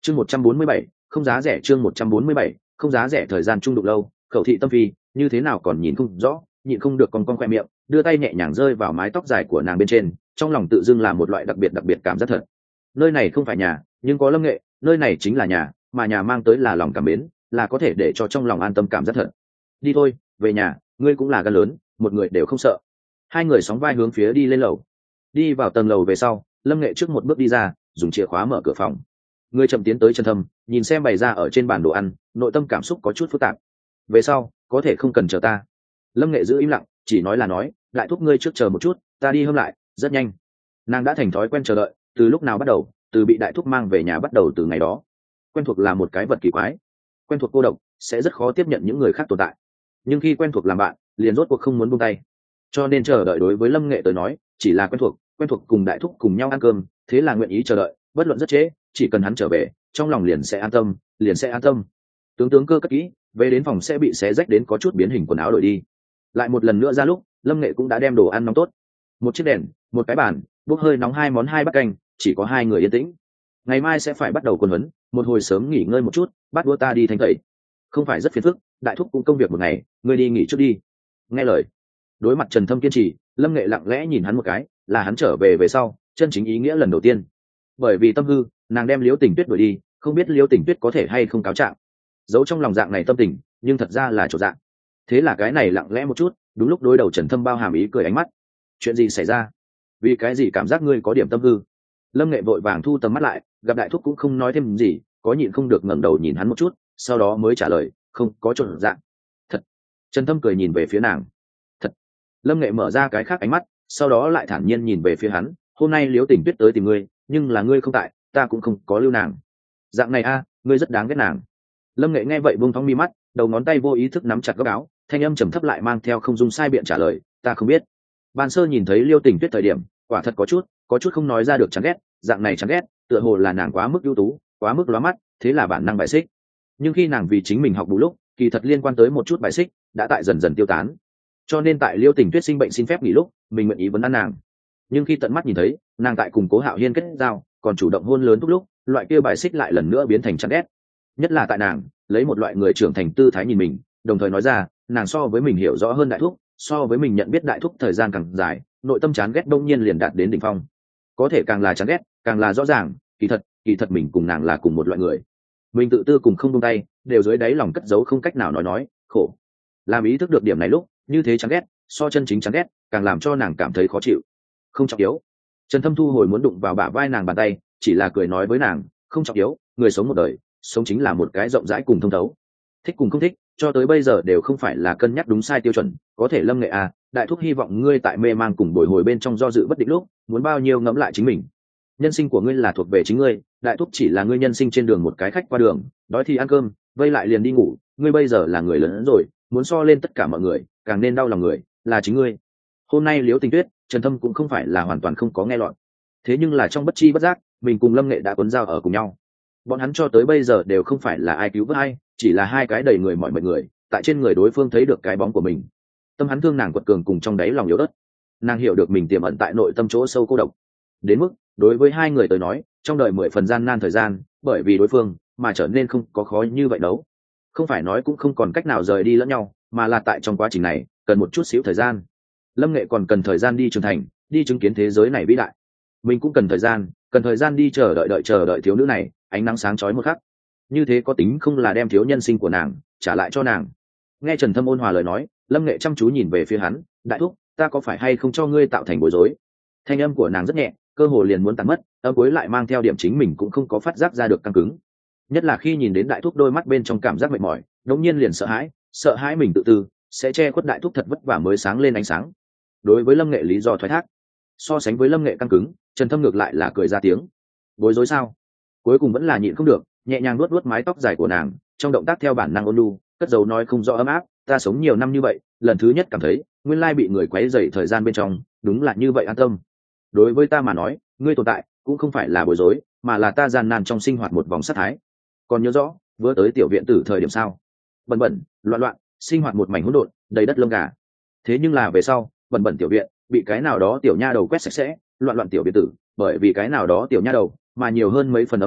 Chương 147, không giá rẻ. Chương 147, không giá rẻ. Thời gian trung đụng lâu, Khẩu Thị tâm phi như thế nào còn nhìn không rõ, nhịn không được còn khoe miệng, đưa tay nhẹ nhàng rơi vào mái tóc dài của nàng bên trên, trong lòng tự dưng là một loại đặc biệt cảm giác thật. Nơi này không phải nhà, nhưng có Lâm Nghệ, nơi này chính là nhà, mà nhà mang tới là lòng cảm mến, là có thể để cho trong lòng an tâm cảm giác thật. Đi thôi, về nhà, ngươi cũng là gan lớn, một người đều không sợ. Hai người sóng vai hướng phía đi lên lầu. Đi vào tầng lầu về sau, Lâm Nghệ trước một bước đi ra, dùng chìa khóa mở cửa phòng. Người chậm tiến tới Trần Thâm, nhìn xem bày ra ở trên bàn đồ ăn, nội tâm cảm xúc có chút phức tạp. Về sau, có thể không cần chờ ta. Lâm Nghệ giữ im lặng, chỉ nói là nói, lại thúc ngươi trước chờ một chút, ta đi hâm lại, rất nhanh. Nàng đã thành thói quen chờ đợi, từ lúc nào bắt đầu, từ bị đại thúc mang về nhà bắt đầu từ ngày đó. Quen thuộc là một cái vật kỳ quái, quen thuộc cô độc, sẽ rất khó tiếp nhận những người khác tồn tại. Nhưng khi quen thuộc làm bạn, liền rốt cuộc không muốn buông tay. Cho nên chờ đợi đối với Lâm Nghệ tới nói, chỉ là quen thuộc cùng đại thúc cùng nhau ăn cơm, thế là nguyện ý chờ đợi, bất luận rất trễ, chỉ cần hắn trở về, trong lòng liền sẽ an tâm, liền sẽ an tâm. Tướng cơ cất kỹ, về đến phòng sẽ bị xé rách đến có chút biến hình quần áo đổi đi. Lại một lần nữa ra lúc, Lâm Nghệ cũng đã đem đồ ăn nóng tốt, một chiếc đèn, một cái bàn, bốc hơi nóng hai món hai bát canh, chỉ có hai người yên tĩnh. Ngày mai sẽ phải bắt đầu quân huấn, một hồi sớm nghỉ ngơi một chút, bắt đũa ta đi thanh tẩy. Không phải rất phiền phức, đại thúc cũng công việc một ngày, ngươi đi nghỉ trước đi. Nghe lời. Đối mặt Trần Thâm kiên trì, Lâm Nghệ lặng lẽ nhìn hắn một cái, là hắn trở về sau, chân chính ý nghĩa lần đầu tiên. Bởi vì tâm hư, nàng đem Liễu Tình Tuyết đuổi đi, không biết Liễu Tình Tuyết có thể hay không cáo trạng. Giấu trong lòng dạng này tâm tình, nhưng thật ra là chỗ dạng. Thế là cái này lặng lẽ một chút, đúng lúc đối đầu Trần Thâm bao hàm ý cười ánh mắt. Chuyện gì xảy ra? Vì cái gì cảm giác ngươi có điểm tâm hư? Lâm Nghệ vội vàng thu tầm mắt lại, gặp đại thúc cũng không nói thêm gì, có nhịn không được ngẩng đầu nhìn hắn một chút, sau đó mới trả lời, không có chỗ dạng. Thật. Trần Thâm cười nhìn về phía nàng. Thật. Lâm Nghệ mở ra cái khác ánh mắt, sau đó lại thản nhiên nhìn về phía hắn, hôm nay Liễu Tình Tuyết tới tìm ngươi, nhưng là ngươi không tại, ta cũng không có lưu nàng. Dạng này a, ngươi rất đáng ghét nàng. Lâm Nghệ nghe vậy buông thõng mi mắt, đầu ngón tay vô ý thức nắm chặt góc áo, thanh âm trầm thấp lại mang theo không dung sai biện trả lời, ta không biết. Ban sơ nhìn thấy Liêu Tình Tuyết thời điểm, quả thật có chút không nói ra được chán ghét, dạng này chán ghét, tựa hồ là nàng quá mức ưu tú, quá mức lóa mắt, thế là bản năng bài xích. Nhưng khi nàng vì chính mình học bù lúc, kỳ thật liên quan tới một chút bài xích, đã tại dần dần tiêu tán. Cho nên tại Liêu Tình Tuyết sinh bệnh xin phép nghỉ lúc, mình nguyện ý vấn an nàng. Nhưng khi tận mắt nhìn thấy, nàng tại cùng Cố Hạo Hiên kết giao, còn chủ động hôn lớn lúc, loại kia bài xích lại lần nữa biến thành chán ghét. Nhất là tại nàng lấy một loại người trưởng thành tư thái nhìn mình, đồng thời nói ra, nàng so với mình hiểu rõ hơn đại thúc, so với mình nhận biết đại thúc thời gian càng dài, nội tâm chán ghét đông nhiên liền đạt đến đỉnh phong. Có thể càng là chán ghét, càng là rõ ràng, kỳ thật mình cùng nàng là cùng một loại người. Mình tự tư cùng không buông tay, đều dưới đáy lòng cất giấu không cách nào nói, khổ. Làm ý thức được điểm này lúc, như thế chán ghét, so chân chính chán ghét, càng làm cho nàng cảm thấy khó chịu. Không trọng yếu. Trần Thâm thu hồi muốn đụng vào bả vai nàng bàn tay, chỉ là cười nói với nàng, không trọng yếu, người sống một đời, sống chính là một cái rộng rãi cùng thông thấu. Thích cùng không thích, cho tới bây giờ đều không phải là cân nhắc đúng sai tiêu chuẩn. Có thể Lâm Nghệ à, đại thúc hy vọng ngươi tại mê mang cùng bồi hồi bên trong do dự bất định lúc, muốn bao nhiêu ngẫm lại chính mình. Nhân sinh của ngươi là thuộc về chính ngươi, đại thúc chỉ là ngươi nhân sinh trên đường một cái khách qua đường, đói thì ăn cơm, vây lại liền đi ngủ. Ngươi bây giờ là người lớn rồi, muốn so lên tất cả mọi người, càng nên đau lòng người là chính ngươi. Hôm nay Liễu Tình Tuyết, Trần Thâm cũng không phải là hoàn toàn không có nghe lọt. Thế nhưng là trong bất chi bất giác, mình cùng Lâm Nghệ đã cuốn dao ở cùng nhau. Bọn hắn cho tới bây giờ đều không phải là ai cứu vớt ai, chỉ là hai cái đầy người mọi mệt người, tại trên người đối phương thấy được cái bóng của mình. Tâm hắn thương nàng quật cường cùng trong đáy lòng yếu ớt. Nàng hiểu được mình tiềm ẩn tại nội tâm chỗ sâu cô độc. Đến mức, đối với hai người tới nói, trong đời 10 phần gian nan thời gian, bởi vì đối phương mà trở nên không có khó như vậy đâu. Không phải nói cũng không còn cách nào rời đi lẫn nhau, mà là tại trong quá trình này, cần một chút xíu thời gian. Lâm Nghệ còn cần thời gian đi trưởng thành, đi chứng kiến thế giới này vĩ đại. Mình cũng cần thời gian đi chờ đợi thiếu nữ này, ánh nắng sáng chói một khắc. Như thế có tính không là đem thiếu nhân sinh của nàng trả lại cho nàng. Nghe Trần Thâm ôn hòa lời nói, Lâm Nghệ chăm chú nhìn về phía hắn, đại thúc, ta có phải hay không cho ngươi tạo thành bối rối? Thanh âm của nàng rất nhẹ, cơ hồ liền muốn tàn mất, âm cuối lại mang theo điểm chính mình cũng không có phát giác ra được căng cứng. Nhất là khi nhìn đến đại thúc đôi mắt bên trong cảm giác mệt mỏi, đột nhiên liền sợ hãi mình tự tư sẽ che khuất đại thúc thật vất vả mới sáng lên ánh sáng. Đối với Lâm Nghệ lý do thoái thác, so sánh với Lâm Nghệ căng cứng, Trần Thâm ngược lại là cười ra tiếng. Bối rối sao? Cuối cùng vẫn là nhịn không được, nhẹ nhàng nuốt mái tóc dài của nàng, trong động tác theo bản năng ôn nhu, cất dấu nói không rõ ấm áp, ta sống nhiều năm như vậy, lần thứ nhất cảm thấy, nguyên lai bị người quấy rầy thời gian bên trong, đúng là như vậy an tâm. Đối với ta mà nói, ngươi tồn tại cũng không phải là bối rối, mà là ta gian nan trong sinh hoạt một vòng sát thái. Còn nhớ rõ, vừa tới tiểu viện tử thời điểm sao? Bẩn, loạn, sinh hoạt một mảnh hỗn độn, đầy đất lông gà. Thế nhưng là về sau, bẩn tiểu viện, bị cái nào đó tiểu nha đầu quét sạch sẽ, loạn tiểu viện tử, bởi vì cái nào đó tiểu nha đầu, mà nhiều hơn mấy phần ấm áp,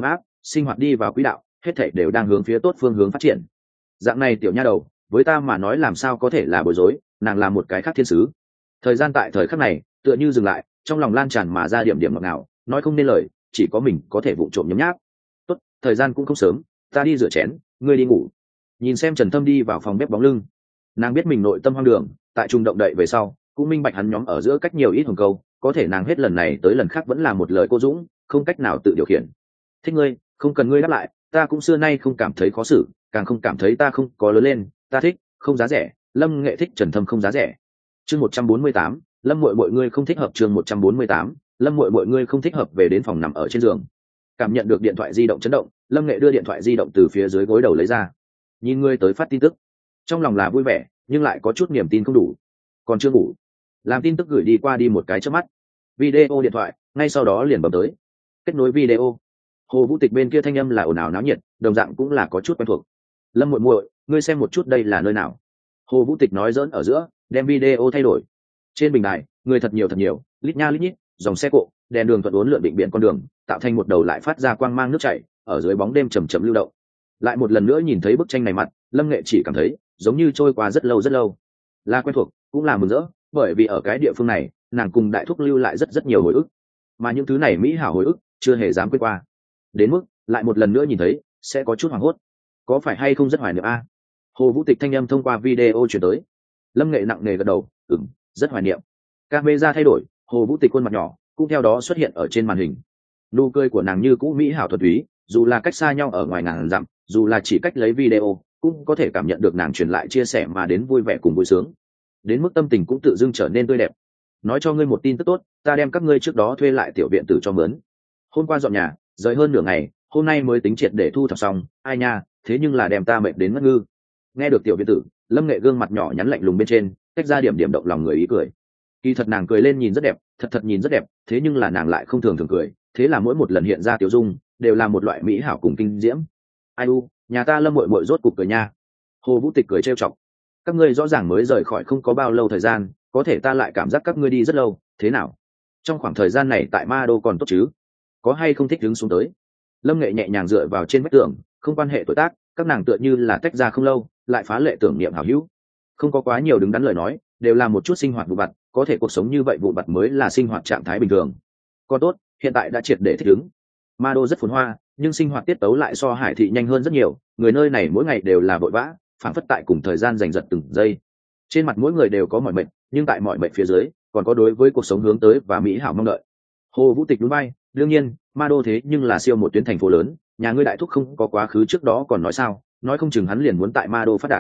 sinh hoạt đi vào quỹ đạo, hết thảy đều đang hướng phía tốt phương hướng phát triển. Dạng này tiểu nha đầu, với ta mà nói làm sao có thể là bối rối, nàng là một cái khác thiên sứ. Thời gian tại thời khắc này tựa như dừng lại, trong lòng lan tràn mà ra điểm điểm ngọt ngào, nói không nên lời, chỉ có mình có thể vụng trộm nhấm nháp. Tốt, thời gian cũng không sớm, ta đi rửa chén, ngươi đi ngủ. Nhìn xem Trần Thâm đi vào phòng bếp bóng lưng, nàng biết mình nội tâm hoang đường, tại trung động đậy về sau cũng minh bạch hắn nhóm ở giữa cách nhiều ít hồng câu, có thể nàng hết lần này tới lần khác vẫn là một lời cô dũng, không cách nào tự điều khiển. Thích ngươi, không cần ngươi đáp lại, ta cũng xưa nay không cảm thấy khó xử, càng không cảm thấy ta không có lớn lên, ta thích, không giá rẻ. Lâm Nghệ thích Trần Thâm không giá rẻ. Chương 148, Lâm muội muội ngươi không thích hợp. Chương 148, Lâm muội muội ngươi không thích hợp. Về đến phòng nằm ở trên giường, cảm nhận được điện thoại di động chấn động, Lâm Nghệ đưa điện thoại di động từ phía dưới gối đầu lấy ra, nhìn ngươi tới phát tin tức, trong lòng là vui vẻ nhưng lại có chút niềm tin không đủ. Còn chưa ngủ, làm tin tức gửi đi qua đi một cái chớp mắt, video điện thoại ngay sau đó liền bấm tới. Kết nối video, Hồ Vũ Tịch bên kia thanh âm là ồn ào náo nhiệt, đồng dạng cũng là có chút quen thuộc. Lâm muội muội, ngươi xem một chút đây là nơi nào? Hồ Vũ Tịch nói giỡn ở giữa, đem video thay đổi. Trên bình đài, người thật nhiều, lít nha lít nhít, dòng xe cộ, đèn đường thuận uốn lượn định biển con đường, tạo thành một đầu lại phát ra quang mang nước chảy, ở dưới bóng đêm chầm chậm lưu động. Lại một lần nữa nhìn thấy bức tranh này mặt, Lâm Nghệ chỉ cảm thấy giống như trôi qua rất lâu, là quen thuộc, cũng là mừng rỡ, bởi vì ở cái địa phương này, nàng cùng đại thúc lưu lại rất nhiều hồi ức, mà những thứ này mỹ hảo hồi ức chưa hề dám quên qua. Đến mức lại một lần nữa nhìn thấy, sẽ có chút hoảng hốt. Có phải hay không rất hoài niệm a? Hồ Vũ Tịch thanh âm thông qua video truyền tới. Lâm Nghệ nặng nề gật đầu, rất hoài niệm. Camera thay đổi, Hồ Vũ Tịch khuôn mặt nhỏ cũng theo đó xuất hiện ở trên màn hình. Nụ cười của nàng như cũ mỹ hảo thuần túy, dù là cách xa nhau ở ngoài ngàn dặm, dù là chỉ cách lấy video, cũng có thể cảm nhận được nàng truyền lại chia sẻ mà đến vui vẻ cùng vui sướng. Đến mức tâm tình cũng tự dưng trở nên tươi đẹp. Nói cho ngươi một tin tức tốt, ta đem các ngươi trước đó thuê lại tiểu viện tử cho mướn. Hôm qua dọn nhà, rời hơn nửa ngày, hôm nay mới tính triệt để thu thập xong, ai nha, thế nhưng là đem ta mệt đến ngất ngư. Nghe được tiểu viện tử, Lâm Nghệ gương mặt nhỏ nhắn lạnh lùng bên trên tách ra điểm động lòng người ý cười. Kỳ thật nàng cười lên nhìn rất đẹp, thật nhìn rất đẹp, thế nhưng là nàng lại không thường cười, thế là mỗi một lần hiện ra tiểu dung đều là một loại mỹ hảo cùng kinh diễm. Ai u, nhà ta Lâm muội muội rốt cục cười nha. Hồ Vũ Tịch cười trêu chọc. Các ngươi rõ ràng mới rời khỏi không có bao lâu thời gian, có thể ta lại cảm giác các ngươi đi rất lâu, thế nào? Trong khoảng thời gian này tại Ma Đô còn tốt chứ? Có hay không thích đứng xuống tới? Lâm Nghệ nhẹ nhàng dựa vào trên vách tường, không quan hệ tuổi tác, các nàng tựa như là tách ra không lâu, lại phá lệ tưởng niệm hảo hữu. Không có quá nhiều đứng đắn lời nói, đều là một chút sinh hoạt vụn vặt, có thể cuộc sống như vậy vụn vặt mới là sinh hoạt trạng thái bình thường. Còn tốt, hiện tại đã triệt để thích ứng. Ma Đô rất phồn hoa, nhưng sinh hoạt tiết tấu lại so Hải thị nhanh hơn rất nhiều, người nơi này mỗi ngày đều là vội vã, phảng phất tại cùng thời gian giành giật từng giây. Trên mặt mỗi người đều có mỏi mệt, nhưng tại mỏi mệt phía dưới, còn có đối với cuộc sống hướng tới và mỹ hảo mong đợi. Hồ Vũ Tịch núi bay, đương nhiên, Ma Đô thế nhưng là siêu một tuyến thành phố lớn, nhà ngươi đại thúc không có quá khứ trước đó còn nói sao, nói không chừng hắn liền muốn tại Ma Đô phát đạt.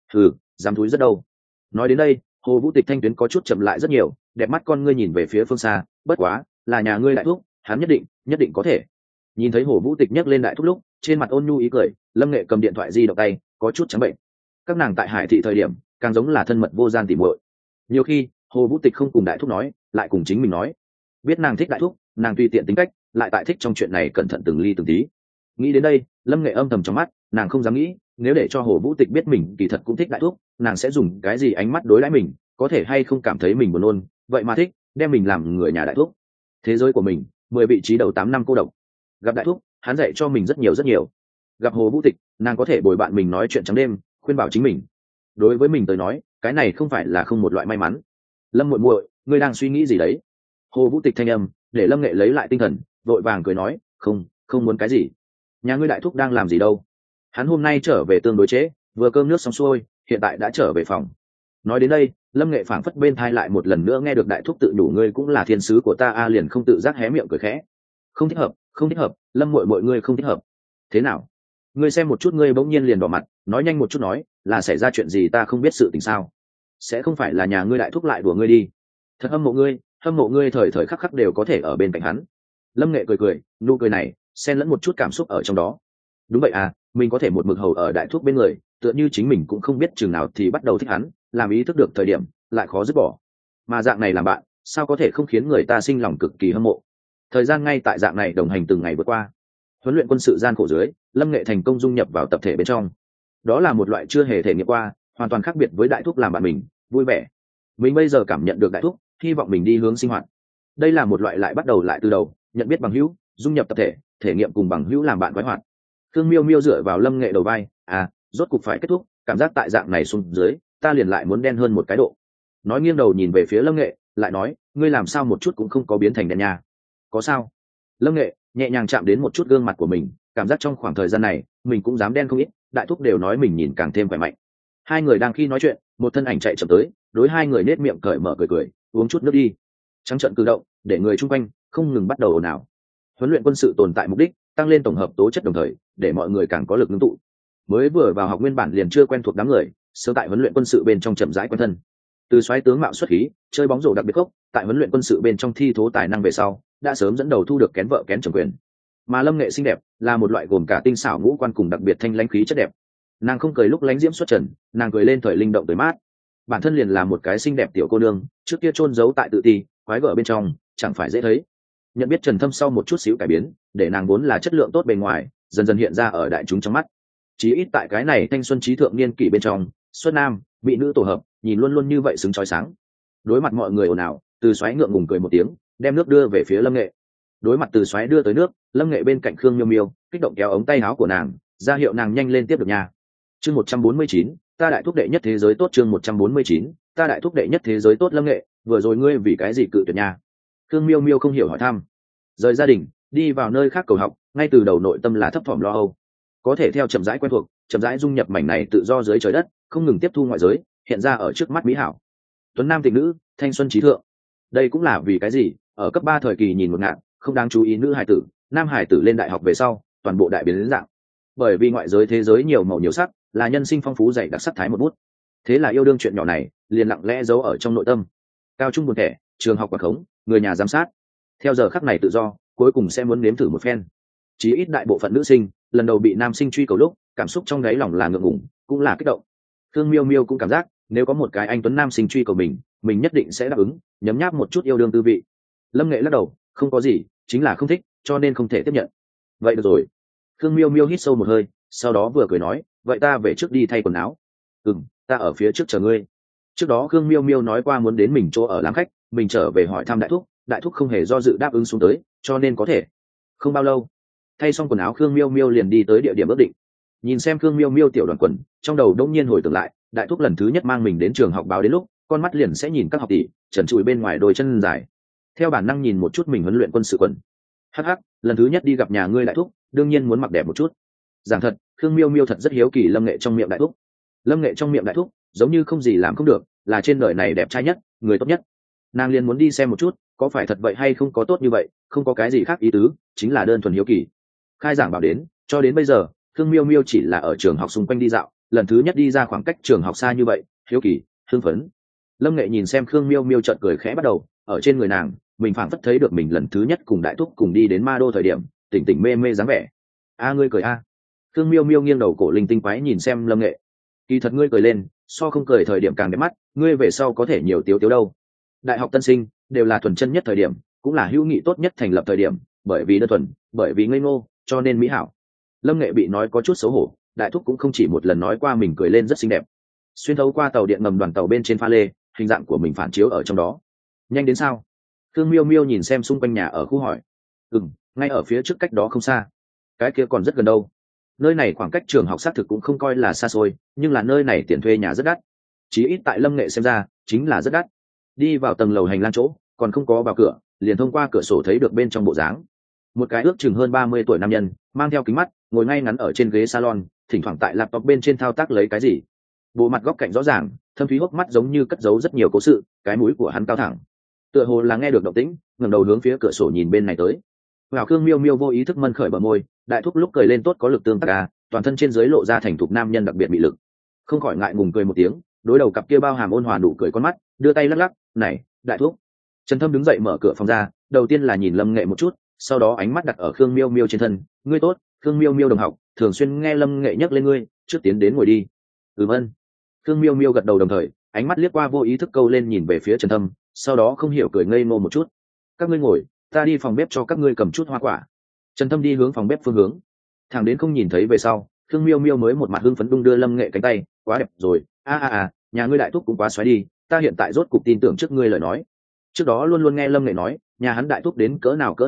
Dám thúi rất đâu. Nói đến đây, Hồ Vũ Tịch thanh tuyến có chút chậm lại rất nhiều, đẹp mắt con ngươi nhìn về phía phương xa, bất quá, là nhà ngươi đại thúc, hắn nhất định có thể. Nhìn thấy Hồ Vũ Tịch nhấc lên đại thúc lúc, trên mặt ôn nhu ý cười, Lâm Nghệ cầm điện thoại di động tay, có chút trắng bệnh. Các nàng tại Hải thị thời điểm, càng giống là thân mật vô gian tỉ muội. Nhiều khi, Hồ Vũ Tịch không cùng đại thúc nói, lại cùng chính mình nói. Biết nàng thích đại thúc, nàng tùy tiện tính cách, lại tại thích trong chuyện này cẩn thận từng ly từng tí. Nghĩ đến đây, Lâm Nghệ âm thầm trong mắt, nàng không dám nghĩ, nếu để cho Hồ Vũ Tịch biết mình kỳ thật cũng thích đại thúc, nàng sẽ dùng cái gì ánh mắt đối đãi mình, có thể hay không cảm thấy mình buồn nôn, vậy mà thích, đem mình làm người nhà đại thúc. Thế giới của mình, 10 vị trí đầu 8 năm cô độc. Gặp đại thúc, hắn dạy cho mình rất nhiều. Gặp Hồ Vũ Tịch, nàng có thể bồi bạn mình nói chuyện trắng đêm, khuyên bảo chính mình. Đối với mình tới nói, cái này không phải là không một loại may mắn. Lâm muội muội, ngươi đang suy nghĩ gì đấy? Hồ Vũ Tịch thanh âm để Lâm Nghệ lấy lại tinh thần, vội vàng cười nói, không muốn cái gì. Nhà ngươi đại thúc đang làm gì đâu? Hắn hôm nay trở về tương đối trễ, vừa cơm nước xong xuôi, hiện tại đã trở về phòng. Nói đến đây, Lâm Nghệ phảng phất bên thai lại một lần nữa nghe được đại thúc tự đủ ngươi cũng là thiên sứ của ta a, liền không tự giác hé miệng cười khẽ. Không thích hợp, Lâm muội muội ngươi không thích hợp. Thế nào? Ngươi xem một chút, ngươi bỗng nhiên liền đỏ mặt, nói nhanh một chút nói, là xảy ra chuyện gì ta không biết sự tình sao? Sẽ không phải là nhà ngươi đại thúc lại đùa ngươi đi? Thật hâm mộ ngươi thời thời khắc khắc đều có thể ở bên cạnh hắn. Lâm Nghệ cười, nụ cười này xen lẫn một chút cảm xúc ở trong đó. Đúng vậy à, mình có thể một mực hầu ở đại thúc bên người, tựa như chính mình cũng không biết chừng nào thì bắt đầu thích hắn, làm ý thức được thời điểm lại khó dứt bỏ. Mà dạng này làm bạn, sao có thể không khiến người ta sinh lòng cực kỳ hâm mộ. Thời gian ngay tại dạng này đồng hành từng ngày vượt qua. Huấn luyện quân sự gian khổ dưới, Lâm Nghệ thành công dung nhập vào tập thể bên trong. Đó là một loại chưa hề thể nghiệm qua, hoàn toàn khác biệt với đại thúc làm bạn mình, vui vẻ. Mình bây giờ cảm nhận được đại thúc, hy vọng mình đi hướng sinh hoạt. Đây là một loại lại bắt đầu lại từ đầu, nhận biết bằng hữu, dung nhập tập thể, thể nghiệm cùng bằng hữu làm bạn quái hoạt. Khương Miêu Miêu dựa vào Lâm Nghệ đầu vai, rốt cục phải kết thúc, cảm giác tại dạng này xuống dưới, ta liền lại muốn đen hơn một cái độ. Nói nghiêng đầu nhìn về phía Lâm Nghệ, lại nói, ngươi làm sao một chút cũng không có biến thành đen nha? Có sao? Lâm Nghệ nhẹ nhàng chạm đến một chút gương mặt của mình, cảm giác trong khoảng thời gian này, mình cũng dám đen không ít, đại thúc đều nói mình nhìn càng thêm khỏe mạnh. Hai người đang khi nói chuyện, một thân ảnh chạy chậm tới, đối hai người nết miệng cởi mở cười, uống chút nước đi. Trắng trợn cử động, để người chung quanh không ngừng bắt đầu ồn ào. Huấn luyện quân sự tồn tại mục đích, tăng lên tổng hợp tố chất đồng thời, để mọi người càng có lực ngưng tụ. Mới vừa vào học nguyên bản liền chưa quen thuộc đám người, sớm tại huấn luyện quân sự bên trong chậm rãi quen thân. Từ soái tướng mạo xuất khí, chơi bóng rổ đặc biệt gốc, tại huấn luyện quân sự bên trong thi thố tài năng về sau, đã sớm dẫn đầu thu được kén vợ kén chồng quyền. Mà Lâm Nghệ xinh đẹp, là một loại gồm cả tinh xảo ngũ quan cùng đặc biệt thanh lãnh khí chất đẹp. Nàng không cười lúc lánh diễm xuất trần, nàng cười lên thời linh động tới mát. Bản thân liền là một cái xinh đẹp tiểu cô nương, trước kia chôn giấu tại tự ti, quái gở bên trong, chẳng phải dễ thấy. Nhận biết Trần Thâm sau một chút xíu cải biến, để nàng vốn là chất lượng tốt bề ngoài, dần dần hiện ra ở đại chúng trong mắt. Chí ít tại cái này thanh xuân trí thượng niên kỷ bên trong, xuất nam, mỹ nữ tổ hợp, nhìn luôn luôn như vậy xứng chói sáng. Đối mặt mọi người ồn ào, Từ Soái ngượng ngùng cười một tiếng, đem nước đưa về phía Lâm Nghệ. Đối mặt Từ Soái đưa tới nước, Lâm Nghệ bên cạnh Khương Miêu Miêu, kích động kéo ống tay áo của nàng, ra hiệu nàng nhanh lên tiếp được nhà. Chương 149, ta đại thúc đệ nhất thế giới tốt. Chương 149, ta đại thúc đệ nhất thế giới tốt. Lâm Nghệ, vừa rồi ngươi vì cái gì cự tuyệt nhà? Khương Miêu Miêu không hiểu hỏi thăm. Rời gia đình, đi vào nơi khác cầu học, ngay từ đầu nội tâm là thấp thỏm lo âu. Có thể theo chậm rãi quen thuộc, chậm rãi dung nhập mảnh này tự do dưới trời đất, không ngừng tiếp thu ngoại giới, hiện ra ở trước mắt mỹ hảo. Tuấn nam tịnh nữ, thanh xuân trí thượng. Đây cũng là vì cái gì, ở cấp 3 thời kỳ nhìn một ngạn, không đáng chú ý nữ hài tử, nam hài tử lên đại học về sau, toàn bộ đại biến đến dạng. Bởi vì ngoại giới thế giới nhiều màu nhiều sắc, là nhân sinh phong phú dày đặc sắc thái một bút. Thế là yêu đương chuyện nhỏ này, liền lặng lẽ giấu ở trong nội tâm. Cao trung buồn thẻ, trường học quản khống, người nhà giám sát. Theo giờ khắc này tự do, cuối cùng sẽ muốn nếm thử một phen. Chí ít đại bộ phận nữ sinh, lần đầu bị nam sinh truy cầu lúc, cảm xúc trong đáy lòng là ngượng ngùng, cũng là kích động. Khương Miêu Miêu cũng cảm giác, nếu có một cái anh tuấn nam sinh truy cầu mình nhất định sẽ đáp ứng, nhấm nháp một chút yêu đương tư vị. Lâm Nghệ lắc đầu, không có gì, chính là không thích, cho nên không thể tiếp nhận. Vậy được rồi. Khương Miêu Miêu hít sâu một hơi, sau đó vừa cười nói, vậy ta về trước đi thay quần áo. Ta ở phía trước chờ ngươi. Trước đó Khương Miêu Miêu nói qua muốn đến mình chỗ ở làm khách, mình trở về hỏi thăm đại thúc không hề do dự đáp ứng xuống tới, cho nên có thể. Không bao lâu, thay xong quần áo Khương Miêu Miêu liền đi tới địa điểm ước định. Nhìn xem Khương Miêu Miêu tiểu đoàn quần, trong đầu đông nhiên hồi tưởng lại, đại thúc lần thứ nhất mang mình đến trường học báo đến lúc, con mắt liền sẽ nhìn các học tỷ trần trụi bên ngoài đôi chân dài. Theo bản năng nhìn một chút mình huấn luyện quân sự quần. Hắc, lần thứ nhất đi gặp nhà ngươi đại thúc, đương nhiên muốn mặc đẹp một chút. Giảng thật, Khương Miêu Miêu thật rất hiếu kỳ Lâm Nghệ trong miệng đại thúc. Lâm Nghệ trong miệng đại thúc, giống như không gì làm không được, là trên đời này đẹp trai nhất, người tốt nhất. Nàng liền muốn đi xem một chút, có phải thật vậy hay không có tốt như vậy, không có cái gì khác ý tứ, chính là đơn thuần hiếu kỳ. Khai giảng bảo đến, cho đến bây giờ, Khương Miêu Miêu chỉ là ở trường học xung quanh đi dạo, lần thứ nhất đi ra khoảng cách trường học xa như vậy, hiếu kỳ, hưng phấn. Lâm Nghệ nhìn xem Khương Miêu Miêu chợt cười khẽ bắt đầu, ở trên người nàng, mình phảng phất thấy được mình lần thứ nhất cùng đại thúc cùng đi đến Ma Đô thời điểm, tỉnh tỉnh mê mê dáng vẻ. Ngươi cười a. Khương Miêu Miêu nghiêng đầu cổ linh tinh quái nhìn xem Lâm Nghệ. Kỳ thật ngươi cười lên, so không cười thời điểm càng đẹp mắt, ngươi về sau có thể nhiều tiếu tiếu đâu. Đại học tân sinh đều là thuần chân nhất thời điểm, cũng là hữu nghị tốt nhất thành lập thời điểm, bởi vì đơn thuần, bởi vì ngây ngô, cho nên mỹ hảo. Lâm Nghệ bị nói có chút xấu hổ, đại thúc cũng không chỉ một lần nói qua mình cười lên rất xinh đẹp. Xuyên thấu qua tàu điện ngầm đoàn tàu bên trên pha lê, hình dạng của mình phản chiếu ở trong đó. Nhanh đến sao? Khương Miêu Miêu nhìn xem xung quanh nhà ở khu hỏi. Ngay ở phía trước cách đó không xa. Cái kia còn rất gần đâu. Nơi này khoảng cách trường học xác thực cũng không coi là xa xôi, nhưng là nơi này tiền thuê nhà rất đắt. Chí ít tại Lâm Nghệ xem ra, chính là rất đắt. Đi vào tầng lầu hành lang chỗ, còn không có vào cửa, liền thông qua cửa sổ thấy được bên trong bộ dáng. Một cái ước chừng hơn 30 tuổi nam nhân, mang theo kính mắt, ngồi ngay ngắn ở trên ghế salon, thỉnh thoảng tại laptop bên trên thao tác lấy cái gì. Bộ mặt góc cạnh rõ ràng, thâm thúy hốc mắt giống như cất giấu rất nhiều cố sự, cái mũi của hắn cao thẳng. Tựa hồ là nghe được động tĩnh, ngẩng đầu hướng phía cửa sổ nhìn bên này tới. Vào Khương Miêu Miêu vô ý thức mân khởi bờ môi, đại thúc lúc cười lên tốt có lực tương tác toàn thân trên dưới lộ ra thành thục nam nhân đặc biệt bị lực. Không khỏi ngại ngùng cười một tiếng, đối đầu cặp kia bao hàm ôn hòa nụ cười con mắt, đưa tay lắc lắc, "Này, đại thúc." Trần Thâm đứng dậy mở cửa phòng ra, đầu tiên là nhìn Lâm Nghệ một chút, sau đó ánh mắt đặt ở Khương Miêu Miêu trên thân, "Ngươi tốt, Khương Miêu Miêu đồng học, thường xuyên nghe Lâm Nghệ nhắc lên ngươi, trước tiến đến ngồi đi." Ân. Khương Miêu Miêu gật đầu đồng thời, ánh mắt liếc qua vô ý thức câu lên nhìn về phía Trần Thâm, sau đó không hiểu cười ngây ngô một chút. "Các ngươi ngồi, ta đi phòng bếp cho các ngươi cầm chút hoa quả." Trần Thâm đi hướng phòng bếp phương hướng. Thằng đến không nhìn thấy về sau, Khương Miêu Miêu mới một mặt hưng phấn đung đưa Lâm Nghệ cánh tay, "Quá đẹp rồi, nhà ngươi đại thúc cũng quá xoáy đi, ta hiện tại rốt cục tin tưởng trước ngươi lời nói. Trước đó luôn luôn nghe Lâm Nghệ nói, nhà hắn đại thúc đến cỡ nào tốt,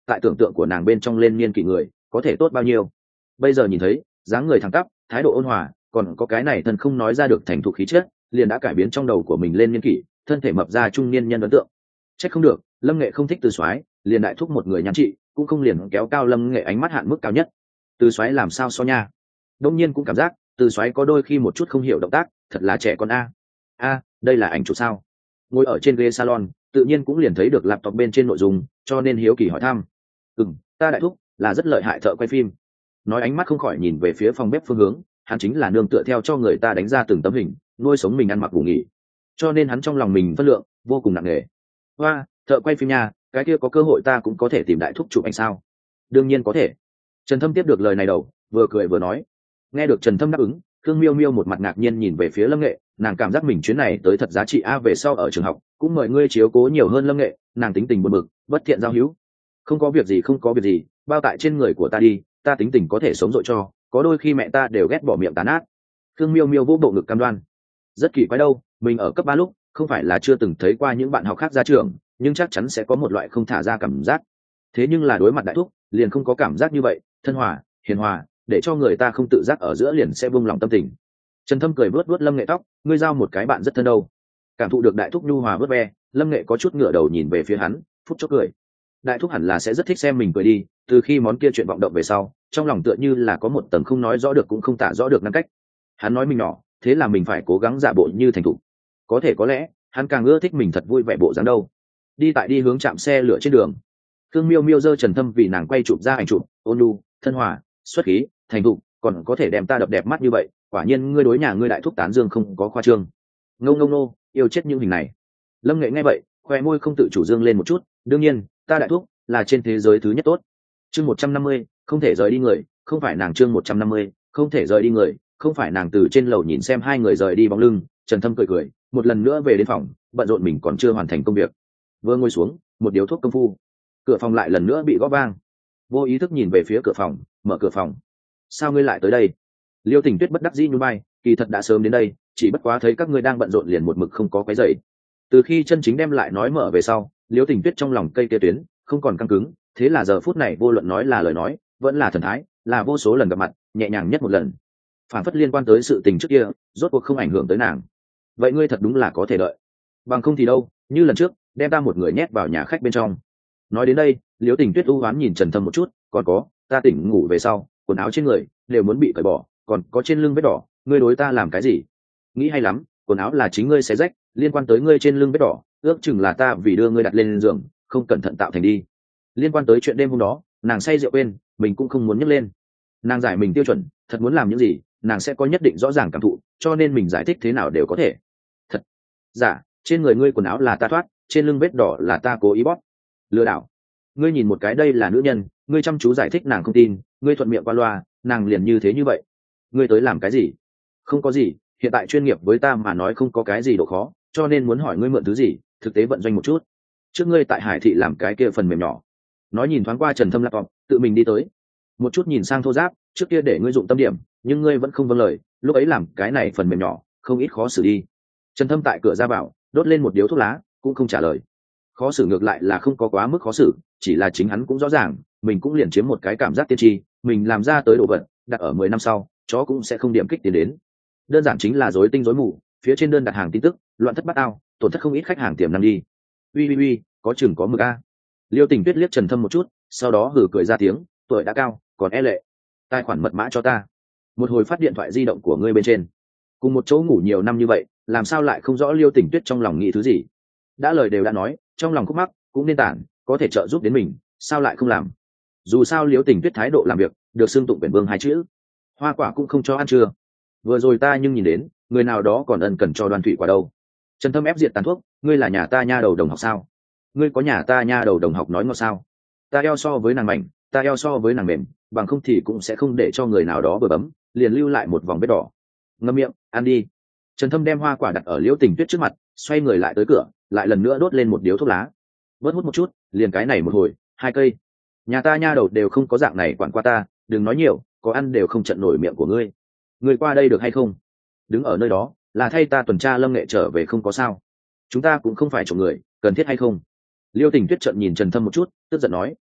tại tưởng tượng của nàng bên trong lên niên kỷ người có thể tốt bao nhiêu. Bây giờ nhìn thấy dáng người thẳng tắp, thái độ ôn hòa, còn có cái này thân không nói ra được thành thục khí chất, liền đã cải biến trong đầu của mình lên niên kỷ thân thể mập ra trung niên nhân ấn tượng. Trách không được Lâm Nghệ không thích Từ Soái, liền đại thúc một người nhắn chị cũng không liền kéo cao Lâm Nghệ ánh mắt hạn mức cao nhất. Từ Soái làm sao so nha? Đông nhiên cũng cảm giác Từ Soái có đôi khi một chút không hiểu động tác, thật là trẻ con a. Đây là ảnh chụp sao? Ngồi ở trên ghế salon tự nhiên cũng liền thấy được laptop bên trên nội dung, cho nên hiếu kỳ hỏi thăm. Ta đại thúc là rất lợi hại thợ quay phim. Nói ánh mắt không khỏi nhìn về phía phòng bếp phương hướng, hắn chính là nương tựa theo cho người ta đánh ra từng tấm hình nuôi sống mình ăn mặc ngủ nghỉ, cho nên hắn trong lòng mình phân lượng vô cùng nặng nề. Hoa, thợ quay phim nha, cái kia có cơ hội ta cũng có thể tìm đại thúc chụp ảnh sao? Đương nhiên có thể. Trần Thâm tiếp được lời này đầu, vừa cười vừa nói. Nghe được Trần Thâm đáp ứng, Khương Miêu Miêu một mặt ngạc nhiên nhìn về phía Lâm Nghệ, nàng cảm giác mình chuyến này tới thật giá trị về sau ở trường học cũng mời ngươi chiếu cố nhiều hơn Lâm Nghệ, nàng tính tình buồn bực, bất thiện giao hữu. Không có việc gì, bao tại trên người của ta đi, ta tính tình có thể sống dội cho, có đôi khi mẹ ta đều ghét bỏ miệng tán át. Khương Miêu Miêu vỗ bộ ngực cam đoan. Rất kỳ quái đâu, mình ở cấp 3 lúc không phải là chưa từng thấy qua những bạn học khác ra trường, nhưng chắc chắn sẽ có một loại không thả ra cảm giác. Thế nhưng là đối mặt đại thúc liền không có cảm giác như vậy, thân hòa hiền hòa, để cho người ta không tự giác ở giữa liền sẽ buông lòng tâm tình. Trần Thâm cười vớt vớt Lâm Nghệ tóc, ngươi giao một cái bạn rất thân đâu. Cảm thụ được đại thúc nhu hòa vớt ve, Lâm Nghệ có chút ngửa đầu nhìn về phía hắn, phút chốc cười. Đại thúc hẳn là sẽ rất thích xem mình cười đi, từ khi món kia chuyện vọng động về sau, trong lòng tựa như là có một tầng không nói rõ được cũng không tả rõ được ngăn cách. Hắn nói mình nhỏ, thế là mình phải cố gắng giả bộ như thành thục. Có thể có lẽ hắn càng ưa thích mình thật vui vẻ bộ dáng đâu. Đi hướng trạm xe lửa trên đường, Khương Miêu Miêu giơ Trần Thâm vì nàng quay chụp ra ảnh chụp, ôn nhu, thân hòa, xuất khí, thành thục, còn có thể đem ta đập đẹp mắt như vậy, quả nhiên ngươi đối nhà ngươi đại thúc tán dương không có khoa trương. Ngô, yêu chết những hình này. Lâm Nghệ nghe vậy, khoe môi không tự chủ dương lên một chút, đương nhiên, ta đại thúc là trên thế giới thứ nhất tốt. Chương 150, không thể rời đi người, không phải nàng chương 150, không thể rời đi người, không phải nàng từ trên lầu nhìn xem hai người rời đi bóng lưng, Trần Thâm cười, một lần nữa về đến phòng, bận rộn mình còn chưa hoàn thành công việc. Vừa ngồi xuống, một điếu thuốc công phu, cửa phòng lại lần nữa bị gõ vang. Vô ý thức nhìn về phía cửa phòng, mở cửa phòng. Sao ngươi lại tới đây? Liêu Tình Tuyết bất đắc dĩ nhún vai, kỳ thật đã sớm đến đây, chỉ bất quá thấy các ngươi đang bận rộn liền một mực không có quấy rầy. Từ khi chân chính đem lại nói mở về sau, Liêu Tình Tuyết trong lòng cây kia tuyến không còn căng cứng, thế là giờ phút này vô luận nói là lời nói, vẫn là thần thái, là vô số lần gặp mặt, nhẹ nhàng nhất một lần. Phản phất liên quan tới sự tình trước kia, rốt cuộc không ảnh hưởng tới nàng. Vậy ngươi thật đúng là có thể đợi. Bằng không thì đâu, như lần trước, đem ta một người nhét vào nhà khách bên trong. Nói đến đây, Liêu Tình Tuyết u hoán nhìn Trần Thâm một chút, còn có, ta tỉnh ngủ về sau, quần áo trên người đều muốn bị cởi bỏ, còn có trên lưng vết đỏ, ngươi đối ta làm cái gì? Nghĩ hay lắm, quần áo là chính ngươi xé rách, liên quan tới ngươi trên lưng vết đỏ, ước chừng là ta vì đưa ngươi đặt lên giường, không cẩn thận tạo thành đi. Liên quan tới chuyện đêm hôm đó, nàng say rượu quên, mình cũng không muốn nhắc lên. Nàng giải mình tiêu chuẩn, thật muốn làm những gì, nàng sẽ có nhất định rõ ràng cảm thụ, cho nên mình giải thích thế nào đều có thể. Thật giả, trên người ngươi quần áo là ta thoát, trên lưng vết đỏ là ta cố ý bóp. Lừa đảo. Ngươi nhìn một cái đây là nữ nhân, ngươi chăm chú giải thích nàng không tin, ngươi thuận miệng qua loa, nàng liền như thế như vậy. Ngươi tới làm cái gì? Không có gì, hiện tại chuyên nghiệp với ta mà nói không có cái gì độ khó, cho nên muốn hỏi ngươi mượn thứ gì, thực tế vận doanh một chút. Trước ngươi tại Hải thị làm cái kia phần mềm nhỏ. Nói nhìn thoáng qua Trần Thâm laptop, tự mình đi tới. Một chút nhìn sang thô giáp, trước kia để ngươi dụng tâm điểm, nhưng ngươi vẫn không vâng lời, lúc ấy làm cái này phần mềm nhỏ, không ít khó xử đi. Trần Thâm tại cửa ra vào, đốt lên một điếu thuốc lá, cũng không trả lời. Khó xử ngược lại là không có quá mức khó xử, chỉ là chính hắn cũng rõ ràng, mình cũng liền chiếm một cái cảm giác tiên tri, mình làm ra tới đồ vật, đặt ở 10 năm sau, chó cũng sẽ không điểm kích tiến đến. Đơn giản chính là rối tinh rối mù, phía trên đơn đặt hàng tin tức, loạn thất bát ao, tổn thất không ít khách hàng tiềm năng đi. Uy, có chừng có mực a. Liêu Tình Tuyết liếc Trần Thâm một chút, sau đó hừ cười ra tiếng, tuổi đã cao, còn e lệ. Tài khoản mật mã cho ta. Một hồi phát điện thoại di động của ngươi bên trên. Cùng một chỗ ngủ nhiều năm như vậy, làm sao lại không rõ Liêu Tình Tuyết trong lòng nghĩ thứ gì? Đã lời đều đã nói, trong lòng khúc mắc cũng nên tản, có thể trợ giúp đến mình, sao lại không làm? Dù sao Liêu Tình Tuyết thái độ làm việc, được xưng tụng quyền vương hai chữ. Hoa quả cũng không cho ăn chưa? Vừa rồi ta nhưng nhìn đến, người nào đó còn ân cần cho Đoan Thủy quả đâu. Trần Thâm ép diệt tàn thuốc, ngươi là nhà ta nha đầu đồng học sao? Ngươi có nhà ta nha đầu đồng học nói ngọt sao? Ta eo so với nàng mảnh, ta eo so với nàng mềm, bằng không thì cũng sẽ không để cho người nào đó bừa bấm, liền lưu lại một vòng vết đỏ. Ngậm miệng, ăn đi. Trần Thâm đem hoa quả đặt ở Liễu Tình Tuyết trước mặt, xoay người lại tới cửa, lại lần nữa đốt lên một điếu thuốc lá. Vớt hút một chút, liền cái này một hồi, 2 cây. Nhà ta nha đầu đều không có dạng này quản qua ta, đừng nói nhiều, có ăn đều không trận nổi miệng của ngươi. Ngươi qua đây được hay không? Đứng ở nơi đó, là thay ta tuần tra Lâm Nghệ trở về không có sao. Chúng ta cũng không phải trộm người, cần thiết hay không? Liêu Tình Tuyết trợn nhìn Trần Thâm một chút, tức giận nói.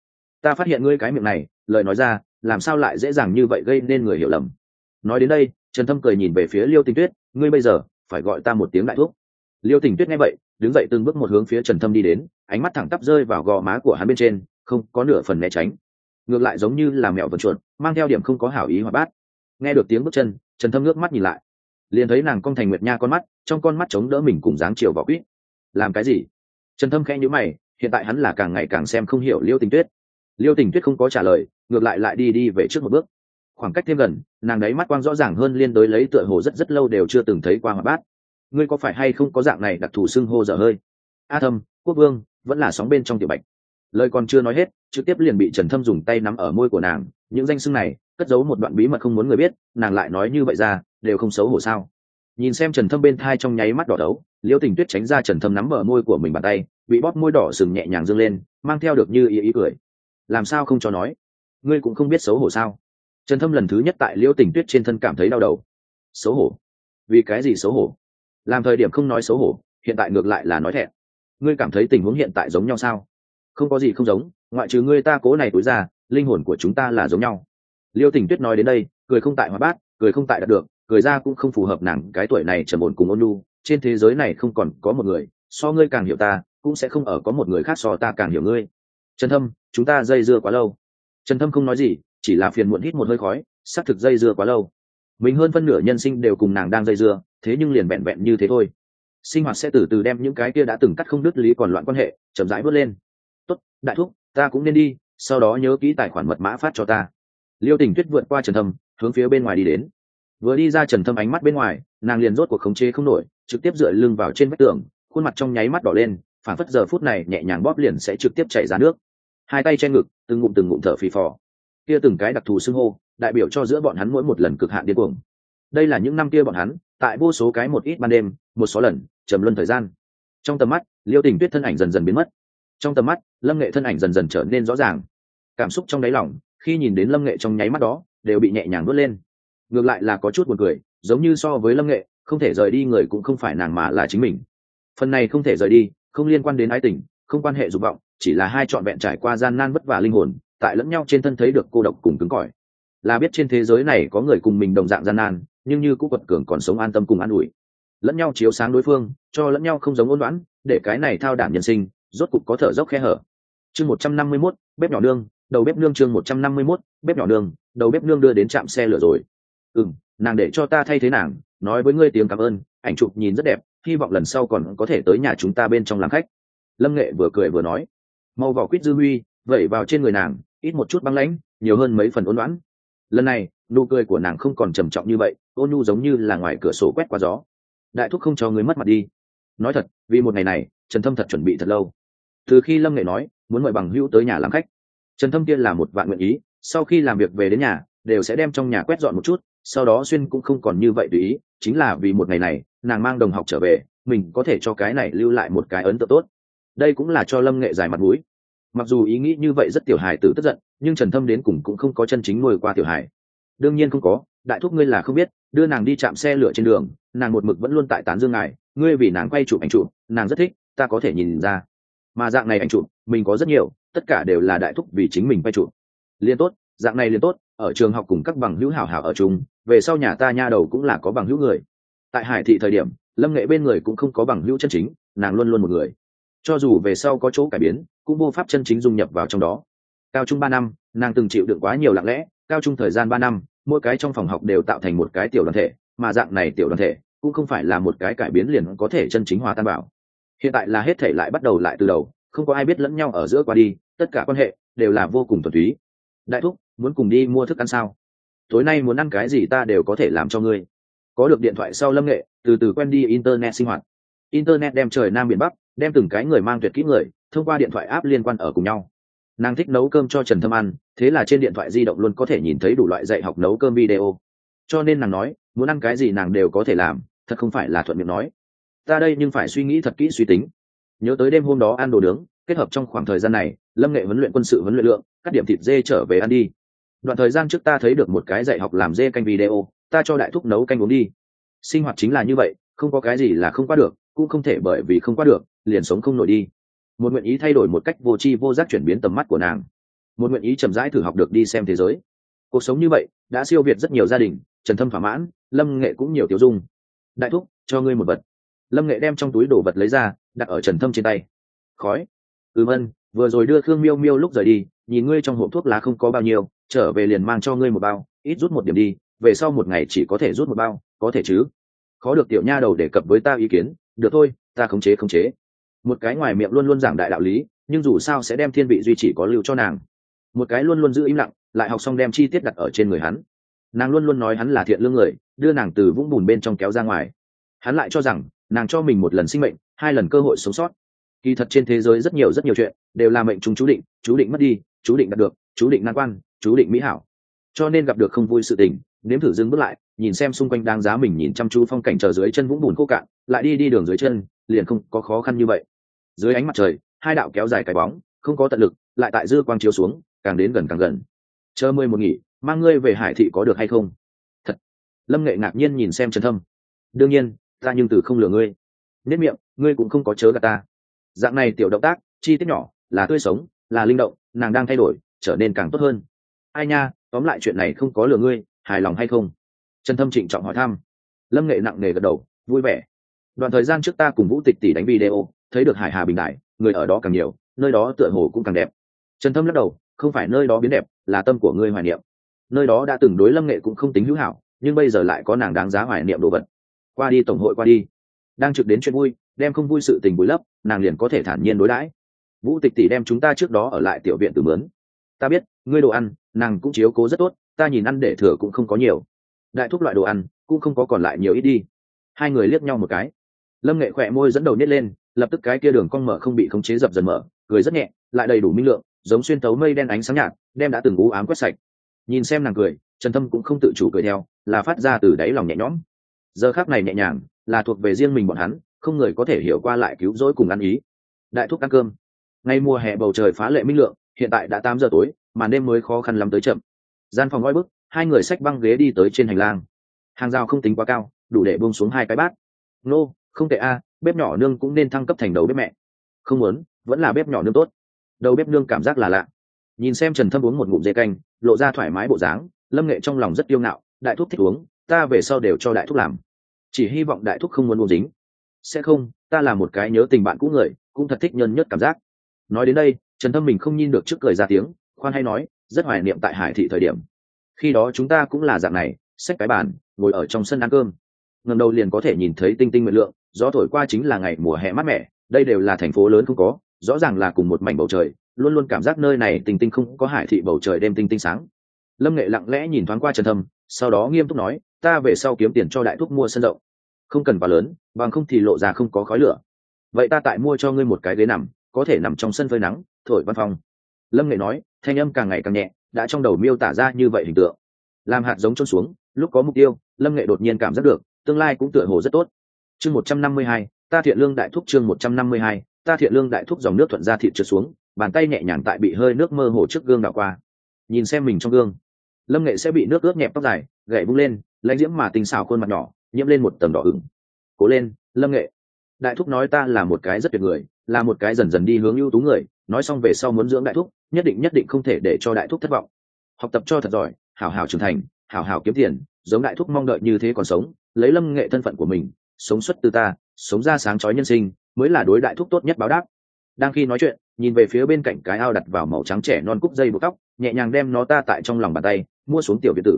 ta phát hiện ngươi cái miệng này lời nói ra làm sao lại dễ dàng như vậy gây nên người hiểu lầm. Nói đến đây Trần Thâm cười nhìn về phía Liêu Tình Tuyết, ngươi bây giờ phải gọi ta một tiếng đại thúc. Liêu Tình Tuyết nghe vậy đứng dậy từng bước một hướng phía Trần Thâm đi đến, ánh mắt thẳng tắp rơi vào gò má của hắn bên trên, không có nửa phần né tránh, ngược lại giống như là mèo vần chuột, mang theo điểm không có hảo ý hoạt bát. Nghe được tiếng bước chân, Trần Thâm ngước mắt nhìn lại, liền thấy nàng cong thành nguyệt nha con mắt, trong con mắt chống đỡ mình cùng dáng chiều vỏ quýt. Làm cái gì? Trần Thâm khẽ nhíu mày, hiện tại hắn là càng ngày càng xem không hiểu Liêu Tình Tuyết. Liêu Tình Tuyết không có trả lời, ngược lại đi về trước một bước. Khoảng cách thêm gần, nàng đấy mắt quang rõ ràng hơn liên đối lấy tựa hồ rất lâu đều chưa từng thấy qua hoạt bát. Ngươi có phải hay không có dạng này đặc thù xưng hô dở hơi? A Thâm, Quốc Vương, vẫn là sóng bên trong tiểu bạch. Lời còn chưa nói hết, trực tiếp liền bị Trần Thâm dùng tay nắm ở môi của nàng, những danh xưng này cất giấu một đoạn bí mật không muốn người biết, nàng lại nói như vậy ra, đều không xấu hổ sao? Nhìn xem Trần Thâm bên thai trong nháy mắt đỏ đấu, Liêu Tình Tuyết tránh ra Trần Thâm nắm ở môi của mình bàn tay, bị bóp môi đỏ sừng nhẹ nhàng dương lên, mang theo được như ý cười. Làm sao không cho nói? Ngươi cũng không biết xấu hổ sao? Trần Thâm lần thứ nhất tại Liêu Tình Tuyết trên thân cảm thấy đau đầu. Xấu hổ? Vì cái gì xấu hổ? Làm thời điểm không nói xấu hổ, hiện tại ngược lại là nói thẹn. Ngươi cảm thấy tình huống hiện tại giống nhau sao? Không có gì không giống, ngoại trừ ngươi ta cố này tối ra, linh hồn của chúng ta là giống nhau. Liêu Tình Tuyết nói đến đây, cười không tại hóa bát, cười không tại đạt được, cười ra cũng không phù hợp nàng cái tuổi này trầm ổn cùng ôn nhu. Trên thế giới này không còn có một người so ngươi càng hiểu ta, cũng sẽ không ở có một người khác so ta càng hiểu ngươi. Trần Thâm, chúng ta dây dưa quá lâu. Trần Thâm không nói gì, chỉ là phiền muộn hít một hơi khói, xác thực dây dưa quá lâu. Mình hơn phân nửa nhân sinh đều cùng nàng đang dây dưa, thế nhưng liền vẹn vẹn như thế thôi. Sinh hoạt sẽ từ từ đem những cái kia đã từng cắt không đứt lý còn loạn quan hệ chậm rãi vớt lên. Tốt, đại thúc, ta cũng nên đi, sau đó nhớ kỹ tài khoản mật mã phát cho ta. Liêu Tình Tuyết vượt qua Trần Thâm, hướng phía bên ngoài đi đến. Vừa đi ra Trần Thâm ánh mắt bên ngoài, nàng liền rốt cuộc khống chế không nổi, trực tiếp dựa lưng vào trên vách tường, khuôn mặt trong nháy mắt đỏ lên, phản phất giờ phút này nhẹ nhàng bóp liền sẽ trực tiếp chảy ra nước. Hai tay che ngực, từng ngụm thở phì phò. Kia từng cái đặc thù xưng hô, đại biểu cho giữa bọn hắn mỗi một lần cực hạn điên cuồng. Đây là những năm kia bọn hắn, tại vô số cái một ít ban đêm, một số lần, trầm luân thời gian. Trong tầm mắt, Liêu Tình Tuyết thân ảnh dần dần biến mất. Trong tầm mắt, Lâm Nghệ thân ảnh dần dần trở nên rõ ràng. Cảm xúc trong đáy lòng, khi nhìn đến Lâm Nghệ trong nháy mắt đó, đều bị nhẹ nhàng vớt lên. Ngược lại là có chút buồn cười, giống như so với Lâm Nghệ, không thể rời đi người cũng không phải nàng mà là chính mình. Phần này không thể rời đi, không liên quan đến ái tình, không quan hệ dục vọng, chỉ là hai trọn vẹn trải qua gian nan vất vả linh hồn, tại lẫn nhau trên thân thấy được cô độc cùng cứng cỏi. Là biết trên thế giới này có người cùng mình đồng dạng gian nan, nhưng như cũng quật cường còn sống an tâm cùng an ủi. Lẫn nhau chiếu sáng đối phương, cho lẫn nhau không giống ôn loãn, để cái này thao đảm nhân sinh, rốt cục có thở dốc khe hở. Chương 151, bếp nhỏ nương, đầu bếp nương chương 151, bếp nhỏ nương, đầu bếp nương đưa đến trạm xe lửa rồi. Nàng để cho ta thay thế nàng, nói với ngươi tiếng cảm ơn, ảnh chụp nhìn rất đẹp, hy vọng lần sau còn có thể tới nhà chúng ta bên trong làm khách. Lâm Nghệ vừa cười vừa nói, màu vỏ quýt dư huy vẩy vào trên người nàng, ít một chút băng lãnh, nhiều hơn mấy phần ôn loãn. Lần này nụ cười của nàng không còn trầm trọng như vậy, ôn nhu giống như là ngoài cửa sổ quét qua gió. Đại thúc không cho ngươi mất mặt đi. Nói thật, vì một ngày này Trần Thâm thật chuẩn bị thật lâu. Từ khi Lâm Nghệ nói muốn mời bằng hữu tới nhà làm khách, Trần Thâm kia là một vạn nguyện ý, sau khi làm việc về đến nhà đều sẽ đem trong nhà quét dọn một chút, sau đó xuyên cũng không còn như vậy tùy ý, chính là vì một ngày này nàng mang đồng học trở về, mình có thể cho cái này lưu lại một cái ấn tượng tốt. Đây cũng là cho Lâm Nghệ giải mặt mũi. Mặc dù ý nghĩ như vậy rất tiểu hài tử tức giận, nhưng Trần Thâm đến cùng cũng không có chân chính nuôi qua tiểu hài. Đương nhiên không có, đại thúc ngươi là không biết, đưa nàng đi chạm xe lửa trên đường, nàng một mực vẫn luôn tại tán dương ngài, ngươi vì nàng quay chụp ảnh chụp, nàng rất thích, ta có thể nhìn ra. Mà dạng này ảnh chụp, mình có rất nhiều, tất cả đều là đại thúc vì chính mình quay chụp. Liên tốt, dạng này liên tốt, ở trường học cùng các bằng hữu hảo hảo ở chung, về sau nhà ta nha đầu cũng là có bằng hữu người. Tại Hải Thị thời điểm, Lâm Nghệ bên người cũng không có bằng hữu chân chính, nàng luôn luôn một người. Cho dù về sau có chỗ cải biến, cũng vô pháp chân chính dung nhập vào trong đó. Cao trung 3 năm, nàng từng chịu đựng quá nhiều lặng lẽ, cao trung thời gian 3 năm, mỗi cái trong phòng học đều tạo thành một cái tiểu đoàn thể, mà dạng này tiểu đoàn thể cũng không phải là một cái cải biến liền có thể chân chính hòa tan vào. Hiện tại là hết thể lại bắt đầu lại từ đầu, không có ai biết lẫn nhau ở giữa qua đi, tất cả quan hệ đều là vô cùng thuần túy. Đại thúc, muốn cùng đi mua thức ăn sao? Tối nay muốn ăn cái gì ta đều có thể làm cho ngươi. Có được điện thoại sau Lâm Nghệ từ từ quen đi internet sinh hoạt. Internet đem trời nam biển bắc, đem từng cái người mang tuyệt kỹ người thông qua điện thoại app liên quan ở cùng nhau. Nàng thích nấu cơm cho Trần Thâm ăn, thế là trên điện thoại di động luôn có thể nhìn thấy đủ loại dạy học nấu cơm video. Cho nên nàng nói muốn ăn cái gì nàng đều có thể làm, thật không phải là thuận miệng nói. Ta đây nhưng phải suy nghĩ thật kỹ suy tính. Nhớ tới đêm hôm đó ăn đồ nướng, kết hợp trong khoảng thời gian này Lâm Nghệ huấn luyện quân sự huấn luyện lượng, cắt điểm thịt dê trở về ăn đi. Đoạn thời gian trước ta thấy được một cái dạy học làm dê canh video, ta cho đại thúc nấu canh uống đi. Sinh hoạt chính là như vậy, không có cái gì là không qua được, cũng không thể bởi vì không qua được liền sống không nổi đi. Một nguyện ý thay đổi một cách vô tri vô giác chuyển biến tầm mắt của nàng. một nguyện ý chậm rãi thử học được đi xem thế giới. Cuộc sống như vậy đã siêu việt rất nhiều gia đình. Trần Thâm thỏa mãn, Lâm Nghệ cũng nhiều tiêu dung. Đại thúc, cho ngươi một vật. Lâm Nghệ đem trong túi đồ vật lấy ra, đặt ở Trần Thâm trên tay. Khói. Ân, vừa rồi đưa Khương Miêu Miêu lúc rời đi, nhìn ngươi trong hộp thuốc lá không có bao nhiêu, trở về liền mang cho ngươi một bao, ít rút một điểm đi, về sau một ngày chỉ có thể rút một bao, có thể chứ? Khó được tiểu nha đầu đề cập với ta ý kiến, được thôi, ta khống chế. Một cái ngoài miệng luôn luôn giảng đại đạo lý, nhưng dù sao sẽ đem thiên vị duy trì có lưu cho nàng. Một cái luôn luôn giữ im lặng, lại học xong đem chi tiết đặt ở trên người hắn. Nàng luôn luôn nói hắn là thiện lương người, đưa nàng từ vũng bùn bên trong kéo ra ngoài. Hắn lại cho rằng nàng cho mình một lần sinh mệnh, 2 lần cơ hội sống sót. Kỳ thật trên thế giới rất nhiều chuyện đều là mệnh chúng chú định mất đi, chú định đạt được, chú định nan quan, chú định mỹ hảo. Cho nên gặp được không vui sự tình, nếm thử dừng bước lại, nhìn xem xung quanh đáng giá mình nhìn chăm chú phong cảnh chờ dưới chân vũng bùn khô cạn, lại đi đường dưới chân, liền không có khó khăn như vậy. Dưới ánh mặt trời, 2 đạo kéo dài cái bóng, không có tận lực, lại tại dư quang chiếu xuống, càng đến gần càng gần. Chờ 11 nghỉ, mang ngươi về Hải thị có được hay không? Thật. Lâm Nghệ ngạc nhiên nhìn xem Trần Thâm. Đương nhiên, ta nhưng từ không lừa ngươi. Nét miệng, ngươi cũng không có chớ gạt ta. Dạng này tiểu động tác, chi tiết nhỏ, là tươi sống, là linh động, nàng đang thay đổi, trở nên càng tốt hơn. Ai nha, tóm lại chuyện này không có lừa ngươi, hài lòng hay không? Trần Thâm trịnh trọng hỏi thăm. Lâm Nghệ nặng nề gật đầu, vui vẻ. Đoạn thời gian trước ta cùng Vũ Tịch tỷ đánh video, thấy được Hải Hà Bình Đại, người ở đó càng nhiều, nơi đó tựa hồ cũng càng đẹp. Trần Thâm lắc đầu, không phải nơi đó biến đẹp, là tâm của ngươi hoài niệm. Nơi đó đã từng đối Lâm Nghệ cũng không tính hữu hảo, nhưng bây giờ lại có nàng đáng giá hoài niệm đồ vật. Qua đi tổng hội qua đi. Đang trực đến chuyện vui, đem không vui sự tình bối lấp, nàng liền có thể thản nhiên đối đãi. Vũ Tịch tỷ đem chúng ta trước đó ở lại tiểu viện từ mướn. Ta biết, ngươi đồ ăn, nàng cũng chiếu cố rất tốt, ta nhìn ăn để thừa cũng không có nhiều. Đại thúc loại đồ ăn cũng không có còn lại nhiều ít đi. Hai người liếc nhau một cái. Lâm Nghệ khỏe môi dẫn đầu nhếch lên, lập tức cái kia đường cong mở không bị khống chế dập dần mở, cười rất nhẹ, lại đầy đủ minh lượng, giống xuyên tấu mây đen ánh sáng nhạt, đem đã từng u ám quét sạch. Nhìn xem nàng cười, Trần Thâm cũng không tự chủ cười theo, là phát ra từ đáy lòng nhẹ nhõm. Giờ khắc này nhẹ nhàng, là thuộc về riêng mình bọn hắn, không người có thể hiểu qua lại cứu rỗi cùng ăn ý. Đại thúc ăn cơm. Ngay mùa hè bầu trời phá lệ minh lượng, hiện tại đã 8 giờ tối, màn đêm mới khó khăn lắm tới chậm. Gian phòng oi bức, hai người xách băng ghế đi tới trên hành lang. Hàng rào không tính quá cao, đủ để buông xuống 2 cái bát. Nô, không tệ a, bếp nhỏ nương cũng nên thăng cấp thành đầu bếp mẹ. Không muốn, vẫn là bếp nhỏ nương tốt. Đầu bếp nương cảm giác là lạ. Nhìn xem Trần Thâm uống một ngụm dê canh, lộ ra thoải mái bộ dáng, Lâm Nghệ trong lòng rất yêu ngạo, đại thúc thích uống, ta về sau đều cho đại thúc làm. Chỉ hy vọng đại thúc không muốn uống dính. Sẽ không, ta là một cái nhớ tình bạn cũ người, cũng thật thích nhân nhất cảm giác. Nói đến đây, Trần Thâm mình không nhìn được trước cười ra tiếng, khoan hay nói, rất hoài niệm tại Hải thị thời điểm. Khi đó chúng ta cũng là dạng này, xách cái bàn, ngồi ở trong sân ăn cơm. Ngẩng đầu liền có thể nhìn thấy tinh tinh nguyệt lượng, gió thổi qua chính là ngày mùa hè mát mẻ, đây đều là thành phố lớn không có, rõ ràng là cùng một mảnh bầu trời, luôn luôn cảm giác nơi này tinh tinh không có Hải thị bầu trời đêm tinh tinh sáng. Lâm Nghệ lặng lẽ nhìn thoáng qua Trần Thâm, sau đó nghiêm túc nói, ta về sau kiếm tiền cho đại thúc mua sân rộng, không cần quá lớn, bằng không thì lộ ra không có khói lửa. Vậy ta tại mua cho ngươi một cái ghế nằm, có thể nằm trong sân phơi nắng, thổi văn phòng. Lâm Nghệ nói, thanh âm càng ngày càng nhẹ, đã trong đầu miêu tả ra như vậy hình tượng. Làm hạt giống trôn xuống, lúc có mục tiêu, Lâm Nghệ đột nhiên cảm giác được, tương lai cũng tựa hồ rất tốt. Chương 152, ta thiện lương đại thúc. Chương 152, ta thiện lương đại thúc. Dòng nước thuận ra thịt trượt xuống, bàn tay nhẹ nhàng tại bị hơi nước mơ hồ trước gương đảo qua. Nhìn xem mình trong gương, Lâm Nghệ sẽ bị nước ướt nhẹp tóc dài, gậy bung lên, lãnh diễm mà tinh xảo khuôn mặt nhỏ, nhiễm lên một tầng đỏ ửng. Cố lên, Lâm Nghệ. Đại thúc nói ta là một cái rất tuyệt người, là một cái dần dần đi hướng ưu tú người, nói xong về sau muốn dưỡng đại thúc, nhất định không thể để cho đại thúc thất vọng. Học tập cho thật giỏi, hảo hảo trưởng thành, hảo hảo kiếm tiền, giống đại thúc mong đợi như thế còn sống, lấy Lâm Nghệ thân phận của mình, sống xuất từ ta, sống ra sáng chói nhân sinh, mới là đối đại thúc tốt nhất báo đáp. Đang khi nói chuyện, nhìn về phía bên cạnh cái ao đặt vào màu trắng trẻ non cúc dây buộc tóc, nhẹ nhàng đem nó ta tại trong lòng bàn tay, mua xuống tiểu biệt tử,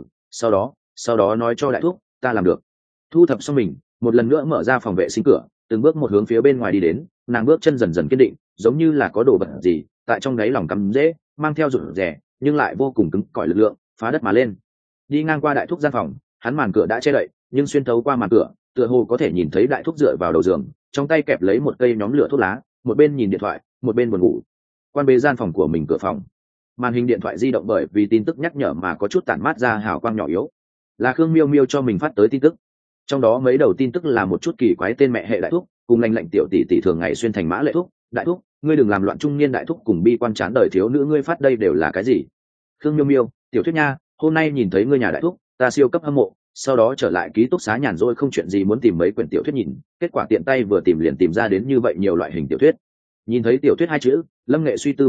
sau đó nói cho đại thúc, ta làm được. Thu thập xong mình, một lần nữa mở ra phòng vệ sinh cửa, từng bước một hướng phía bên ngoài đi đến, nàng bước chân dần dần kiên định, giống như là có đồ vật gì tại trong đáy lòng cắm rễ, mang theo rụt rè, nhưng lại vô cùng cứng cỏi lực lượng, phá đất mà lên. Đi ngang qua đại thúc gian phòng, hắn màn cửa đã che đậy, nhưng xuyên thấu qua màn cửa, tựa hồ có thể nhìn thấy đại thúc dựa vào đầu giường, trong tay kẹp lấy một cây nhóm lửa thuốc lá, một bên nhìn điện thoại, một bên buồn ngủ. Quan bế gian phòng của mình cửa phòng, màn hình điện thoại di động bởi vì tin tức nhắc nhở mà có chút tản mát ra hào quang nhỏ yếu, là Khương Miêu Miêu cho mình phát tới tin tức. Trong đó mấy đầu tin tức là một chút kỳ quái tên mẹ hệ đại thúc, cùng lành lạnh tiểu tỷ tỷ thường ngày xuyên thành mã lệ thúc, đại thúc, ngươi đừng làm loạn trung niên đại thúc cùng bi quan chán đời thiếu nữ ngươi phát đây đều là cái gì? Khương Miêu Miêu, tiểu thuyết nha, hôm nay nhìn thấy ngươi nhà đại thúc, ta siêu cấp hâm mộ, sau đó trở lại ký túc xá nhàn rỗi không chuyện gì muốn tìm mấy quyển tiểu thuyết nhìn, kết quả tiện tay vừa tìm liền tìm ra đến như vậy nhiều loại hình tiểu thuyết. Nhìn thấy tiểu thuyết 2 chữ, Lâm Nghệ suy tư một lát,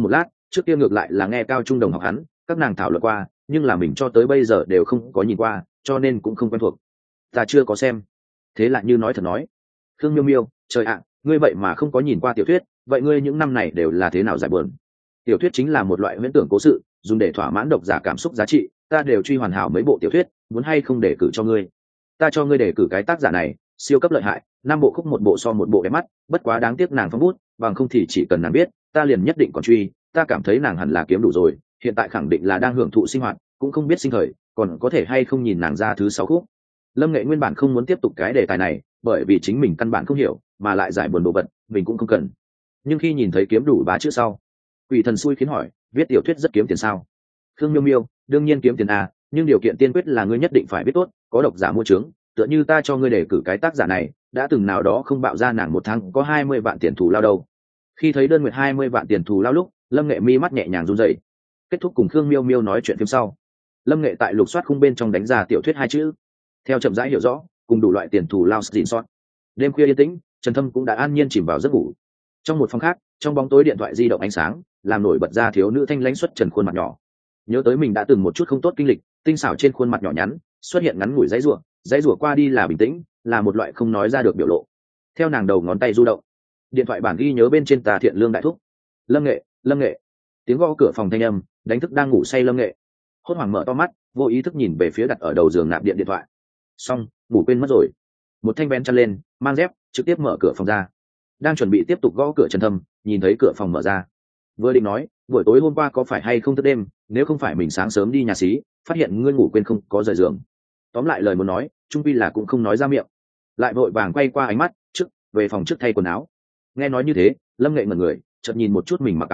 trước kia ngược lại là nghe cao trung đồng học hắn các nàng thảo luận qua, nhưng là mình cho tới bây giờ đều không có nhìn qua, cho nên cũng không quen thuộc. Ta chưa có xem. Thế là như nói thật nói. Khương Miêu Miêu, trời ạ, ngươi vậy mà không có nhìn qua tiểu thuyết, vậy ngươi những năm này đều là thế nào giải buồn? Tiểu thuyết chính là một loại huyễn tưởng cố sự, dùng để thỏa mãn độc giả cảm xúc giá trị, ta đều truy hoàn hảo mấy bộ tiểu thuyết, muốn hay không để cử cho ngươi? Ta cho ngươi đề cử cái tác giả này, siêu cấp lợi hại, 5 bộ khúc một bộ so một bộ đẹp mắt, bất quá đáng tiếc nàng phong bút, bằng không thì chỉ cần nàng biết, ta liền nhất định còn truy, ta cảm thấy nàng hẳn là kiếm đủ rồi, hiện tại khẳng định là đang hưởng thụ sinh hoạt, cũng không biết sinh thời, còn có thể hay không nhìn nàng ra thứ 6 khúc. Lâm Nghệ nguyên bản không muốn tiếp tục cái đề tài này, bởi vì chính mình căn bản không hiểu, mà lại giải buồn đồ vật, mình cũng không cần. Nhưng khi nhìn thấy kiếm đủ 3 chữ sau, Quỷ Thần xui khiến hỏi, viết tiểu thuyết rất kiếm tiền sao? Khương Miêu Miêu, đương nhiên kiếm tiền à, nhưng điều kiện tiên quyết là ngươi nhất định phải viết tốt, có độc giả mua chứng, tựa như ta cho ngươi đề cử cái tác giả này, đã từng nào đó không bạo ra nàng một tháng có 20 vạn tiền thù lao đâu. Khi thấy đơn nguyệt 20 vạn tiền thù lao lúc, Lâm Nghệ mi mắt nhẹ nhàng run rẩy. Kết thúc cùng Khương Miêu Miêu nói chuyện phim sau, Lâm Nghệ tại lục soát khung bên trong đánh ra tiểu thuyết 2 chữ. Theo chậm rãi hiểu rõ, cùng đủ loại tiền thù lao xịn sót. Đêm khuya yên tĩnh, Trần Thâm cũng đã an nhiên chìm vào giấc ngủ. Trong một phòng khác, trong bóng tối điện thoại di động ánh sáng, làm nổi bật ra thiếu nữ thanh lãnh xuất trần khuôn mặt nhỏ. Nhớ tới mình đã từng một chút không tốt kinh lịch, tinh xảo trên khuôn mặt nhỏ nhắn xuất hiện ngắn ngủi dãy rủa qua đi là bình tĩnh, là một loại không nói ra được biểu lộ. Theo nàng đầu ngón tay du động, điện thoại bản ghi nhớ bên trên Tà Thiện Lương đại thúc. Lâm Nghệ. Tiếng gõ cửa phòng thanh âm đánh thức đang ngủ say Lâm Nghệ. Hốt hoảng mở to mắt, vô ý thức nhìn về phía đặt ở đầu giường nạp điện thoại. Xong, ngủ quên mất rồi. Một thanh bén chăn lên, mang dép, trực tiếp mở cửa phòng ra. Đang chuẩn bị tiếp tục gõ cửa Trần Thâm, nhìn thấy cửa phòng mở ra. Vừa định nói, buổi tối hôm qua có phải hay không thức đêm, nếu không phải mình sáng sớm đi nhà xí, phát hiện ngươi ngủ quên không có rời giường. Tóm lại lời muốn nói, trung quy là cũng không nói ra miệng. Lại vội vàng quay qua ánh mắt, về phòng trước thay quần áo. Nghe nói như thế, Lâm Nghệ ngẩn người, chợt nhìn một chút mình mặc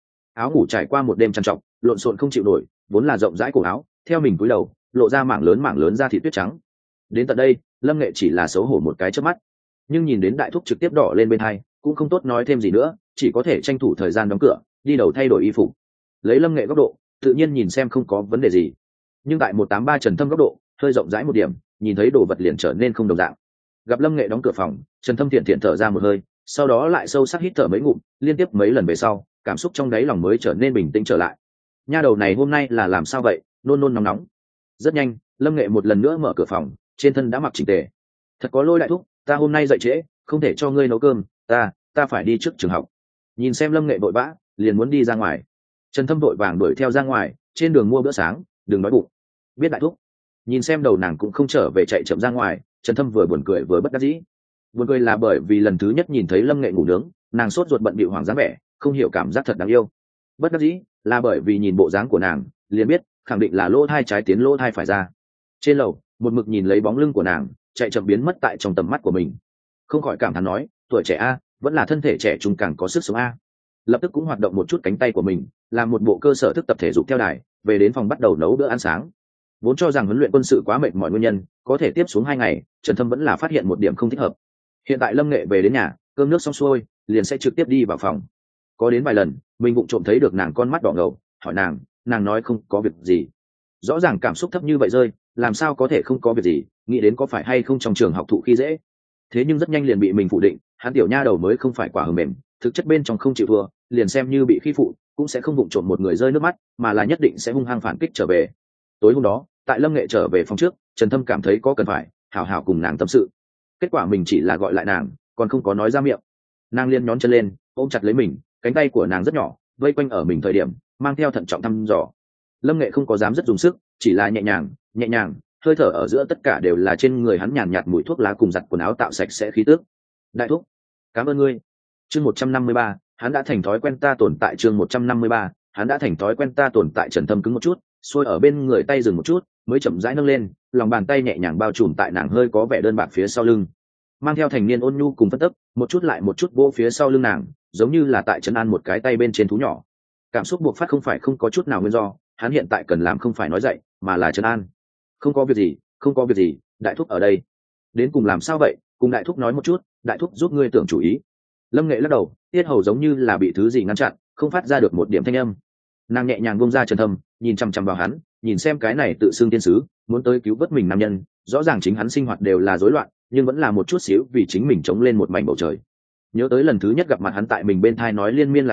áo ngủ trải qua một đêm trằn trọc, lộn xộn không chịu nổi, vốn là rộng rãi cổ áo, theo mình cúi đầu, lộ ra mảng lớn da thịt tuyết trắng. Đến tận đây, Lâm Nghệ chỉ là xấu hổ một cái chớp mắt, nhưng nhìn đến đại thúc trực tiếp đỏ lên bên hai, cũng không tốt nói thêm gì nữa, chỉ có thể tranh thủ thời gian đóng cửa, đi đầu thay đổi y phục. Lấy Lâm Nghệ góc độ, tự nhiên nhìn xem không có vấn đề gì, nhưng tại 183 Trần Thâm góc độ, hơi rộng rãi một điểm, nhìn thấy đồ vật liền trở nên không đồng dạng. Gặp Lâm Nghệ đóng cửa phòng, Trần Thâm thiện thở ra một hơi, sau đó lại sâu sắc hít thở mấy ngụm, liên tiếp mấy lần về sau, cảm xúc trong đáy lòng mới trở nên bình tĩnh trở lại. Nha đầu này hôm nay là làm sao vậy, nôn nóng. Rất nhanh, Lâm Nghệ một lần nữa mở cửa phòng, trên thân đã mặc chỉnh tề. Thật có lỗi đại thúc, ta hôm nay dậy trễ, không thể cho ngươi nấu cơm, ta phải đi trước trường học. Nhìn xem Lâm Nghệ vội vã, liền muốn đi ra ngoài. Trần Thâm vội vàng đuổi theo ra ngoài, trên đường mua bữa sáng, đừng đói bụng. Biết đại thúc. Nhìn xem đầu nàng cũng không trở về chạy chậm ra ngoài, Trần Thâm vừa buồn cười vừa bất đắc dĩ. Buồn cười là bởi vì lần thứ nhất nhìn thấy Lâm Nghệ ngủ nướng, nàng sốt ruột bận bịu hoảng dáng vẻ, không hiểu cảm giác thật đáng yêu. Bất đắc dĩ là bởi vì nhìn bộ dáng của nàng, liền biết khẳng định là lỗ thai trái tiến lỗ thai phải ra. Trên lầu, một mực nhìn lấy bóng lưng của nàng, chạy chậm biến mất tại trong tầm mắt của mình. Không khỏi cảm thán nói, tuổi trẻ a, vẫn là thân thể trẻ trung càng có sức sống a. Lập tức cũng hoạt động một chút cánh tay của mình, làm một bộ cơ sở thức tập thể dục theo đài, về đến phòng bắt đầu nấu bữa ăn sáng. Vốn cho rằng huấn luyện quân sự quá mệt mỏi nguyên nhân, có thể tiếp xuống 2 ngày, Trần Thâm vẫn là phát hiện một điểm không thích hợp. Hiện tại Lâm Nghệ về đến nhà, cơm nước xong xuôi, liền sẽ trực tiếp đi vào phòng. Có đến vài lần, mình vụng trộm thấy được nàng con mắt đỏ ngầu, hỏi nàng nói không có việc gì. Rõ ràng cảm xúc thấp như vậy rơi, làm sao có thể không có việc gì, nghĩ đến có phải hay không trong trường học thụ khi dễ. Thế nhưng rất nhanh liền bị mình phủ định, hắn tiểu nha đầu mới không phải quả hờ mềm, thực chất bên trong không chịu thua, liền xem như bị khi phụ, cũng sẽ không vụng trộm một người rơi nước mắt, mà là nhất định sẽ hung hăng phản kích trở về. Tối hôm đó, tại Lâm Nghệ trở về phòng trước, Trần Thâm cảm thấy có cần phải hảo hảo cùng nàng tâm sự. Kết quả mình chỉ là gọi lại nàng, còn không có nói ra miệng. Nàng liền nhón chân lên, ôm chặt lấy mình, cánh tay của nàng rất nhỏ, vây quanh ở mình thời điểm, mang theo thận trọng thăm dò. Lâm Nghệ không có dám rất dùng sức, chỉ là nhẹ nhàng, hơi thở ở giữa tất cả đều là trên người hắn nhàn nhạt mùi thuốc lá cùng giặt quần áo tạo sạch sẽ khí tước. Đại thúc, cảm ơn ngươi. Chương 153, hắn đã thành thói quen ta tồn tại. Chương 153, hắn đã thành thói quen ta tồn tại. Trần Thâm cứng một chút, xuôi ở bên người tay dừng một chút, mới chậm rãi nâng lên, lòng bàn tay nhẹ nhàng bao trùm tại nàng hơi có vẻ đơn bạc phía sau lưng, mang theo thành niên ôn nhu cùng phân tức, một chút lại một chút vỗ phía sau lưng nàng, giống như là tại trấn an một cái tay bên trên thú nhỏ. Cảm xúc buộc phát không phải không có chút nào nguyên do, hắn hiện tại cần làm không phải nói dậy, mà là trấn an. Không có việc gì, đại thúc ở đây. Đến cùng làm sao vậy, cùng đại thúc nói một chút, đại thúc giúp ngươi tưởng chủ ý. Lâm Nghệ lắc đầu, tiết hầu giống như là bị thứ gì ngăn chặn, không phát ra được một điểm thanh âm. Nàng nhẹ nhàng buông ra Trần Thâm, nhìn chăm chăm vào hắn, nhìn xem cái này tự xưng tiên sứ, muốn tới cứu vớt mình nam nhân, rõ ràng chính hắn sinh hoạt đều là rối loạn, nhưng vẫn là một chút xíu vì chính mình chống lên một mảnh bầu trời. Nhớ tới lần thứ nhất gặp mặt hắn tại mình bên thai nói liên miên lại nhải,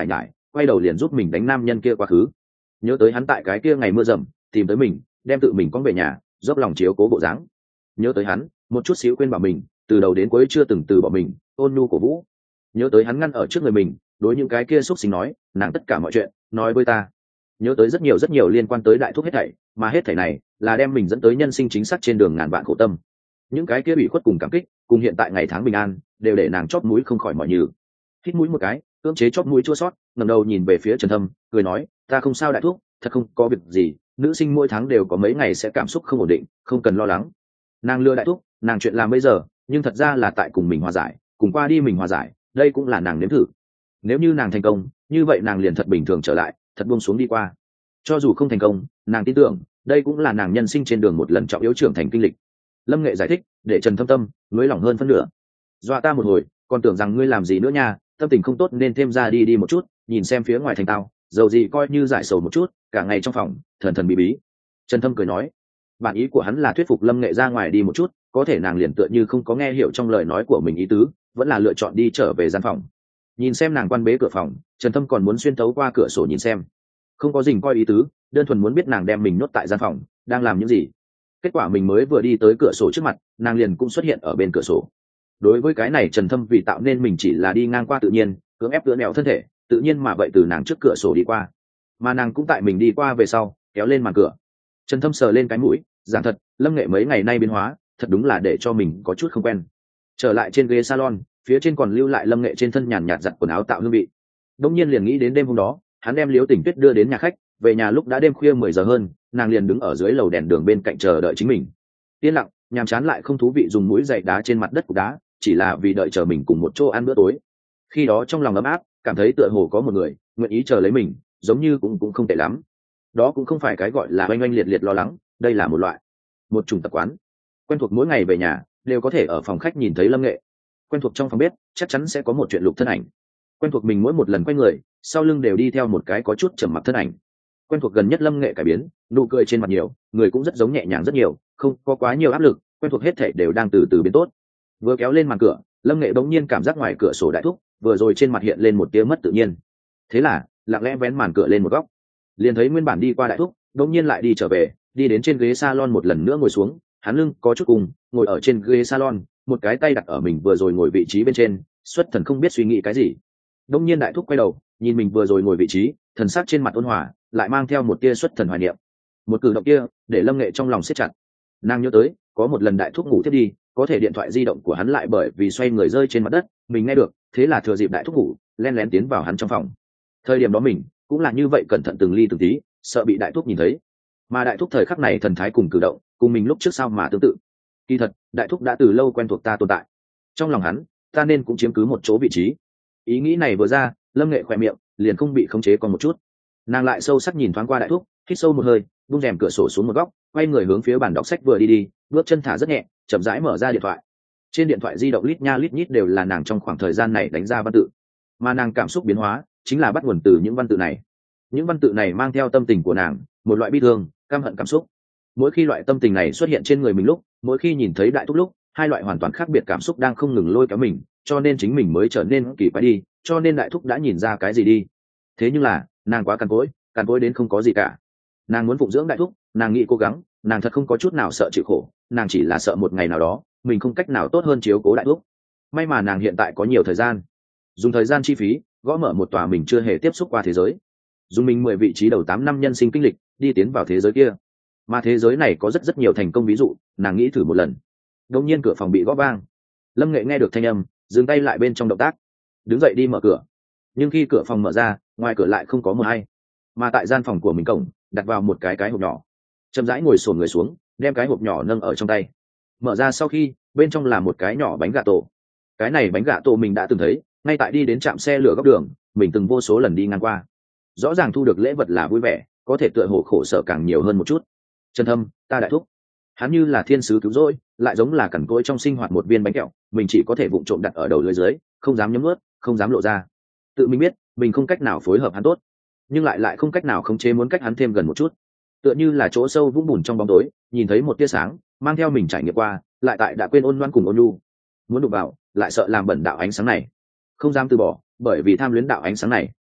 quay đầu liền giúp mình đánh nam nhân kia quá khứ. Nhớ tới hắn tại cái kia ngày mưa rầm tìm tới mình, đem tự mình con về nhà, dốc lòng chiếu cố bộ dáng. Nhớ tới hắn một chút xíu quên bảo mình, từ đầu đến cuối chưa từng từ bỏ mình, ôn nhu cổ vũ. Nhớ tới hắn ngăn ở trước người mình, đối những cái kia xúc sinh nói nàng tất cả mọi chuyện nói với ta. Nhớ tới rất nhiều liên quan tới đại thúc hết thảy, mà hết thảy này là đem mình dẫn tới nhân sinh chính xác trên đường ngàn vạn khổ tâm. Những cái kia bị khuất cùng cảm kích cùng hiện tại ngày tháng bình an đều để nàng chót mũi không khỏi mỏi nhừ. Hít mũi một cái, cưỡng chế chót mũi chua xót, ngẩng đầu nhìn về phía Trần Thâm, cười nói ta không sao đại thúc, thật không có việc gì, nữ sinh mỗi tháng đều có mấy ngày sẽ cảm xúc không ổn định, không cần lo lắng. Nàng lừa đại thúc, nàng chuyện làm bây giờ nhưng thật ra là tại cùng mình hòa giải, cùng qua đi mình hòa giải, đây cũng là nàng nếm thử. Nếu như nàng thành công, như vậy nàng liền thật bình thường trở lại, thật buông xuống đi qua. Cho dù không thành công, nàng tin tưởng đây cũng là nàng nhân sinh trên đường một lần trọng yếu trưởng thành kinh lịch. Lâm Nghệ giải thích để Trần Thâm tâm nới lỏng hơn phân nửa. Dọa ta một hồi, còn tưởng rằng ngươi làm gì nữa nha, tâm tình không tốt nên thêm ra đi một chút, nhìn xem phía ngoài thành tao, dầu gì coi như giải sầu một chút, cả ngày trong phòng thần thần bí bí. Trần Thâm cười nói, bản ý của hắn là thuyết phục Lâm Nghệ ra ngoài đi một chút, có thể nàng liền tựa như không có nghe hiểu trong lời nói của mình ý tứ, vẫn là lựa chọn đi trở về gian phòng. Nhìn xem nàng quan bế cửa phòng, Trần Thâm còn muốn xuyên thấu qua cửa sổ nhìn xem, không có dình coi ý tứ, đơn thuần muốn biết nàng đem mình nhốt tại gian phòng đang làm những gì. Kết quả mình mới vừa đi tới cửa sổ trước mặt, nàng liền cũng xuất hiện ở bên cửa sổ. Đối với cái này Trần Thâm vì tạo nên mình chỉ là đi ngang qua tự nhiên, cưỡng ép tựa nẹo thân thể, tự nhiên mà vậy từ nàng trước cửa sổ đi qua, mà nàng cũng tại mình đi qua về sau kéo lên màn cửa. Trần Thâm sờ lên cái mũi, giảng thật, Lâm Nghệ mấy ngày nay biến hóa thật đúng là để cho mình có chút không quen. Trở lại trên ghế salon, phía trên còn lưu lại Lâm Nghệ trên thân nhàn nhạt giặt quần áo tạo hương vị. Đông nhiên liền nghĩ đến đêm hôm đó hắn đem Liễu Tình Tuyết đưa đến nhà khách, về nhà lúc đã đêm khuya 10 giờ hơn, nàng liền đứng ở dưới lầu đèn đường bên cạnh chờ đợi chính mình. Yên lặng, nhàm chán lại không thú vị dùng mũi giày đá trên mặt đất cục đá, chỉ là vì đợi chờ mình cùng một chỗ ăn bữa tối. Khi đó trong lòng ấm áp, cảm thấy tựa hồ có một người nguyện ý chờ lấy mình, giống như cũng không tệ lắm. Đó cũng không phải cái gọi là oanh oanh liệt liệt lo lắng, đây là một chủng tập quán. Quen thuộc mỗi ngày về nhà đều có thể ở phòng khách nhìn thấy Lâm Nghệ, quen thuộc trong phòng bếp chắc chắn sẽ có một chuyện lục thân ảnh, quen thuộc mình mỗi một lần quay người sau lưng đều đi theo một cái có chút trầm mặc thân ảnh, quen thuộc gần nhất Lâm Nghệ cải biến, nụ cười trên mặt nhiều, người cũng rất giống nhẹ nhàng rất nhiều, không có quá nhiều áp lực, quen thuộc hết thảy đều đang từ từ biến tốt. Vừa kéo lên màn cửa, Lâm Nghệ bỗng nhiên cảm giác ngoài cửa sổ đại thúc vừa rồi trên mặt hiện lên một tia mất tự nhiên. Thế là lặng lẽ vén màn cửa lên một góc, liền thấy nguyên bản đi qua đại thúc bỗng nhiên lại đi trở về, đi đến trên ghế salon một lần nữa ngồi xuống, hắn lưng có chút cùng ngồi ở trên ghế salon, một cái tay đặt ở mình vừa rồi ngồi vị trí bên trên, xuất thần không biết suy nghĩ cái gì. Bỗng nhiên đại thúc quay đầu nhìn mình vừa rồi ngồi vị trí, thần sắc trên mặt ôn hòa lại mang theo một tia xuất thần hoài niệm. Một cử động kia để Lâm Nghệ trong lòng siết chặt. Nàng nhớ tới có một lần đại thúc ngủ thiết đi, có thể điện thoại di động của hắn lại bởi vì xoay người rơi trên mặt đất, mình nghe được, thế là thừa dịp đại thúc ngủ len lén tiến vào hắn trong phòng. Thời điểm đó mình cũng là như vậy, cẩn thận từng ly từng tí, sợ bị đại thúc nhìn thấy. Mà đại thúc thời khắc này thần thái cùng cử động cùng mình lúc trước sao mà tương tự. Kỳ thật đại thúc đã từ lâu quen thuộc ta tồn tại, trong lòng hắn ta nên cũng chiếm cứ một chỗ vị trí. Ý nghĩ này vừa ra, Lâm Nghệ khỏe miệng liền không bị khống chế còn một chút. Nàng lại sâu sắc nhìn thoáng qua đại thúc, hít sâu một hơi, bung rèm cửa sổ xuống một góc, quay người hướng phía bàn đọc sách vừa đi, bước chân thả rất nhẹ, chậm rãi mở ra điện thoại. Trên điện thoại di động lít nha lít nhít đều là nàng trong khoảng thời gian này đánh ra văn tự, mà nàng cảm xúc biến hóa chính là bắt nguồn từ những văn tự này. Những văn tự này mang theo tâm tình của nàng, một loại bi thương, căm hận cảm xúc. Mỗi khi loại tâm tình này xuất hiện trên người mình lúc, mỗi khi nhìn thấy đại thúc lúc, hai loại hoàn toàn khác biệt cảm xúc đang không ngừng lôi kéo mình, cho nên chính mình mới trở nên kỳ quái đi, cho nên đại thúc đã nhìn ra cái gì đi. Thế nhưng là nàng quá cằn cỗi đến không có gì cả. Nàng muốn phụng dưỡng đại thúc, nàng nghĩ cố gắng, nàng thật không có chút nào sợ chịu khổ, nàng chỉ là sợ một ngày nào đó mình không cách nào tốt hơn chiếu cố đại thúc. May mà nàng hiện tại có nhiều thời gian, dùng thời gian chi phí gõ mở một tòa mình chưa hề tiếp xúc qua thế giới, dùng mình 10 vị trí đầu 8 năm nhân sinh kinh lịch đi tiến vào thế giới kia. Mà thế giới này có rất nhiều thành công ví dụ, nàng nghĩ thử một lần. Đột nhiên cửa phòng bị gõ vang, Lâm Nghệ nghe được thanh âm, dừng tay lại bên trong động tác, đứng dậy đi mở cửa. Nhưng khi cửa phòng mở ra, ngoài cửa lại không có một ai, mà tại gian phòng của mình cổng đặt vào một cái hộp nhỏ. Chậm rãi ngồi xổm người xuống, đem cái hộp nhỏ nâng ở trong tay. Mở ra sau khi, bên trong là một cái nhỏ bánh gà tổ. Cái này bánh gà tổ mình đã từng thấy, ngay tại đi đến trạm xe lửa góc đường, mình từng vô số lần đi ngang qua. Rõ ràng thu được lễ vật là vui vẻ, có thể tựa hồ khổ sở càng nhiều hơn một chút. Trần Thâm, ta đại thúc. Hắn như là thiên sứ cứu rỗi, lại giống là cằn cỗi trong sinh hoạt một viên bánh kẹo, mình chỉ có thể vụng trộm đặt ở đầu lưỡi dưới, không dám nhấm nuốt, không dám lộ ra. Tự mình biết, mình không cách nào phối hợp hắn tốt, nhưng lại không cách nào khống chế muốn cách hắn thêm gần một chút. Tựa như là chỗ sâu vũng bùn trong bóng tối, nhìn thấy một tia sáng, mang theo mình trải nghiệm qua, lại tại đã quên ôn loan cùng ôn nhu. Muốn đụng vào, lại sợ làm bẩn đạo ánh sáng này, không dám từ bỏ, bởi vì tham luyến đạo ánh sáng này.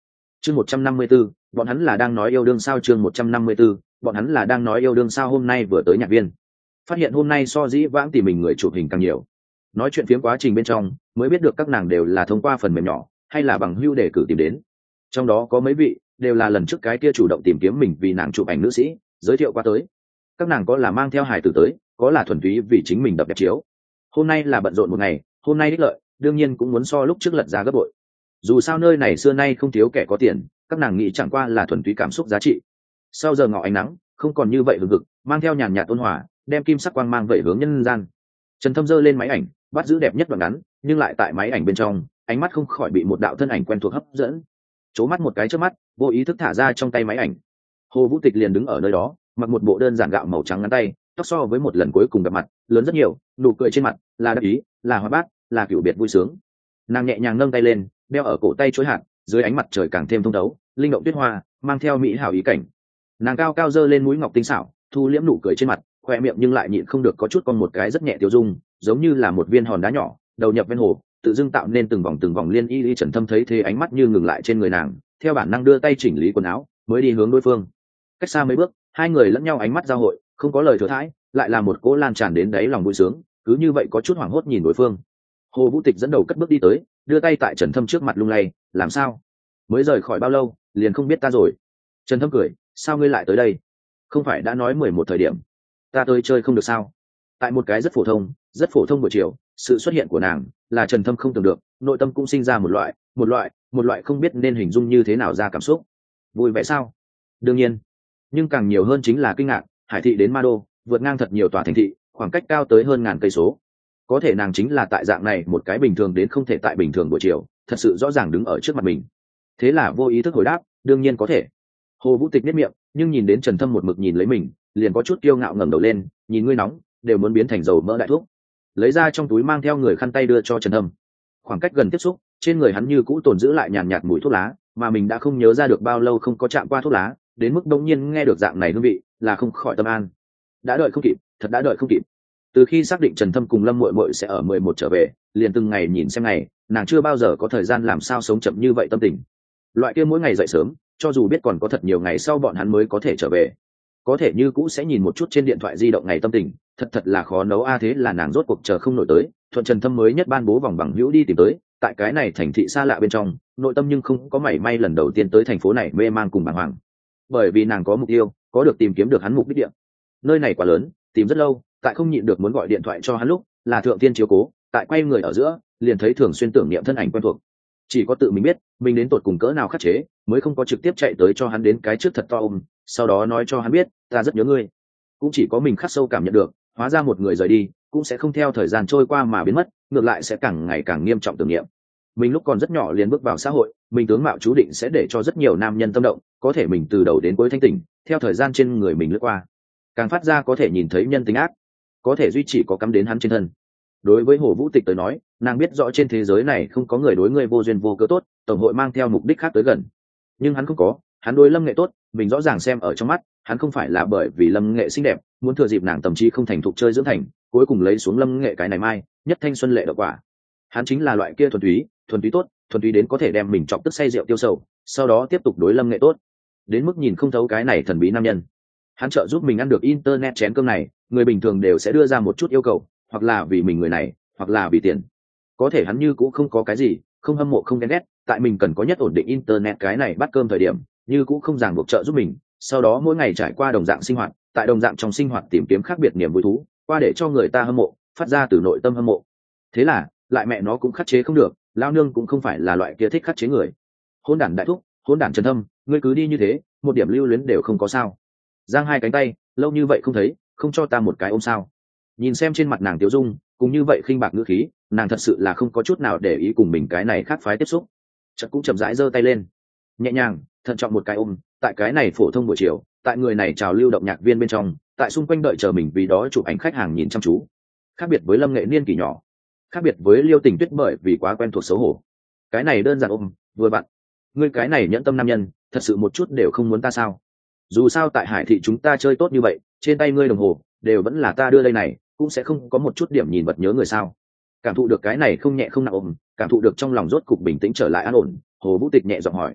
Chương 154, bọn hắn là đang nói yêu đương sao? Chương 154, bọn hắn là đang nói yêu đương sao? Hôm nay vừa tới nhạc viên, phát hiện hôm nay so dĩ vãng tìm mình người chụp hình càng nhiều. Nói chuyện phiếm quá trình bên trong mới biết được các nàng đều là thông qua phần mềm nhỏ hay là bằng hưu để cử tìm đến. Trong đó có mấy vị đều là lần trước cái kia chủ động tìm kiếm mình vì nàng chụp ảnh nữ sĩ giới thiệu qua tới. Các nàng có là mang theo hài tử tới, có là thuần túy vì chính mình đập đẹp chiếu. Hôm nay là bận rộn một ngày, hôm nay đích lợi đương nhiên cũng muốn so lúc trước lật ra gấp bội. Dù sao nơi này xưa nay không thiếu kẻ có tiền, các nàng nghĩ chẳng qua là thuần túy cảm xúc giá trị. Sau giờ ngọ ánh nắng không còn như vậy hừng hực, mang theo nhàn nhạt ôn hòa, đem kim sắc quang mang vẩy hướng nhân gian. Trần Thâm giơ lên máy ảnh, bắt giữ đẹp nhất đoạn ngắn, nhưng lại tại máy ảnh bên trong, ánh mắt không khỏi bị một đạo thân ảnh quen thuộc hấp dẫn. Chố mắt một cái trước mắt, vô ý thức thả ra trong tay máy ảnh. Hồ Vũ Tịch liền đứng ở nơi đó, mặc một bộ đơn giản gạo màu trắng ngắn tay, tóc so với một lần cuối cùng gặp mặt lớn rất nhiều, nụ cười trên mặt là đắc ý, là hoa bát, là kiểu biệt vui sướng. Nàng nhẹ nhàng nâng tay lên, đeo ở cổ tay chuỗi hạt, dưới ánh mặt trời càng thêm thông thấu, linh động tuyết hoa, mang theo mỹ hảo ý cảnh. Nàng cao cao giơ lên mũi ngọc tinh xảo, thu liễm nụ cười trên mặt, khoe miệng nhưng lại nhịn không được có chút con một cái rất nhẹ tiêu dung, giống như là một viên hòn đá nhỏ đầu nhập ven hồ, tự dưng tạo nên từng vòng liên y. Trần Thâm thấy thế ánh mắt như ngừng lại trên người nàng, theo bản năng đưa tay chỉnh lý quần áo, mới đi hướng đối phương. Cách xa mấy bước, hai người lẫn nhau ánh mắt giao hội, không có lời thừa thãi, lại là một cỗ lan tràn đến đáy lòng vui sướng, cứ như vậy có chút hoảng hốt nhìn đối phương. Hồ Vũ Tịch dẫn đầu cất bước đi tới, đưa tay tại Trần Thâm trước mặt lung lay, làm sao? Mới rời khỏi bao lâu, liền không biết ta rồi? Trần Thâm cười, sao ngươi lại tới đây? Không phải đã nói 11 thời điểm, ta tới chơi không được sao? Tại một cái rất phổ thông buổi chiều, sự xuất hiện của nàng là Trần Thâm không tưởng được, nội tâm cũng sinh ra một loại không biết nên hình dung như thế nào ra cảm xúc. Vui vẻ sao? Đương nhiên, nhưng càng nhiều hơn chính là kinh ngạc. Hải thị đến Ma Đô, vượt ngang thật nhiều tòa thành thị, khoảng cách cao tới hơn 1000 cây số. Có thể nàng chính là tại dạng này một cái bình thường đến không thể tại bình thường buổi chiều, thật sự rõ ràng đứng ở trước mặt mình. Thế là vô ý thức hồi đáp, đương nhiên có thể. Hồ Vũ Tịch nhếch miệng, nhưng nhìn đến Trần Thâm một mực nhìn lấy mình, liền có chút kiêu ngạo ngẩng đầu lên, nhìn ngươi nóng, đều muốn biến thành dầu mỡ đại thuốc. Lấy ra trong túi mang theo người khăn tay đưa cho Trần Thâm. Khoảng cách gần tiếp xúc, trên người hắn như cũ tồn giữ lại nhàn nhạt mùi thuốc lá, mà mình đã không nhớ ra được bao lâu không có chạm qua thuốc lá, đến mức đống nhiên nghe được dạng này hương vị, là không khỏi tâm an. Đã đợi không kịp, thật đã đợi không kịp. Từ khi xác định Trần Thâm cùng Lâm Muội Muội sẽ ở 11 trở về, liền từng ngày nhìn xem ngày, nàng chưa bao giờ có thời gian làm sao sống chậm như vậy tâm tình. Loại kia mỗi ngày dậy sớm, cho dù biết còn có thật nhiều ngày sau bọn hắn mới có thể trở về, có thể như cũ sẽ nhìn một chút trên điện thoại di động ngày tâm tình, thật là khó nấu a. Thế là nàng rốt cuộc chờ không nổi tới, thuận Trần Thâm mới nhất ban bố vòng bằng hữu đi tìm tới, tại cái này thành thị xa lạ bên trong, nội tâm nhưng không có mảy may lần đầu tiên tới thành phố này mê mang cùng bàng hoàng, bởi vì nàng có mục tiêu, có được tìm kiếm được hắn mục đích địa. Nơi này quá lớn, tìm rất lâu, tại không nhịn được muốn gọi điện thoại cho hắn lúc, là thượng tiên chiếu cố, tại quay người ở giữa, liền thấy thường xuyên tưởng niệm thân ảnh quen thuộc. Chỉ có tự mình biết, mình đến tột cùng cỡ nào khắc chế, mới không có trực tiếp chạy tới cho hắn đến cái trước thật to ôm, sau đó nói cho hắn biết, ta rất nhớ ngươi. Cũng chỉ có mình khắc sâu cảm nhận được, hóa ra một người rời đi, cũng sẽ không theo thời gian trôi qua mà biến mất, ngược lại sẽ càng ngày càng nghiêm trọng tưởng niệm. Mình lúc còn rất nhỏ liền bước vào xã hội, mình tướng mạo chú định sẽ để cho rất nhiều nam nhân tâm động, có thể mình từ đầu đến cuối thanh tỉnh, theo thời gian trên người mình lướt qua, càng phát ra có thể nhìn thấy nhân tính ác, có thể duy trì có cắm đến hắn trên thân. Đối với Hồ Vũ Tịch tới nói, nàng biết rõ trên thế giới này không có người đối người vô duyên vô cớ tốt, tổng hội mang theo mục đích khác tới gần. Nhưng hắn không có, hắn đối Lâm Nghệ tốt, mình rõ ràng xem ở trong mắt, hắn không phải là bởi vì Lâm Nghệ xinh đẹp, muốn thừa dịp nàng tầm trí không thành thục chơi dưỡng thành, cuối cùng lấy xuống Lâm Nghệ cái này mai, nhất thanh xuân lệ độc quả. Hắn chính là loại kia thuần túy tốt, thuần túy đến có thể đem mình chọc tức say rượu tiêu sầu, sau đó tiếp tục đối Lâm Nghệ tốt, đến mức nhìn không thấu cái này thần bí nam nhân. Hắn trợ giúp mình ăn được internet chén cơm này, người bình thường đều sẽ đưa ra một chút yêu cầu, hoặc là vì mình người này, hoặc là vì tiền. Có thể hắn như cũng không có cái gì, không hâm mộ không ghen ghét, tại mình cần có nhất ổn định internet cái này bắt cơm thời điểm, như cũng không ràng buộc trợ giúp mình, sau đó mỗi ngày trải qua đồng dạng sinh hoạt, tại đồng dạng trong sinh hoạt tìm kiếm khác biệt niềm vui thú, qua để cho người ta hâm mộ, phát ra từ nội tâm hâm mộ. Thế là, lại mẹ nó cũng khắc chế không được, lao nương cũng không phải là loại kia thích khắc chế người. Hôn đản đại thúc, hôn đản Trần Thâm, ngươi cứ đi như thế, một điểm lưu luyến đều không có sao? Giang hai cánh tay, lâu như vậy không thấy, không cho ta một cái ôm sao? Nhìn xem trên mặt nàng Tiểu Dung, cùng như vậy khinh bạc ngữ khí, nàng thật sự là không có chút nào để ý cùng mình cái này khác phái tiếp xúc. Chợt cũng chậm rãi giơ tay lên, nhẹ nhàng, thận trọng một cái ôm, tại cái này phổ thông buổi chiều, tại người này trào lưu động nhạc viên bên trong, tại xung quanh đợi chờ mình vì đó chụp ảnh khách hàng nhìn chăm chú. Khác biệt với Lâm Nghệ niên kỷ nhỏ, khác biệt với Liêu Tình Tuyết bởi vì quá quen thuộc xấu hổ. Cái này đơn giản ôm, vừa vặn. Ngươi cái này nhẫn tâm nam nhân, thật sự một chút đều không muốn ta sao? Dù sao tại Hải thị chúng ta chơi tốt như vậy, trên tay ngươi đồng hồ đều vẫn là ta đưa đây này, cũng sẽ không có một chút điểm nhìn vật nhớ người sao? Cảm thụ được cái này không nhẹ không nặng ôm, cảm thụ được trong lòng rốt cục bình tĩnh trở lại an ổn, Hồ Vũ Tịch nhẹ giọng hỏi.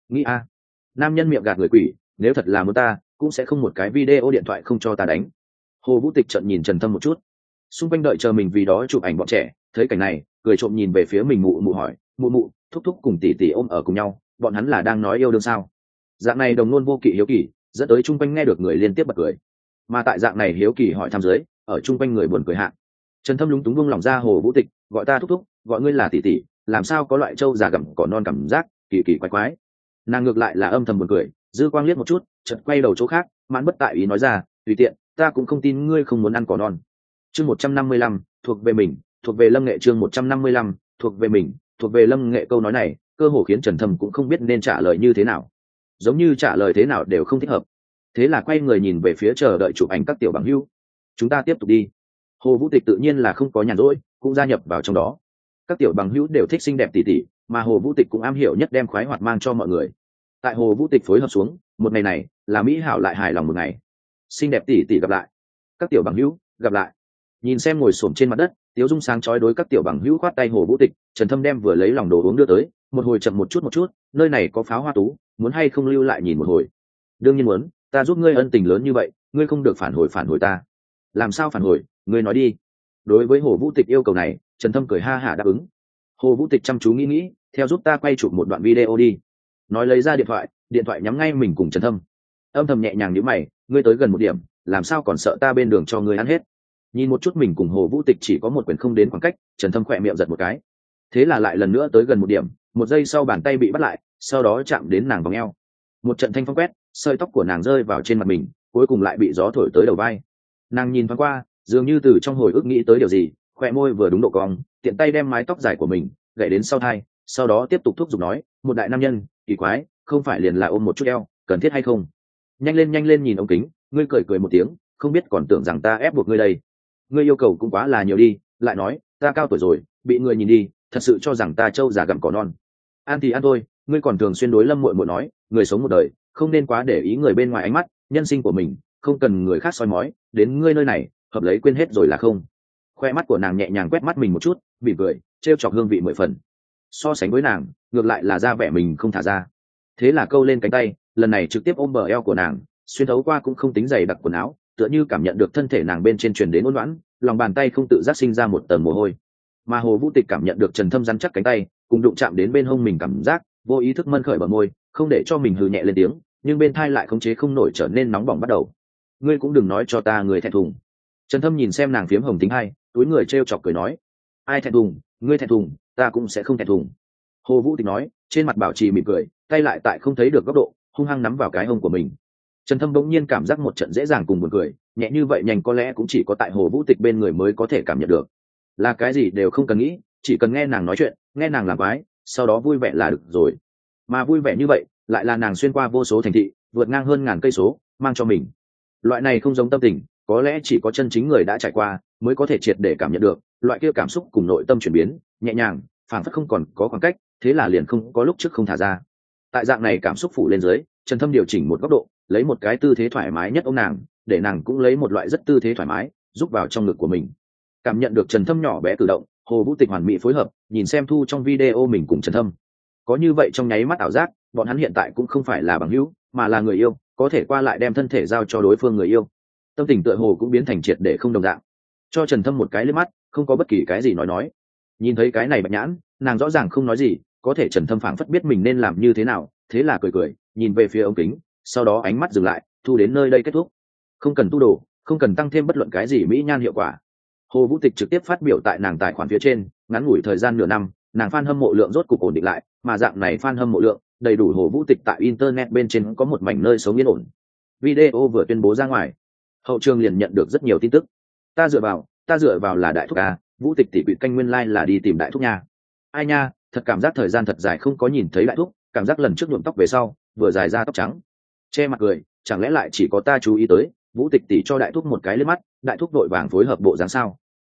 nghĩ a, nam nhân miệng gạt người quỷ, nếu thật là muốn ta cũng sẽ không một cái video điện thoại không cho ta đánh. Hồ Vũ Tịch trợn nhìn Trần Thâm một chút, xung quanh đợi chờ mình vì đó chụp ảnh bọn trẻ thấy cảnh này cười trộm nhìn về phía mình, mụ mụ hỏi, mụ mụ, thúc thúc cùng tỷ tỷ ôm ở cùng nhau, bọn hắn là đang nói yêu đương sao? Dạng này đồng nôn vô kỵ hiếu kỳ dẫn tới chung quanh nghe được người liên tiếp bật cười, mà tại dạng này hiếu kỳ hỏi thăm dưới, ở chung quanh người buồn cười hạ, Trần Thâm lúng túng buông lỏng ra Hồ Vũ Tịch, gọi ta thúc thúc, gọi ngươi là tỷ tỷ, làm sao có loại trâu già gặm cỏ non cảm giác kỳ kỳ quái quái. Nàng ngược lại là âm thầm buồn cười, dư quang liếc một chút, chợt quay đầu chỗ khác, mãn bất tại ý nói ra, tùy tiện, ta cũng không tin ngươi không muốn ăn cỏ non. Chương 155, thuộc về mình, thuộc về Lâm Nghệ. Chương 155, thuộc về mình, thuộc về Lâm Nghệ. Câu nói này cơ hồ khiến Trần Thâm cũng không biết nên trả lời như thế nào, giống như trả lời thế nào đều không thích hợp. Thế là quay người nhìn về phía chờ đợi chụp ảnh các tiểu bằng hữu. Chúng ta tiếp tục đi. Hồ Vũ Tịch tự nhiên là không có nhàn rỗi, cũng gia nhập vào trong đó. Các tiểu bằng hữu đều thích xinh đẹp tỷ tỷ, mà Hồ Vũ Tịch cũng am hiểu nhất đem khoái hoạt mang cho mọi người. Tại Hồ Vũ Tịch phối hợp xuống, một ngày này là mỹ hảo lại hài lòng một ngày. Xinh đẹp tỷ tỷ gặp lại, các tiểu bằng hữu gặp lại. Nhìn xem ngồi xổm trên mặt đất, tiếu dung sáng chói đối các tiểu bằng hữu khoát tay Hồ Vũ Tịch, Trần Thâm đem vừa lấy lòng đồ uống đưa tới, một hồi chậm một chút, nơi này có pháo hoa tú, muốn hay không lưu lại nhìn một hồi? Đương nhiên muốn, ta giúp ngươi ân tình lớn như vậy, ngươi không được phản hồi ta. Làm sao phản hồi, ngươi nói đi. Đối với Hồ Vũ Tịch yêu cầu này, Trần Thâm cười ha hả đáp ứng. Hồ Vũ Tịch chăm chú nghĩ, theo giúp ta quay chụp một đoạn video đi. Nói lấy ra điện thoại nhắm ngay mình cùng Trần Thâm. Âm thầm nhẹ nhàng nhíu mày, ngươi tới gần một điểm, làm sao còn sợ ta bên đường cho ngươi ăn hết. Nhìn một chút mình cùng Hồ Vũ Tịch chỉ có một quyển không đến khoảng cách, Trần Thâm khỏe miệng giật một cái. Thế là lại lần nữa tới gần một điểm, một giây sau bàn tay bị bắt lại, sau đó chạm đến nàng vòng eo. Một trận thanh phong quét, sợi tóc của nàng rơi vào trên mặt mình, cuối cùng lại bị gió thổi tới đầu vai. Nàng nhìn thoáng qua, dường như từ trong hồi ức nghĩ tới điều gì, khóe môi vừa đúng độ cong, tiện tay đem mái tóc dài của mình gảy đến sau tai, sau đó tiếp tục thúc giục nói, một đại nam nhân, kỳ quái, không phải liền là ôm một chút eo, cần thiết hay không? Nhanh lên nhìn ống kính, ngươi cười một tiếng, không biết còn tưởng rằng ta ép buộc ngươi đây. Ngươi yêu cầu cũng quá là nhiều đi, lại nói, ta cao tuổi rồi, bị người nhìn đi, thật sự cho rằng ta trâu già gặm cỏ non. Ăn thì ăn thôi, ngươi còn thường xuyên đối Lâm muội muội nói, người sống một đời, không nên quá để ý người bên ngoài ánh mắt, nhân sinh của mình, không cần người khác soi mói, đến ngươi nơi này, hợp lấy quên hết rồi là không? Khoe mắt của nàng nhẹ nhàng quét mắt mình một chút, mỉm cười, trêu chọc hương vị 10 phần. So sánh với nàng, ngược lại là ra vẻ mình không thả ra. Thế là câu lên cánh tay, lần này trực tiếp ôm bờ eo của nàng, xuyên thấu qua cũng không tính dày đặc quần áo, tựa như cảm nhận được thân thể nàng bên trên truyền đến ôn loãng, lòng bàn tay không tự giác sinh ra một tầng mồ hôi. Mà Hồ Vũ Tịch cảm nhận được Trần Thâm rắn chắc cánh tay, cùng đụng chạm đến bên hông mình cảm giác, vô ý thức mân khởi bờ môi, không để cho mình hừ nhẹ lên tiếng, nhưng bên tai lại khống chế không nổi trở nên nóng bỏng bắt đầu. Ngươi cũng đừng nói cho ta người thẹn thùng. Trần Thâm nhìn xem nàng phiếm hồng tính hay, túi người trêu chọc cười nói, ai thẹn thùng, ngươi thẹn thùng, ta cũng sẽ không thẹn thùng. Hồ Vũ Tịch nói, trên mặt bảo trì mỉm cười, tay lại tại không thấy được góc độ, hung hăng nắm vào cái hông của mình. Trần Thâm bỗng nhiên cảm giác một trận dễ dàng cùng buồn cười, nhẹ như vậy nhanh có lẽ cũng chỉ có tại Hồ Vũ Tịch bên người mới có thể cảm nhận được. Là cái gì đều không cần nghĩ, chỉ cần nghe nàng nói chuyện, nghe nàng làm quái, sau đó vui vẻ là được rồi. Mà vui vẻ như vậy, lại là nàng xuyên qua vô số thành thị, vượt ngang hơn ngàn cây số, mang cho mình. Loại này không giống tâm tình, có lẽ chỉ có chân chính người đã trải qua mới có thể triệt để cảm nhận được, loại kia cảm xúc cùng nội tâm chuyển biến, nhẹ nhàng, phảng phất không còn có khoảng cách, thế là liền không có lúc trước không thả ra. Tại dạng này cảm xúc phủ lên dưới, Trần Thâm điều chỉnh một góc độ, lấy một cái tư thế thoải mái nhất ôm nàng, để nàng cũng lấy một loại rất tư thế thoải mái, giúp vào trong ngực của mình. Cảm nhận được Trần Thâm nhỏ bé cử động, Hồ Vũ Tịch hoàn mỹ phối hợp, nhìn xem thu trong video mình cùng Trần Thâm. Có như vậy trong nháy mắt ảo giác, bọn hắn hiện tại cũng không phải là bằng hữu, mà là người yêu, có thể qua lại đem thân thể giao cho đối phương người yêu. Tâm tình tựa hồ cũng biến thành triệt để không đồng dạng. Cho Trần Thâm một cái liếc mắt, không có bất kỳ cái gì nói. Nhìn thấy cái này Bạch Nhãn, nàng rõ ràng không nói gì, có thể Trần Thâm phảng phất biết mình nên làm như thế nào, thế là cười, nhìn về phía ống kính, sau đó ánh mắt dừng lại, thu đến nơi đây kết thúc. Không cần tu đồ, không cần tăng thêm bất luận cái gì mỹ nhan hiệu quả. Hồ Vũ Tịch trực tiếp phát biểu tại nàng tài khoản phía trên, ngắn ngủi thời gian nửa năm, nàng fan hâm mộ lượng rốt cục ổn định lại, mà dạng này fan hâm mộ lượng đầy đủ Hồ Vũ Tịch tại internet bên trên có một mảnh nơi sống yên ổn. Video vừa tuyên bố ra ngoài, hậu trường liền nhận được rất nhiều tin tức. Ta dựa vào là đại thúc à, Vũ Tịch tỷ quỵ canh nguyên lai là đi tìm đại thúc nha. Ai nha, thật cảm giác thời gian thật dài không có nhìn thấy đại thúc, cảm giác lần trước nhuộm tóc về sau, vừa dài ra tóc trắng. Che mặt cười, chẳng lẽ lại chỉ có ta chú ý tới, Vũ Tịch tỷ cho đại thúc một cái liếc mắt, đại thúc vội vàng phối hợp bộ dáng sao?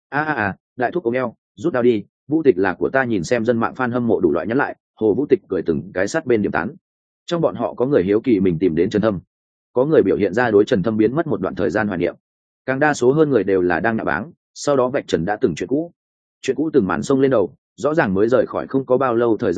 Đại thúc ôm eo, rút đao đi, Vũ Tịch là của ta, nhìn xem dân mạng fan hâm mộ đủ loại nhắn lại, Hồ Vũ Tịch cười từng cái sát bên điểm tán. Trong bọn họ có người hiếu kỳ mình tìm đến Trần Thâm, có người biểu hiện ra đối Trần Thâm biến mất một đoạn thời gian hoài niệm, càng đa số hơn người đều là đang nạ báng, sau đó vạch trần đã từng chuyện cũ từng màn sông lên đầu, rõ ràng mới rời khỏi không có bao lâu thời gian nha,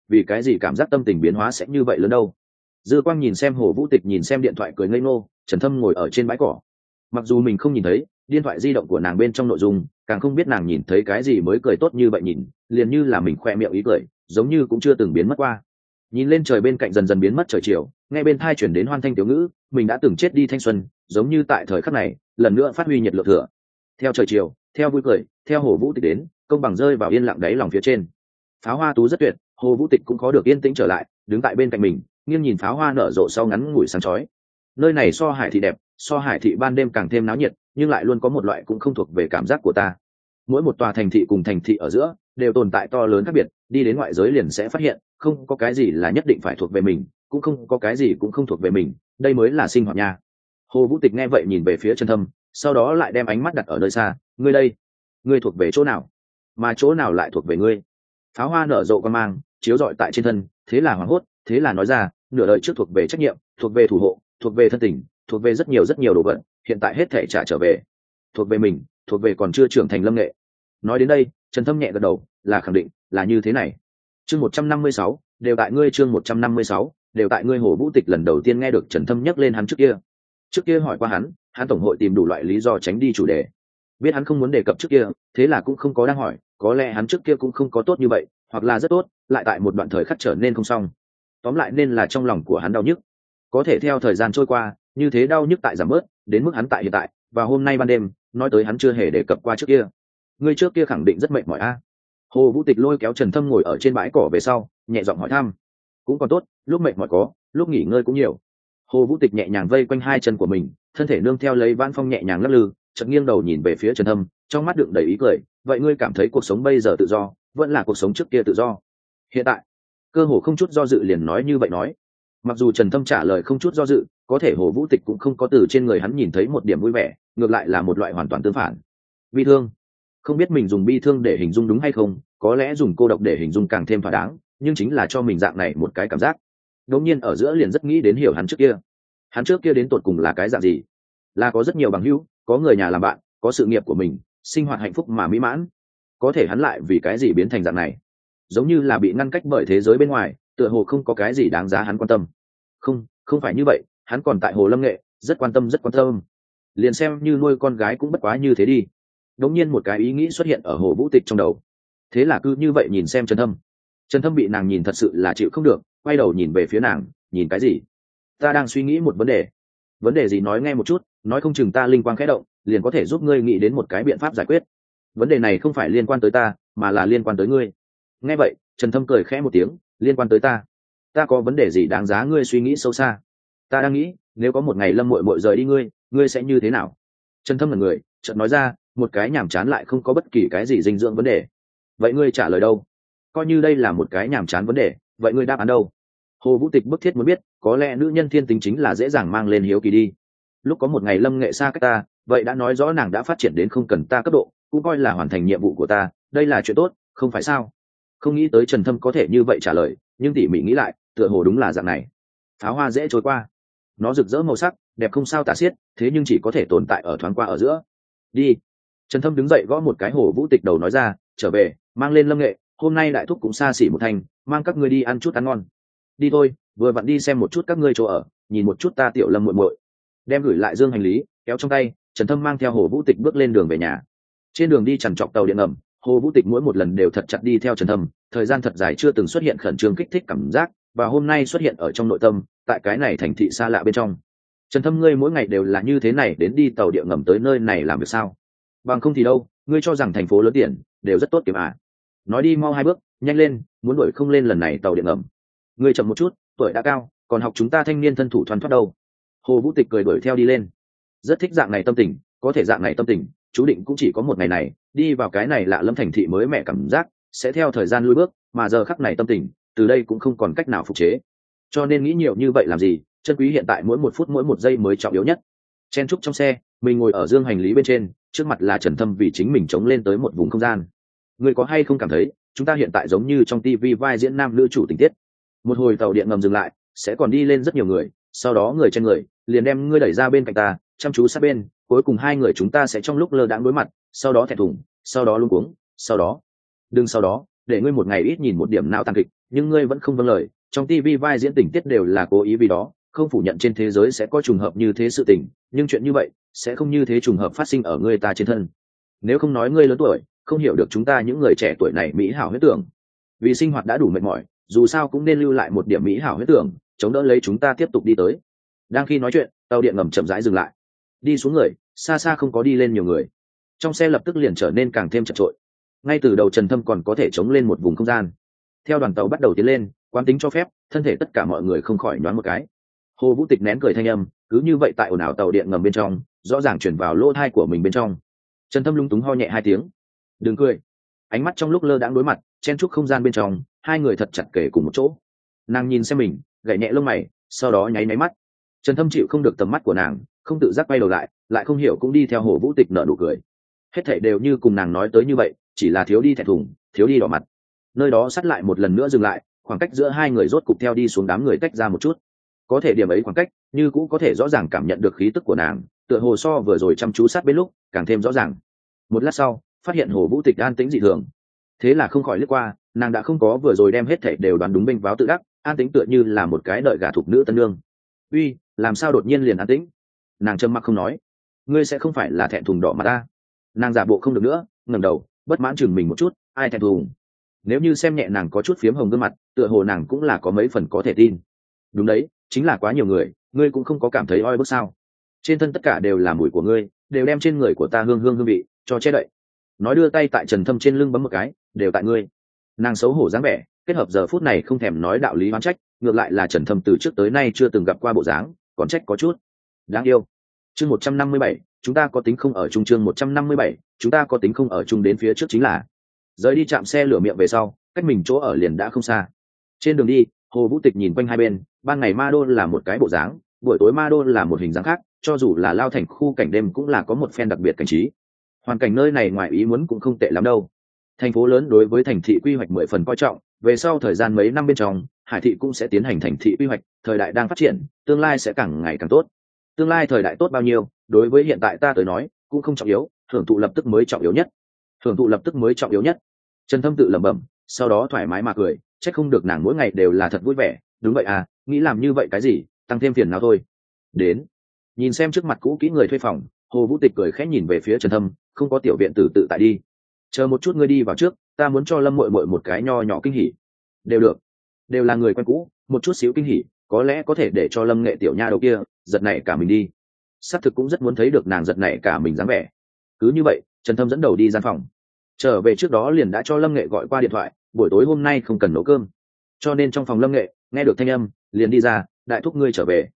vì cái gì cảm giác tâm tình biến hóa sẽ như vậy lớn đâu. Dư Quang nhìn xem Hồ Vũ Tịch, nhìn xem điện thoại cười ngây ngô. Trần Thâm ngồi ở trên bãi cỏ, mặc dù mình không nhìn thấy điện thoại di động của nàng bên trong nội dung, càng không biết nàng nhìn thấy cái gì mới cười tốt như vậy, nhìn liền như là mình khoe miệng ý cười, giống như cũng chưa từng biến mất qua. Nhìn lên trời bên cạnh dần dần biến mất trời chiều, nghe bên thai chuyển đến hoan thanh tiểu ngữ, mình đã từng chết đi thanh xuân, giống như tại thời khắc này lần nữa phát huy nhiệt lượng thừa. Theo trời chiều, theo vui cười, theo Hồ Vũ Tịch đến, công bằng rơi vào yên lặng đáy lòng phía trên. Pháo hoa tú rất tuyệt, Hồ Vũ Tịch cũng khó được yên tĩnh trở lại, đứng tại bên cạnh mình, nghiêng nhìn pháo hoa nở rộ sau ngắn ngủi sáng chói. Nơi này so Hải thị đẹp, so Hải thị ban đêm càng thêm náo nhiệt, nhưng lại luôn có một loại cũng không thuộc về cảm giác của ta. Mỗi một tòa thành thị cùng thành thị ở giữa đều tồn tại to lớn khác biệt, đi đến ngoại giới liền sẽ phát hiện không có cái gì là nhất định phải thuộc về mình, cũng không có cái gì cũng không thuộc về mình, đây mới là sinh hoạt nha. Hồ Vũ Tịch nghe vậy nhìn về phía Trần Thâm, sau đó lại đem ánh mắt đặt ở nơi xa. Ngươi đây, ngươi thuộc về chỗ nào, mà chỗ nào lại thuộc về ngươi? Pháo hoa nở rộ quan mang chiếu rọi tại trên thân, thế là hoảng hốt, thế là nói ra, nửa đời trước thuộc về trách nhiệm, thuộc về thủ hộ, thuộc về thân tình, thuộc về rất nhiều đồ vật, hiện tại hết thể trả trở về, thuộc về mình, thuộc về còn chưa trưởng thành Lâm Nghệ. Nói đến đây, Trần Thâm nhẹ gật đầu, là khẳng định, là như thế này. Chương 156, đều tại ngươi. Chương 156, đều tại ngươi. Hồ Vũ Tịch lần đầu tiên nghe được Trần Thâm nhắc lên hắn trước kia hỏi qua hắn tổng hội tìm đủ loại lý do tránh đi chủ đề, biết hắn không muốn đề cập trước kia, thế là cũng không có đang hỏi, có lẽ hắn trước kia cũng không có tốt như vậy, hoặc là rất tốt, lại tại một đoạn thời khắc trở nên không xong. Tóm lại nên là trong lòng của hắn đau nhức, có thể theo thời gian trôi qua, như thế đau nhức tại giảm bớt, đến mức hắn tại hiện tại và hôm nay ban đêm nói tới hắn chưa hề đề cập qua trước kia. Ngươi trước kia khẳng định rất mệt mỏi a. Hồ Vũ Tịch lôi kéo Trần Thâm ngồi ở trên bãi cỏ về sau, nhẹ giọng hỏi thăm. Cũng còn tốt, lúc mệt mỏi có, lúc nghỉ ngơi cũng nhiều. Hồ Vũ Tịch nhẹ nhàng vây quanh hai chân của mình, thân thể nương theo lấy vãn phong nhẹ nhàng lắc lư, chợt nghiêng đầu nhìn về phía Trần Thâm, trong mắt đựng đầy ý cười. Vậy ngươi cảm thấy cuộc sống bây giờ tự do, vẫn là cuộc sống trước kia tự do? Hiện tại, cơ hồ không chút do dự liền nói như vậy nói. Mặc dù Trần Thâm trả lời không chút do dự, có thể Hồ Vũ Tịch cũng không có từ trên người hắn nhìn thấy một điểm vui vẻ, ngược lại là một loại hoàn toàn tương phản. Bi thương. Không biết mình dùng bi thương để hình dung đúng hay không, có lẽ dùng cô độc để hình dung càng thêm thỏa đáng, nhưng chính là cho mình dạng này một cái cảm giác. Đột nhiên ở giữa liền rất nghĩ đến hiểu hắn trước kia đến tột cùng là cái dạng gì, là có rất nhiều bằng hữu, có người nhà làm bạn, có sự nghiệp của mình, sinh hoạt hạnh phúc mà mỹ mãn, có thể hắn lại vì cái gì biến thành dạng này, giống như là bị ngăn cách bởi thế giới bên ngoài, tựa hồ không có cái gì đáng giá hắn quan tâm. Không phải như vậy, hắn còn tại Hồ Lâm Nghệ, rất quan tâm. Liền xem như nuôi con gái cũng bất quá như thế đi. Đống nhiên một cái ý nghĩ xuất hiện ở Hồ Vũ Tịch trong đầu, thế là cứ như vậy nhìn xem Trần Thâm bị nàng nhìn thật sự là chịu không được, quay đầu nhìn về phía nàng. Nhìn cái gì? Ta đang suy nghĩ một vấn đề gì, nói nghe một chút, nói không chừng ta linh quang khẽ động, liền có thể giúp ngươi nghĩ đến một cái biện pháp giải quyết. Vấn đề này không phải liên quan tới ta, mà là liên quan tới ngươi. Nghe vậy, Trần Thâm cười khẽ một tiếng. Liên quan tới ta? Ta có vấn đề gì đáng giá ngươi suy nghĩ sâu xa? Ta đang nghĩ, nếu có một ngày Lâm muội muội rời đi ngươi sẽ như thế nào? Trần Thâm là người chợt nói ra, một cái nhàm chán lại không có bất kỳ cái gì dinh dưỡng vấn đề. Vậy ngươi trả lời đâu? Coi như đây là một cái nhàm chán vấn đề, vậy ngươi đáp án đâu? Hồ Vũ Tịch bức thiết muốn biết, có lẽ nữ nhân thiên tính chính là dễ dàng mang lên hiếu kỳ đi. Lúc có một ngày Lâm Nghệ xa cách ta, vậy đã nói rõ nàng đã phát triển đến không cần ta cấp độ, cũng coi là hoàn thành nhiệm vụ của ta, đây là chuyện tốt, không phải sao? Không nghĩ tới Trần Thâm có thể như vậy trả lời, nhưng tỉ mỉ nghĩ lại, tựa hồ đúng là dạng này. Pháo hoa dễ trôi qua, nó rực rỡ màu sắc, đẹp không sao tả xiết, thế nhưng chỉ có thể tồn tại ở thoáng qua ở giữa. Đi. Trần Thâm đứng dậy gõ một cái Hồ Vũ Tịch đầu nói ra, trở về, mang lên Lâm Nghệ, hôm nay đại thúc cũng xa xỉ một thành, mang các ngươi đi ăn chút ăn ngon. Đi thôi, vừa vặn đi xem một chút các ngươi chỗ ở, nhìn một chút ta tiểu Lâm muội muội. Đem gửi lại dương hành lý kéo trong tay, Trần Thâm mang theo Hồ Vũ Tịch bước lên đường về nhà. Trên đường đi chằn chọc tàu điện ngầm, Hồ Vũ Tịch mỗi một lần đều thật chặt đi theo Trần Thâm, thời gian thật dài chưa từng xuất hiện khẩn trương kích thích cảm giác, và hôm nay xuất hiện ở trong nội tâm, tại cái này thành thị xa lạ bên trong. Trần Thâm, ngươi mỗi ngày đều là như thế này đến đi tàu điện ngầm tới nơi này làm việc sao? Bằng không thì đâu, ngươi cho rằng thành phố lớn tiền đều rất tốt kiếm à? Nói đi mau 2 bước, nhanh lên, muốn đuổi không lên lần này tàu điện ngầm. Ngươi chậm một chút, tuổi đã cao, còn học chúng ta thanh niên thân thủ thoăn thoắt đâu. Hồ Vũ Tịch cười đuổi theo đi lên. Rất thích dạng này tâm tình, có thể dạng này tâm tình, chú định cũng chỉ có một ngày này, đi vào cái này lạ lẫm thành thị mới mẻ cảm giác, sẽ theo thời gian lui bước, mà giờ khắc này tâm tình, từ đây cũng không còn cách nào phục chế. Cho nên nghĩ nhiều như vậy làm gì, chân quý hiện tại mỗi một phút mỗi một giây mới trọng yếu nhất. Chen trúc trong xe, mình ngồi ở dương hành lý bên trên, trước mặt là Trần Thâm vì chính mình chống lên tới một vùng không gian. Ngươi có hay không cảm thấy, chúng ta hiện tại giống như trong TV vai diễn nam nữ chủ tình tiết? Một hồi tàu điện ngầm dừng lại, sẽ còn đi lên rất nhiều người, sau đó người trên người liền đem ngươi đẩy ra bên cạnh ta, chăm chú sát bên, cuối cùng hai người chúng ta sẽ trong lúc lơ đãng đối mặt, sau đó thẹn thùng, sau đó luống cuống, sau đó để ngươi một ngày ít nhìn một điểm não tàn kịch, nhưng ngươi vẫn không vâng lời. Trong TV vai diễn tình tiết đều là cố ý vì đó, không phủ nhận trên thế giới sẽ có trùng hợp như thế sự tình, nhưng chuyện như vậy sẽ không như thế trùng hợp phát sinh ở ngươi ta trên thân. Nếu không nói ngươi lớn tuổi, không hiểu được chúng ta những người trẻ tuổi này mỹ hảo huyết tưởng. Vì sinh hoạt đã đủ mệt mỏi, dù sao cũng nên lưu lại một điểm mỹ hảo huyết tưởng, chống đỡ lấy chúng ta tiếp tục đi tới. Đang khi nói chuyện, tàu điện ngầm chậm rãi dừng lại. Đi xuống người, xa xa không có đi lên nhiều người. Trong xe lập tức liền trở nên càng thêm chật trội. Ngay từ đầu Trần Thâm còn có thể chống lên một vùng không gian. Theo đoàn tàu bắt đầu tiến lên, quán tính cho phép, thân thể tất cả mọi người không khỏi nhoáng một cái. Hồ Vũ Tịch nén cười thanh âm, cứ như vậy tại ồn ào tàu điện ngầm bên trong, rõ ràng truyền vào lỗ tai của mình bên trong. Trần Thâm lung túng ho nhẹ hai tiếng. Đừng cười. Ánh mắt trong lúc lơ đãng đối mặt, chen chúc không gian bên trong, hai người thật chặt kề cùng một chỗ. Nàng nhìn xem mình, gảy nhẹ lông mày, sau đó nháy nháy mắt. Trần Thâm chịu không được tầm mắt của nàng, không tự giác quay đầu lại không hiểu cũng đi theo Hồ Vũ Tịch nở nụ cười. Hết thảy đều như cùng nàng nói tới như vậy, chỉ là thiếu đi thẹn thùng, thiếu đi đỏ mặt. Nơi đó sát lại một lần nữa dừng lại, khoảng cách giữa hai người rốt cục theo đi xuống đám người tách ra một chút. Có thể điểm ấy khoảng cách, như cũng có thể rõ ràng cảm nhận được khí tức của nàng, tựa hồ so vừa rồi chăm chú sát bên lúc, càng thêm rõ ràng. Một lát sau, phát hiện Hồ Vũ Tịch an tĩnh dị thường, thế là không khỏi liếc qua, nàng đã không có vừa rồi đem hết thảy đều đoán đúng bênh váo tự đắc, an tĩnh tựa như là một cái đợi gả thục nữ tân nương. Uy, làm sao đột nhiên liền an tĩnh? Nàng trầm mặc không nói. Ngươi sẽ không phải là thẹn thùng đỏ mặt ta? Nàng giả bộ không được nữa, ngẩng đầu, bất mãn chừng mình một chút, ai thẹn thùng? Nếu như xem nhẹ nàng có chút phiếm hồng gương mặt, tựa hồ nàng cũng là có mấy phần có thể tin. Đúng đấy, chính là quá nhiều người, ngươi cũng không có cảm thấy oi bức sao? Trên thân tất cả đều là mùi của ngươi, đều đem trên người của ta hương vị cho che đậy. Nói đưa tay tại Trần Thâm trên lưng bấm một cái, đều tại ngươi. Nàng xấu hổ dáng vẻ, kết hợp giờ phút này không thèm nói đạo lý oán trách, ngược lại là Trần Thâm từ trước tới nay chưa từng gặp qua bộ dáng, còn trách có chút đáng yêu. Chương 157, chúng ta có tính không ở chung. Chương 157, chúng ta có tính không ở chung. Đến phía trước chính là rời đi trạm xe lửa miệng về sau, cách mình chỗ ở liền đã không xa. Trên đường đi, Hồ Vũ Tịch nhìn quanh hai bên, ban ngày Ma Đô là một cái bộ dáng, buổi tối Ma Đô là một hình dáng khác, cho dù là lao thành khu cảnh đêm cũng là có một phen đặc biệt cảnh trí. Hoàn cảnh nơi này ngoài ý muốn cũng không tệ lắm đâu. Thành phố lớn đối với thành thị quy hoạch 10 phần coi trọng, về sau thời gian mấy năm bên trong, Hải thị cũng sẽ tiến hành thành thị quy hoạch, thời đại đang phát triển, tương lai sẽ càng ngày càng tốt. Tương lai thời đại tốt bao nhiêu, đối với hiện tại ta tới nói, cũng không trọng yếu, hưởng thụ lập tức mới trọng yếu nhất. Hưởng thụ lập tức mới trọng yếu nhất. Trần Thâm tự lẩm bẩm, sau đó thoải mái mà cười, chắc không được nàng mỗi ngày đều là thật vui vẻ, đúng vậy à, nghĩ làm như vậy cái gì, tăng thêm phiền nào thôi. Đến, nhìn xem trước mặt cũ kỹ người thuê phòng, Hồ Vũ Tịch cười khẽ nhìn về phía Trần Thâm, không có tiểu viện tử tự tại đi. Chờ một chút ngươi đi vào trước, ta muốn cho Lâm muội muội một cái nho nhỏ kinh hỉ. Đều được, đều là người quen cũ, một chút xíu kinh hỉ, có lẽ có thể để cho Lâm Nghệ tiểu nha đầu kia giật nảy cả mình đi. Xác thực cũng rất muốn thấy được nàng giật nảy cả mình dáng vẻ. Cứ như vậy, Trần Thâm dẫn đầu đi gian phòng. Trở về trước đó liền đã cho Lâm Nghệ gọi qua điện thoại, buổi tối hôm nay không cần nấu cơm. Cho nên trong phòng Lâm Nghệ, nghe được thanh âm, liền đi ra, đại thúc ngươi trở về.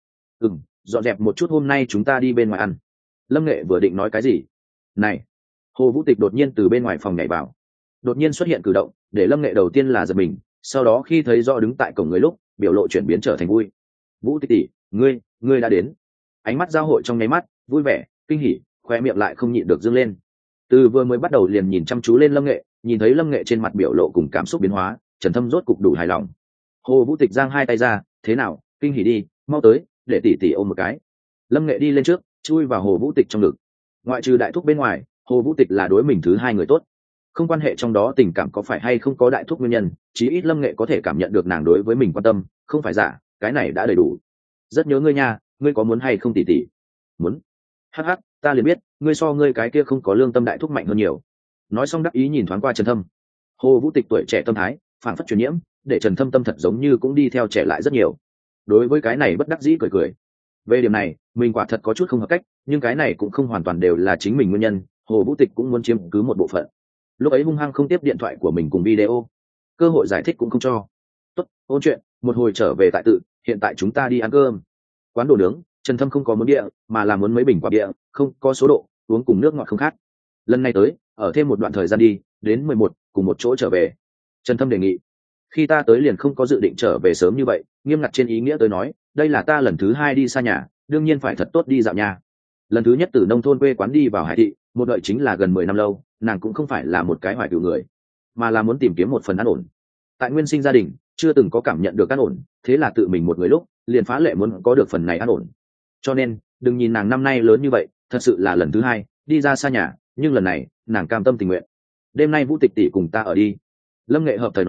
Dọn dẹp một chút, hôm nay chúng ta đi bên ngoài ăn. Lâm Nghệ vừa định nói cái gì, này, Hồ Vũ Tịch đột nhiên từ bên ngoài phòng nhảy vào. Đột nhiên xuất hiện cử động, để Lâm Nghệ đầu tiên là giật mình, sau đó khi thấy rõ đứng tại cổng người lúc, biểu lộ chuyển biến trở thành vui. Vũ Tịch tỷ, ngươi đã đến. Ánh mắt giao hội trong nháy mắt, vui vẻ, kinh hỉ, khoe miệng lại không nhịn được dương lên. Từ vừa mới bắt đầu liền nhìn chăm chú lên Lâm Nghệ, nhìn thấy Lâm Nghệ trên mặt biểu lộ cùng cảm xúc biến hóa, Trần Thâm rốt cục đủ hài lòng. Hồ Vũ Tịch giang hai tay ra, thế nào, kinh hỉ đi, mau tới, để tỷ tỷ ôm một cái. Lâm Nghệ đi lên trước, chui vào Hồ Vũ Tịch trong ngực. Ngoại trừ đại thúc bên ngoài, Hồ Vũ Tịch là đối mình thứ hai người tốt. Không quan hệ trong đó tình cảm có phải hay không có đại thúc nguyên nhân, chí ít Lâm Nghệ có thể cảm nhận được nàng đối với mình quan tâm, không phải giả, cái này đã đầy đủ. Rất nhớ ngươi nha, ngươi có muốn hay không tỷ tỷ? Muốn. Hắc hắc, ta liền biết, ngươi so ngươi cái kia không có lương tâm đại thúc mạnh hơn nhiều. Nói xong đắc ý nhìn thoáng qua Trần Thâm. Hồ Vũ Tịch tuổi trẻ tâm thái, phảng phất truyền nhiễm, để Trần Thâm tâm thật giống như cũng đi theo trẻ lại rất nhiều. Đối với cái này bất đắc dĩ cười cười. Về điểm này, mình quả thật có chút không hợp cách, nhưng cái này cũng không hoàn toàn đều là chính mình nguyên nhân, Hồ Vũ Tịch cũng muốn chiếm cứ một bộ phận. Lúc ấy hung hăng không tiếp điện thoại của mình cùng video, cơ hội giải thích cũng không cho. Tốt, ôn chuyện, một hồi trở về tại tự, hiện tại chúng ta đi ăn cơm. Quán đồ nướng, Trần Thâm không có muốn địa, mà là muốn mấy bình quả địa, không có số độ, uống cùng nước ngọt không khác. Lần này tới, ở thêm một đoạn thời gian đi, đến 11, cùng một chỗ trở về. Trần Thâm đề nghị. Khi ta tới liền không có dự định trở về sớm như vậy, nghiêm ngặt trên ý nghĩa tới nói, đây là ta lần thứ 2 đi xa nhà, đương nhiên phải thật tốt đi dạo nhà. Lần thứ nhất từ nông thôn quê quán đi vào Hải thị, một đợi chính là gần 10 năm lâu, nàng cũng không phải là một cái hoài cựu người, mà là muốn tìm kiếm một phần an ổn. Tại nguyên sinh gia đình, chưa từng có cảm nhận được an ổn, thế là tự mình một người lúc, liền phá lệ muốn có được phần này an ổn. Cho nên, đừng nhìn nàng năm nay lớn như vậy, thật sự là lần thứ 2 đi ra xa nhà, nhưng lần này, nàng cam tâm tình nguyện. Đêm nay Vũ Tịch tỷ cùng ta ở đi. Lâm Nghệ hợp thời nói,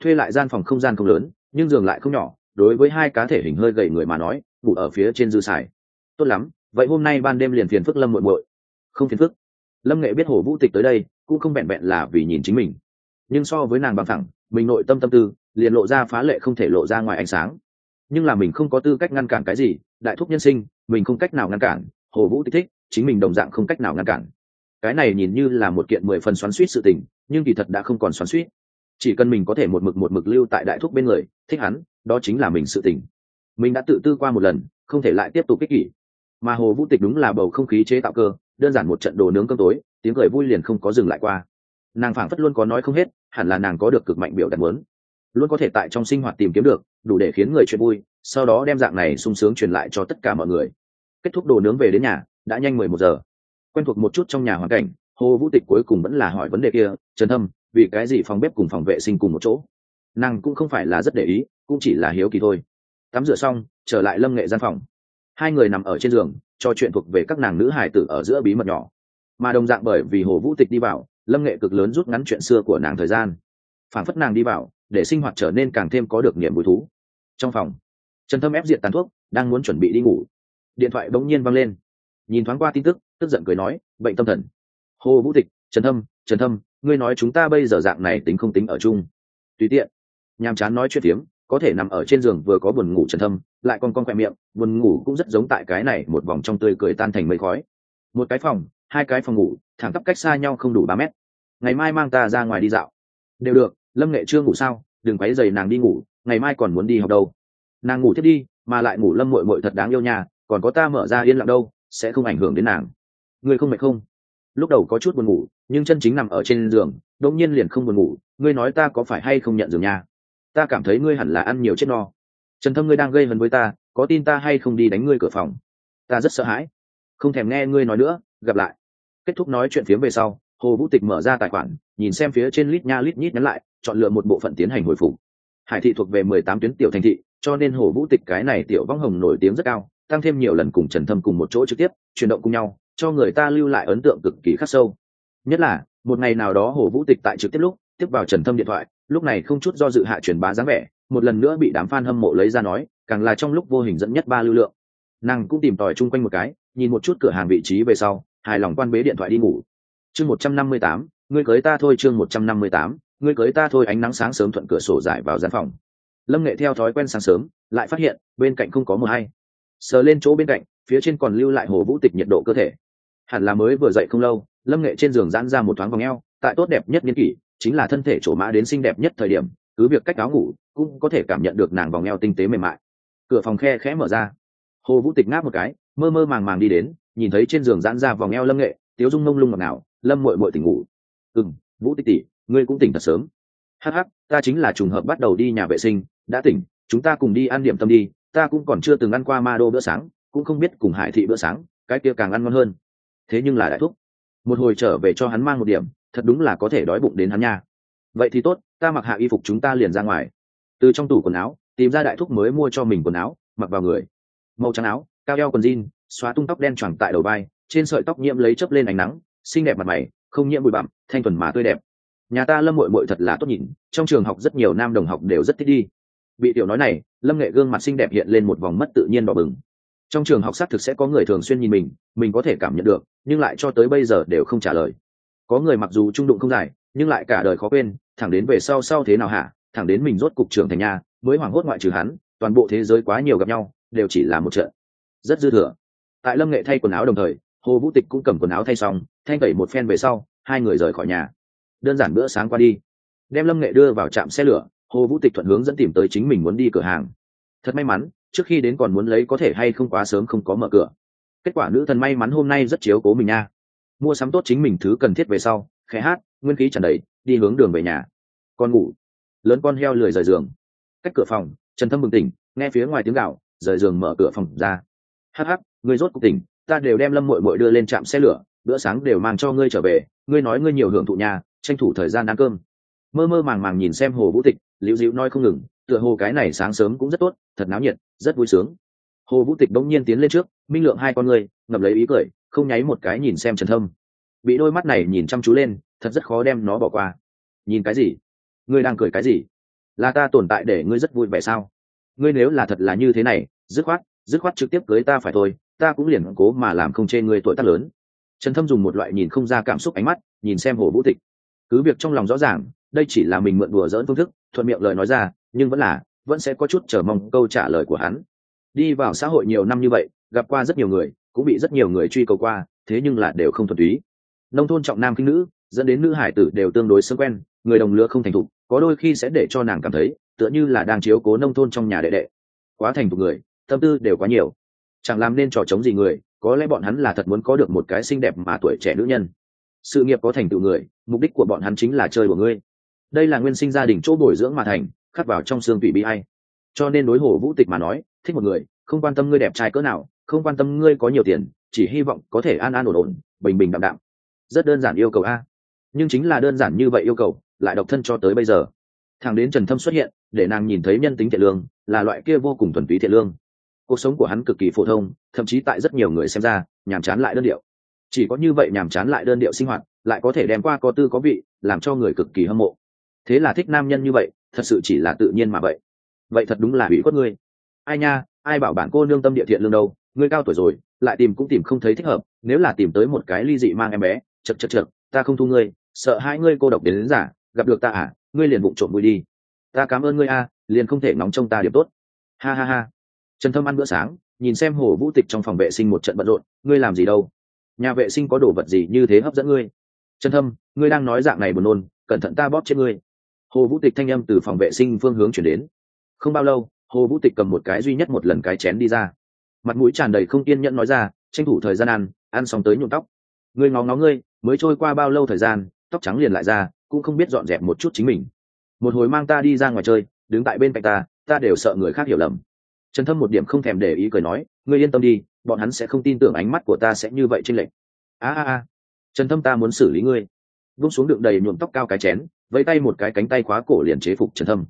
thuê lại gian phòng không gian không lớn nhưng giường lại không nhỏ, đối với hai cá thể hình hơi gầy người mà nói ngủ ở phía trên dư xài. Tốt lắm, vậy hôm nay ban đêm liền phiền phức Lâm muội muội. Không phiền phức. Lâm Nghệ biết Hồ Vũ Tịch tới đây cũng không vẹn vẹn là vì nhìn chính mình, nhưng so với nàng bằng thẳng mình nội tâm tâm tư liền lộ ra phá lệ không thể lộ ra ngoài ánh sáng. Nhưng là mình không có tư cách ngăn cản cái gì, đại thúc nhân sinh mình không cách nào ngăn cản, Hồ Vũ Tịch thích chính mình đồng dạng không cách nào ngăn cản. Cái này nhìn như là một kiện 10 phần xoắn xuýt sự tình, nhưng kỳ thật đã không còn xoắn xuýt. Chỉ cần mình có thể một mực lưu tại đại thúc bên người, thích hắn, đó chính là mình sự tình. Mình đã tự tư qua một lần, không thể lại tiếp tục ích kỷ. Mà Hồ Vũ Tịch đúng là bầu không khí chế tạo cơ, đơn giản một trận đồ nướng cơm tối, tiếng cười vui liền không có dừng lại qua. Nàng phảng phất luôn có nói không hết, hẳn là nàng có được cực mạnh biểu đạt muốn, luôn có thể tại trong sinh hoạt tìm kiếm được đủ để khiến người chuyện vui, sau đó đem dạng này sung sướng truyền lại cho tất cả mọi người. Kết thúc đồ nướng về đến nhà đã nhanh 11 giờ. Quen thuộc một chút trong nhà hoàn cảnh, Hồ Vũ Tịch cuối cùng vẫn là hỏi vấn đề kia, Trần Thâm, vì cái gì phòng bếp cùng phòng vệ sinh cùng một chỗ? Nàng cũng không phải là rất để ý, cũng chỉ là hiếu kỳ thôi. Tắm rửa xong trở lại Lâm Nghệ gian phòng, hai người nằm ở trên giường trò chuyện thuộc về các nàng nữ hài tử ở giữa bí mật nhỏ. Mà đồng dạng bởi vì Hồ Vũ Tịch đi vào, Lâm Nghệ cực lớn rút ngắn chuyện xưa của nàng thời gian, phản phất nàng đi vào để sinh hoạt trở nên càng thêm có được niềm vui thú. Trong phòng, Trần Thâm ép diệt tàn thuốc, đang muốn chuẩn bị đi ngủ, điện thoại bỗng nhiên vang lên. Nhìn thoáng qua tin tức, tức giận cười nói, bệnh tâm thần. Hồ Vũ Tịch, Trần Thâm, ngươi nói chúng ta bây giờ dạng này tính không tính ở chung? Tùy tiện. Nhàm chán nói chuyện tiếm, có thể nằm ở trên giường vừa có buồn ngủ Trần Thâm, lại còn con khỏe miệng, buồn ngủ cũng rất giống tại cái này một vòng trong tươi cười tan thành mây khói. Một cái phòng, hai cái phòng ngủ, thẳng tắp cách xa nhau không đủ 3 mét. Ngày mai mang ta ra ngoài đi dạo. Đều được, Lâm Nghệ chưa ngủ sao, đừng quấy rầy nàng đi ngủ, ngày mai còn muốn đi học đâu. Nàng ngủ tiếp đi, mà lại ngủ Lâm muội muội thật đáng yêu nhà, còn có ta mở ra yên lặng đâu, sẽ không ảnh hưởng đến nàng. Ngươi không mệt không? Lúc đầu có chút buồn ngủ, nhưng chân chính nằm ở trên giường, đột nhiên liền không buồn ngủ, ngươi nói ta có phải hay không nhận giường nha? Ta cảm thấy ngươi hẳn là ăn nhiều chết no. Trần Thâm, ngươi đang gây hấn với ta, có tin ta hay không đi đánh ngươi cửa phòng? Ta rất sợ hãi. Không thèm nghe ngươi nói nữa, gặp lại. Kết thúc nói chuyện phiếm về sau, Hồ Vũ Tịch mở ra tài khoản, nhìn xem phía trên lít nha lít nhít nhắn lại, chọn lựa một bộ phận tiến hành hồi phục. Hải thị thuộc về 18 tuyến tiểu thành thị, cho nên Hồ Vũ Tịch cái này tiểu võng hồng nổi tiếng rất cao, tăng thêm nhiều lần cùng Trần Thâm cùng một chỗ trực tiếp chuyển động cùng nhau, cho người ta lưu lại ấn tượng cực kỳ khắc sâu. Nhất là một ngày nào đó Hồ Vũ Tịch tại trực tiếp lúc tiếp vào Trần Thâm điện thoại, lúc này không chút do dự hạ truyền bá dáng vẻ, một lần nữa bị đám fan hâm mộ lấy ra nói, càng là trong lúc vô hình dẫn nhất ba lưu lượng. Nàng cũng tìm tòi chung quanh một cái, nhìn một chút cửa hàng vị trí về sau, hài lòng quan bế điện thoại đi ngủ. Chương 158, ngươi cưới ta thôi. Chương 158, ngươi cưới ta thôi. Ánh nắng sáng sớm thuận cửa sổ rải vào gian phòng. Lâm Nghệ theo thói quen sáng sớm, lại phát hiện bên cạnh không có mờ hay. Sờ lên chỗ bên cạnh, phía trên còn lưu lại Hồ Vũ Tịch nhiệt độ cơ thể. Hẳn là mới vừa dậy không lâu. Lâm Nghệ trên giường giãn ra một thoáng vòng eo, tại tốt đẹp nhất niên kỷ, chính là thân thể trổ mã đến xinh đẹp nhất thời điểm, cứ việc cách áo ngủ, cũng có thể cảm nhận được nàng vòng eo tinh tế mềm mại. Cửa phòng khe khẽ mở ra, Hồ Vũ Tịch ngáp một cái, mơ mơ màng màng đi đến, nhìn thấy trên giường giãn ra vòng eo Lâm Nghệ, tiếu dung mông lung ngọt ngào. Lâm muội muội tỉnh ngủ. Vũ Tịch tỷ, ngươi cũng tỉnh thật sớm. Hắc hắc, ta chính là trùng hợp bắt đầu đi nhà vệ sinh, đã tỉnh, chúng ta cùng đi ăn điểm tâm đi, ta cũng còn chưa từng ăn qua ma đô bữa sáng, cũng không biết cùng Hải thị bữa sáng, cái kia càng ăn ngon hơn. Thế nhưng là đại thúc, một hồi trở về cho hắn mang một điểm, thật đúng là có thể đói bụng đến hắn nha. Vậy thì tốt, ta mặc hạ y phục chúng ta liền ra ngoài. Từ trong tủ quần áo tìm ra đại thúc mới mua cho mình quần áo, mặc vào người. Màu trắng áo, cao eo quần jean, xóa tung tóc đen choàng tại đầu vai, trên sợi tóc nhiễm lấy chớp lên ánh nắng, xinh đẹp mặt mày, không nhiễm bụi bặm, thanh thuần mà tươi đẹp. Nhà ta Lâm muội muội thật là tốt nhìn, trong trường học rất nhiều nam đồng học đều rất thích đi. Bị tiểu nói này, Lâm Nghệ gương mặt xinh đẹp hiện lên một vòng mất tự nhiên đỏ bừng. Trong trường học xác thực sẽ có người thường xuyên nhìn mình có thể cảm nhận được, nhưng lại cho tới bây giờ đều không trả lời. Có người mặc dù trung đụng không dài, nhưng lại cả đời khó quên, thẳng đến về sau thế nào hả, thẳng đến mình rốt cục trưởng thành nhà, mới hoảng hốt ngoại trừ hắn, toàn bộ thế giới quá nhiều gặp nhau, đều chỉ là một trận. Rất dư thừa. Tại Lâm Nghệ thay quần áo đồng thời, Hồ Vũ Tịch cũng cầm quần áo thay xong, thanh tẩy một phen về sau, hai người rời khỏi nhà. Đơn giản bữa sáng qua đi, đem Lâm Nghệ đưa vào trạm xe lửa, Hồ Vũ Tịch thuận hướng dẫn tìm tới chính mình muốn đi cửa hàng. Thật may mắn, trước khi đến còn muốn lấy có thể hay không quá sớm không có mở cửa. Kết quả nữ thần may mắn hôm nay rất chiếu cố mình nha. Mua sắm tốt chính mình thứ cần thiết về sau, khẽ hát, nguyên khí tràn đầy, đi hướng đường về nhà. Con ngủ, lớn con heo lười rời giường. Cách cửa phòng, Trần Thâm bừng tỉnh, nghe phía ngoài tiếng gào, rời giường mở cửa phòng ra. Hắc hắc, ngươi rốt cuộc tỉnh, ta đều đem Lâm muội muội đưa lên trạm xe lửa, bữa sáng đều mang cho ngươi trở về, ngươi nói ngươi nhiều hưởng thụ nhà, tranh thủ thời gian ăn cơm. Mơ mơ màng màng nhìn xem Hồ Vũ Tịch, liễu dịu nói không ngừng, tựa hồ cái này sáng sớm cũng rất tốt, thật náo nhiệt, rất vui sướng. Hồ Vũ Tịch bỗng nhiên tiến lên trước, minh lượng hai con người, ngập lấy ý cười, không nháy một cái nhìn xem Trần Thâm. Bị đôi mắt này nhìn chăm chú lên, thật rất khó đem nó bỏ qua. Nhìn cái gì? Ngươi đang cười cái gì? Là ta tồn tại để ngươi rất vui vẻ sao? Ngươi nếu là thật là như thế này, dứt khoát trực tiếp cưới ta phải thôi, ta cũng liền cố mà làm không chê ngươi tuổi tác lớn. Trần Thâm dùng một loại nhìn không ra cảm xúc ánh mắt nhìn xem Hồ Vũ Tịch, cứ việc trong lòng rõ ràng đây chỉ là mình mượn đùa giỡn phương thức thuận miệng lời nói ra, nhưng vẫn sẽ có chút chờ mong câu trả lời của hắn. Đi vào xã hội nhiều năm như vậy, gặp qua rất nhiều người, cũng bị rất nhiều người truy cầu qua, thế nhưng là đều không thuần túy. Nông thôn trọng nam khinh nữ, dẫn đến nữ hải tử đều tương đối sớm quen, người đồng lứa không thành thục, có đôi khi sẽ để cho nàng cảm thấy tựa như là đang chiếu cố nông thôn trong nhà đệ đệ. Quá thành thục người, tâm tư đều quá nhiều, chẳng làm nên trò chống gì người, có lẽ bọn hắn là thật muốn có được một cái xinh đẹp mà tuổi trẻ nữ nhân. Sự nghiệp có thành tựu người, mục đích của bọn hắn chính là chơi của ngươi. Đây là nguyên sinh gia đình chỗ bồi dưỡng mà thành, khắc vào trong xương tủy bi ai. Cho nên đối Hồ Vũ Tịch mà nói, thích một người, không quan tâm ngươi đẹp trai cỡ nào, không quan tâm ngươi có nhiều tiền, chỉ hy vọng có thể an an ổn ổn, bình bình đạm đạm. Rất đơn giản yêu cầu a. Nhưng chính là đơn giản như vậy yêu cầu, lại độc thân cho tới bây giờ. Thằng đến Trần Thâm xuất hiện, để nàng nhìn thấy nhân tính thiện lương, là loại kia vô cùng thuần túy thiện lương. Cuộc sống của hắn cực kỳ phổ thông, thậm chí tại rất nhiều người xem ra, nhàm chán lại đơn điệu. Chỉ có như vậy nhàm chán lại đơn điệu sinh hoạt, lại có thể đem qua có tư có vị, làm cho người cực kỳ hâm mộ. Thế là thích nam nhân như vậy, thật sự chỉ là tự nhiên mà vậy. Vậy thật đúng là ủy khuất ngươi. Ai nha, ai bảo bản cô nương tâm địa thiện lương đâu, ngươi cao tuổi rồi, lại tìm cũng tìm không thấy thích hợp, nếu là tìm tới một cái ly dị mang em bé, chật, ta không thu ngươi, sợ hai ngươi cô độc đến giả, gặp được ta à, ngươi liền vụng trộm vui đi. Ta cảm ơn ngươi a, liền không thể nóng trong ta điểm tốt. Ha ha ha. Trần Thâm ăn bữa sáng, nhìn xem Hồ Vũ Tịch trong phòng vệ sinh một trận bận rộn, ngươi làm gì đâu? Nhà vệ sinh có đồ vật gì như thế hấp dẫn ngươi? Trần Thâm, ngươi đang nói dạng này buồn nôn, cẩn thận ta bóp chết ngươi. Hồ Vũ Tịch thanh âm từ phòng vệ sinh phương hướng chuyển đến. Không bao lâu, Hồ Vũ Tịch cầm một cái duy nhất một lần cái chén đi ra, mặt mũi tràn đầy không kiên nhẫn nói ra, tranh thủ thời gian ăn xong tới nhuộm tóc. Ngươi ngó ngó ngươi, mới trôi qua bao lâu thời gian, tóc trắng liền lại ra, cũng không biết dọn dẹp một chút chính mình. Một hồi mang ta đi ra ngoài chơi, đứng tại bên cạnh ta đều sợ người khác hiểu lầm. Trần Thâm một điểm không thèm để ý cười nói, ngươi yên tâm đi, bọn hắn sẽ không tin tưởng ánh mắt của ta sẽ như vậy chênh lệch. A. Trần Thâm, ta muốn xử lý ngươi. Vung xuống đựng đầy nhuộm tóc cao cái chén, vẫy tay một cái cánh tay khóa cổ liền chế phục Trần Thâm.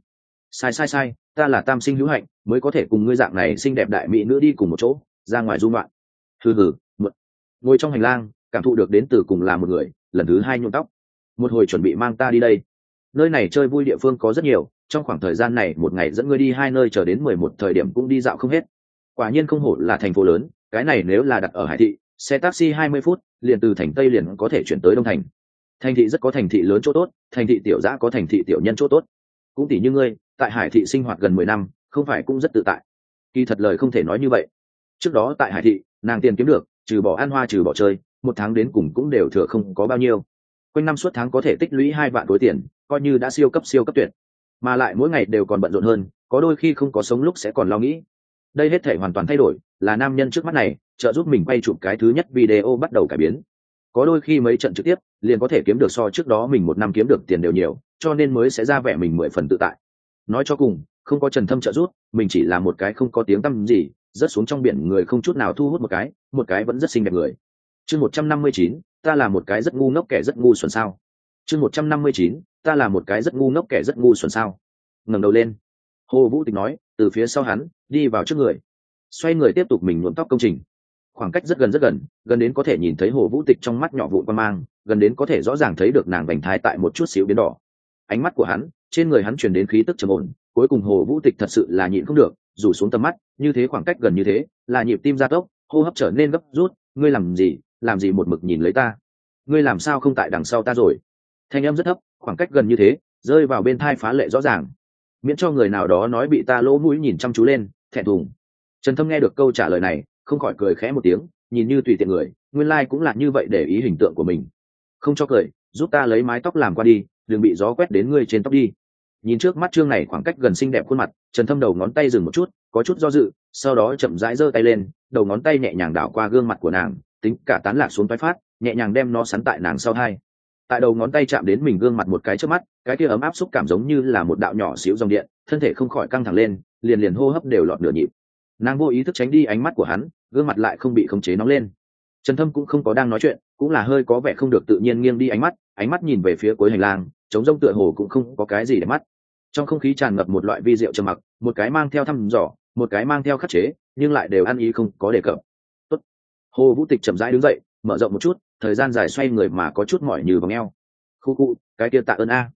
Sai, ta là tam sinh hữu hạnh, mới có thể cùng ngươi dạng này xinh đẹp đại mỹ nữ đi cùng một chỗ, ra ngoài du ngoạn. Hừ, ngồi trong hành lang, cảm thụ được đến từ cùng là một người, lần thứ hai nhuộm tóc. Một hồi chuẩn bị mang ta đi đây. Nơi này chơi vui địa phương có rất nhiều, trong khoảng thời gian này một ngày dẫn ngươi đi hai nơi, chờ đến 11 thời điểm cũng đi dạo không hết. Quả nhiên không hổ là thành phố lớn, cái này nếu là đặt ở Hải Thị, xe taxi 20 phút, liền từ thành Tây liền có thể chuyển tới Đông Thành. Thành thị rất có thành thị lớn chỗ tốt, thành thị tiểu dã có thành thị tiểu nhân chỗ tốt. Cũng tỷ như ngươi, tại Hải Thị sinh hoạt gần 10 năm, không phải cũng rất tự tại. Kỳ thật lời không thể nói như vậy. Trước đó tại Hải Thị, nàng tiền kiếm được, trừ bỏ ăn hoa trừ bỏ chơi, một tháng đến cùng cũng đều thừa không có bao nhiêu. Quanh năm suốt tháng có thể tích lũy 2 vạn khối tiền, coi như đã siêu cấp tuyệt. Mà lại mỗi ngày đều còn bận rộn hơn, có đôi khi không có sống lúc sẽ còn lo nghĩ. Đây hết thể hoàn toàn thay đổi, là nam nhân trước mắt này trợ giúp mình quay chụp cái thứ nhất video bắt đầu cải biến. Có đôi khi mấy trận trực tiếp liền có thể kiếm được so trước đó mình một năm kiếm được tiền đều nhiều, cho nên mới sẽ ra vẻ mình 10 phần tự tại. Nói cho cùng, không có Trần Thâm trợ giúp, mình chỉ là một cái không có tiếng tăm gì, rớt xuống trong biển người không chút nào thu hút một cái vẫn rất xinh đẹp người. Chương 159, ta là một cái rất ngu ngốc kẻ rất ngu xuẩn sao? Chương 159, ta là một cái rất ngu ngốc kẻ rất ngu xuẩn sao? Ngẩng đầu lên, Hồ Vũ Tịch nói, từ phía sau hắn đi vào trước người, xoay người tiếp tục mình nhuộm tóc công trình. Khoảng cách rất gần, gần đến có thể nhìn thấy Hồ Vũ Tịch trong mắt nhỏ vụn quan mang, gần đến có thể rõ ràng thấy được nàng vành thai tại một chút xíu biến đỏ. Ánh mắt của hắn, trên người hắn truyền đến khí tức trầm ổn, cuối cùng Hồ Vũ Tịch thật sự là nhịn không được, rủ xuống tầm mắt, như thế khoảng cách gần như thế, là nhịp tim gia tốc, hô hấp trở nên gấp rút. Ngươi làm gì một mực nhìn lấy ta? Ngươi làm sao không tại đằng sau ta rồi? Thanh âm rất thấp, khoảng cách gần như thế, rơi vào bên thai phá lệ rõ ràng, miễn cho người nào đó nói bị ta lỗ mũi nhìn chăm chú lên, thẹn thùng. Trần Thâm nghe được câu trả lời này, không khỏi cười khẽ một tiếng, nhìn như tùy tiện người, nguyên lai cũng là như vậy để ý hình tượng của mình. Không cho cười, giúp ta lấy mái tóc làm qua đi, đừng bị gió quét đến ngươi trên tóc đi. Nhìn trước mắt trương này khoảng cách gần xinh đẹp khuôn mặt, Trần Thâm đầu ngón tay dừng một chút, có chút do dự, sau đó chậm rãi giơ tay lên, đầu ngón tay nhẹ nhàng đảo qua gương mặt của nàng, tính cả tán lạc xuống toái phát, nhẹ nhàng đem nó sắn tại nàng sau hai. Tại đầu ngón tay chạm đến mình gương mặt một cái trước mắt, cái kia ấm áp xúc cảm giống như là một đạo nhỏ xíu dòng điện, thân thể không khỏi căng thẳng lên, liền hô hấp đều lọt nửa nhịp. Nàng vô ý thức tránh đi ánh mắt của hắn, gương mặt lại không bị khống chế nóng lên. Trần Thâm cũng không có đang nói chuyện, cũng là hơi có vẻ không được tự nhiên nghiêng đi ánh mắt nhìn về phía cuối hành lang, trống rỗng tựa hồ cũng không có cái gì để mắt. Trong không khí tràn ngập một loại vi diệu trầm mặc, một cái mang theo thăm dò, một cái mang theo khắc chế, nhưng lại đều ăn ý không có đề cập. Tốt. Hồ Vũ Tịch chậm rãi đứng dậy, mở rộng một chút, thời gian dài xoay người mà có chút mỏi như vòng eo. Khu, cái kia tạ ơn a.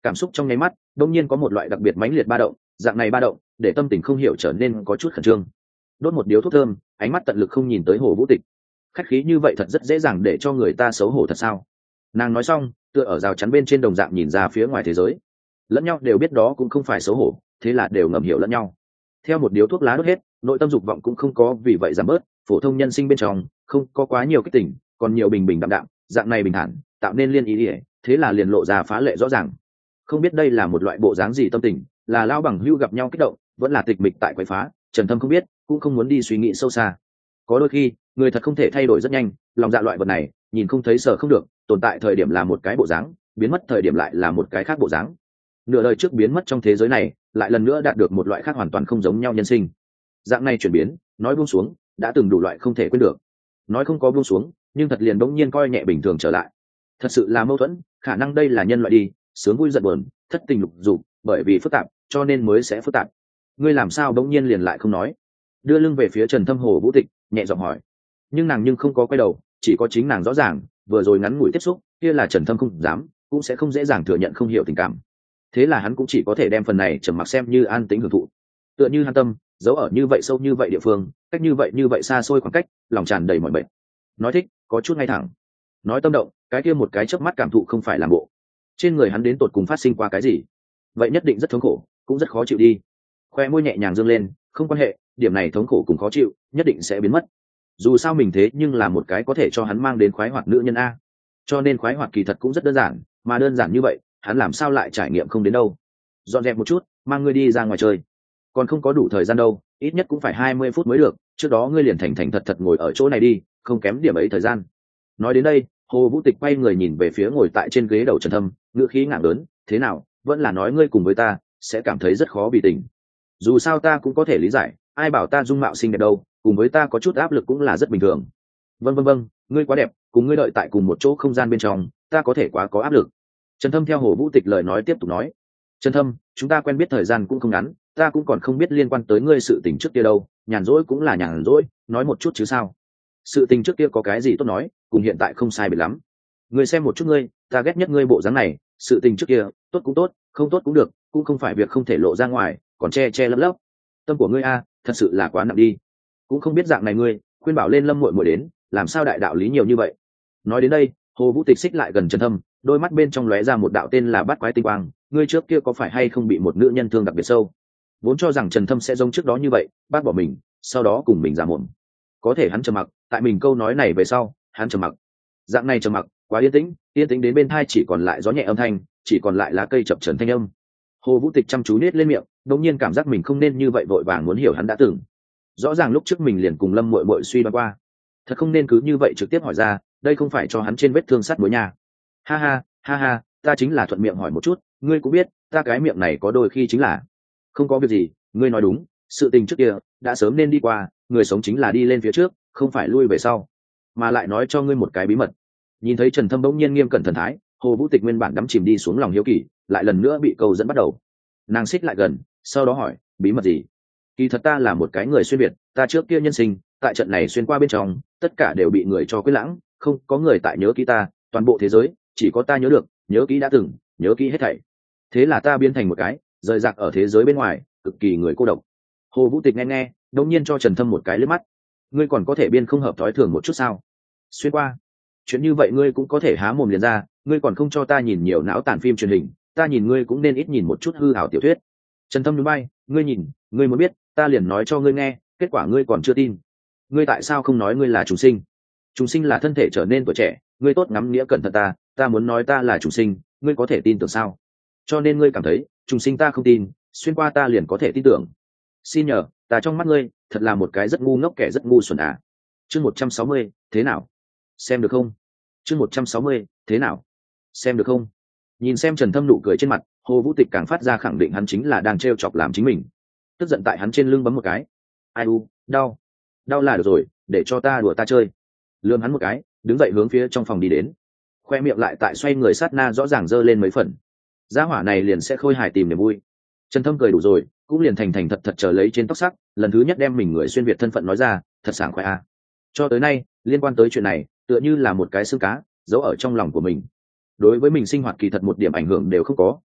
cảm xúc trong nháy mắt đông nhiên có một loại đặc biệt mãnh liệt ba động, dạng này ba động để tâm tình không hiểu trở nên có chút khẩn trương. Đốt một điếu thuốc thơm, ánh mắt tận lực không nhìn tới Hồ Vũ Tịch. Khách khí như vậy thật rất dễ dàng để cho người ta xấu hổ thật sao? Nàng nói xong tựa ở rào chắn bên trên đồng dạng nhìn ra phía ngoài thế giới. Lẫn nhau đều biết đó cũng không phải xấu hổ, thế là đều ngầm hiểu lẫn nhau. Theo một điếu thuốc lá đốt hết, nội tâm dục vọng cũng không có vì vậy giảm bớt. Phổ thông nhân sinh bên trong không có quá nhiều kích tỉnh, còn nhiều bình bình đạm đạm, dạng này bình thản tạo nên liên ý ỉa, thế là liền lộ ra phá lệ rõ ràng. Không biết đây là một loại bộ dáng gì tâm tình, là lao bằng hưu gặp nhau kích động, vẫn là tịch mịch tại quấy phá, Trần Thâm không biết, cũng không muốn đi suy nghĩ sâu xa. Có đôi khi người thật không thể thay đổi rất nhanh, lòng dạ loại vật này nhìn không thấy sợ không được, tồn tại thời điểm là một cái bộ dáng, biến mất thời điểm lại là một cái khác bộ dáng. Nửa đời trước biến mất trong thế giới này, lại lần nữa đạt được một loại khác hoàn toàn không giống nhau nhân sinh. Dạng này chuyển biến, nói buông xuống đã từng đủ loại không thể quên được, nói không có buông xuống nhưng thật liền bỗng nhiên coi nhẹ bình thường trở lại. Thật sự là mâu thuẫn, khả năng đây là nhân loại đi, sướng vui giận buồn, thất tình lục dục, bởi vì phức tạp cho nên mới sẽ phức tạp. Ngươi làm sao bỗng nhiên liền lại không nói? Đưa lưng về phía Trần Thâm, Hồ Vũ Tịch nhẹ giọng hỏi. Nhưng nàng nhưng không có quay đầu, chỉ có chính nàng rõ ràng, vừa rồi ngắn ngủi tiếp xúc kia là Trần Thâm không dám, cũng sẽ không dễ dàng thừa nhận không hiểu tình cảm. Thế là hắn cũng chỉ có thể đem phần này trầm mặc xem như an tĩnh hưởng thụ. Tựa như hắn tâm giấu ở như vậy sâu như vậy địa phương, cách như vậy xa xôi khoảng cách, lòng tràn đầy mọi bệnh. Nói thích có chút ngay thẳng, nói tâm động cái kia một cái chớp mắt cảm thụ không phải làm bộ. Trên người hắn đến tột cùng phát sinh qua cái gì? Vậy nhất định rất thống khổ, cũng rất khó chịu đi. Khoe môi nhẹ nhàng dương lên, không quan hệ, điểm này thống khổ cùng khó chịu nhất định sẽ biến mất. Dù sao mình thế nhưng là một cái có thể cho hắn mang đến khoái hoạt nữ nhân a, cho nên khoái hoạt kỳ thật cũng rất đơn giản, mà đơn giản như vậy hắn làm sao lại trải nghiệm không đến đâu. Dọn dẹp một chút, mang ngươi đi ra ngoài chơi. Còn không có đủ thời gian đâu, ít nhất cũng phải 20 phút mới được, trước đó ngươi liền thành thành thật thật ngồi ở chỗ này đi, không kém điểm ấy thời gian. Nói đến đây, Hồ Vũ Tịch quay người nhìn về phía ngồi tại trên ghế đầu Trần Thâm, ngữ khí ngạc lớn, thế nào, vẫn là nói ngươi cùng với ta sẽ cảm thấy rất khó vì tình. Dù sao ta cũng có thể lý giải, ai bảo ta dung mạo xinh đẹp đâu, cùng với ta có chút áp lực cũng là rất bình thường. Vâng, ngươi quá đẹp, cùng ngươi đợi tại cùng một chỗ không gian bên trong, ta có thể quá có áp lực. Trần Thâm theo Hồ Vũ Tịch lời nói tiếp tục nói. Trần Thâm, chúng ta quen biết thời gian cũng không ngắn, ta cũng còn không biết liên quan tới ngươi sự tình trước kia đâu, nhàn rỗi cũng là nhàn rỗi, nói một chút chứ sao. Sự tình trước kia có cái gì tốt nói, cùng hiện tại không sai biệt lắm. Ngươi xem một chút ngươi, ta ghét nhất ngươi bộ dáng này, sự tình trước kia, tốt cũng tốt, không tốt cũng được, cũng không phải việc không thể lộ ra ngoài, còn che che lấp lấp. Tâm của ngươi a, thật sự là quá nặng đi. Cũng không biết dạng này ngươi, khuyên bảo lên Lâm muội muội đến, làm sao đại đạo lý nhiều như vậy. Nói đến đây, Hồ Vũ Tịch xích lại gần Trần Thâm, đôi mắt bên trong lóe ra một đạo tên là Bát Quái tinh quang, ngươi trước kia có phải hay không bị một nữ nhân thương đặc biệt sâu? Vốn cho rằng Trần Thâm sẽ giống trước đó như vậy, bác bỏ mình, sau đó cùng mình giả mồm. Có thể hắn trầm mặc, tại mình câu nói này về sau, hắn trầm mặc. Dạng này trầm mặc, quá yên tĩnh đến bên tai chỉ còn lại gió nhẹ âm thanh, chỉ còn lại lá cây chập chờn thanh âm. Hồ Vũ Tịch chăm chú nết lên miệng, đột nhiên cảm giác mình không nên như vậy vội vàng muốn hiểu hắn đã từng. Rõ ràng lúc trước mình liền cùng Lâm muội muội suy đoán qua, thật không nên cứ như vậy trực tiếp hỏi ra, đây không phải cho hắn trên vết thương sắt muối nha. Ha ha, ta chính là thuận miệng hỏi một chút, ngươi cũng biết, ta cái miệng này có đôi khi chính là không có việc gì, ngươi nói đúng, sự tình trước kia đã sớm nên đi qua, người sống chính là đi lên phía trước, không phải lui về sau. Mà lại nói cho ngươi một cái bí mật. Nhìn thấy Trần Thâm bỗng nhiên nghiêm cẩn thần thái, Hồ Vũ Tịch nguyên bản đắm chìm đi xuống lòng hiếu kỳ, lại lần nữa bị câu dẫn bắt đầu. Nàng xích lại gần, sau đó hỏi, bí mật gì? Kỳ thật ta là một cái người xuyên việt, ta trước kia nhân sinh, tại trận này xuyên qua bên trong, tất cả đều bị người cho quên lãng, không có người tại nhớ kỹ ta, toàn bộ thế giới chỉ có ta nhớ được, nhớ kỹ đã từng, nhớ kỹ hết thảy. Thế là ta biến thành một cái rời rạc ở thế giới bên ngoài, cực kỳ người cô độc. Hồ Vũ Tịch nghe, đột nhiên cho Trần Thâm một cái liếc mắt. Ngươi còn có thể biên không hợp thói thường một chút sao? Xuyên qua, chuyện như vậy ngươi cũng có thể há mồm liền ra, ngươi còn không cho ta nhìn nhiều não tàn phim truyền hình, ta nhìn ngươi cũng nên ít nhìn một chút hư ảo tiểu thuyết. Trần Thâm nhún vai, ngươi nhìn, ngươi muốn biết, ta liền nói cho ngươi nghe, kết quả ngươi còn chưa tin. Ngươi tại sao không nói ngươi là trùng sinh? Trùng sinh là thân thể trở nên tuổi trẻ, ngươi tốt ngắm nghĩa cẩn thận ta muốn nói ta là trùng sinh, ngươi có thể tin tưởng sao? Cho nên ngươi cảm thấy trùng sinh ta không tin, xuyên qua ta liền có thể tin tưởng. Xin nhờ, ta trong mắt ngươi thật là một cái rất ngu ngốc, kẻ rất ngu xuẩn à. Chương 160, thế nào? Xem được không? Chương 160, thế nào? Xem được không? Nhìn xem Trần Thâm nụ cười trên mặt, Hồ Vũ Tịch càng phát ra khẳng định hắn chính là đang trêu chọc làm chính mình. Tức giận tại hắn trên lưng bấm một cái. Ai u, đau là được rồi, để cho ta đùa ta chơi. Lườm hắn một cái, đứng dậy hướng phía trong phòng đi đến. Khoe miệng lại tại xoay người sát na rõ ràng dơ lên mấy phần. Gia hỏa này liền sẽ khôi hài tìm niềm vui. Trần Thâm cười đủ rồi, cũng liền thành thành thật thật chờ lấy trên tóc sắc, lần thứ nhất đem mình người xuyên việt thân phận nói ra, thật sảng khoái a. Cho tới nay, liên quan tới chuyện này, tựa như là một cái xương cá giấu ở trong lòng của mình. Đối với mình sinh hoạt kỳ thật một điểm ảnh hưởng đều không có,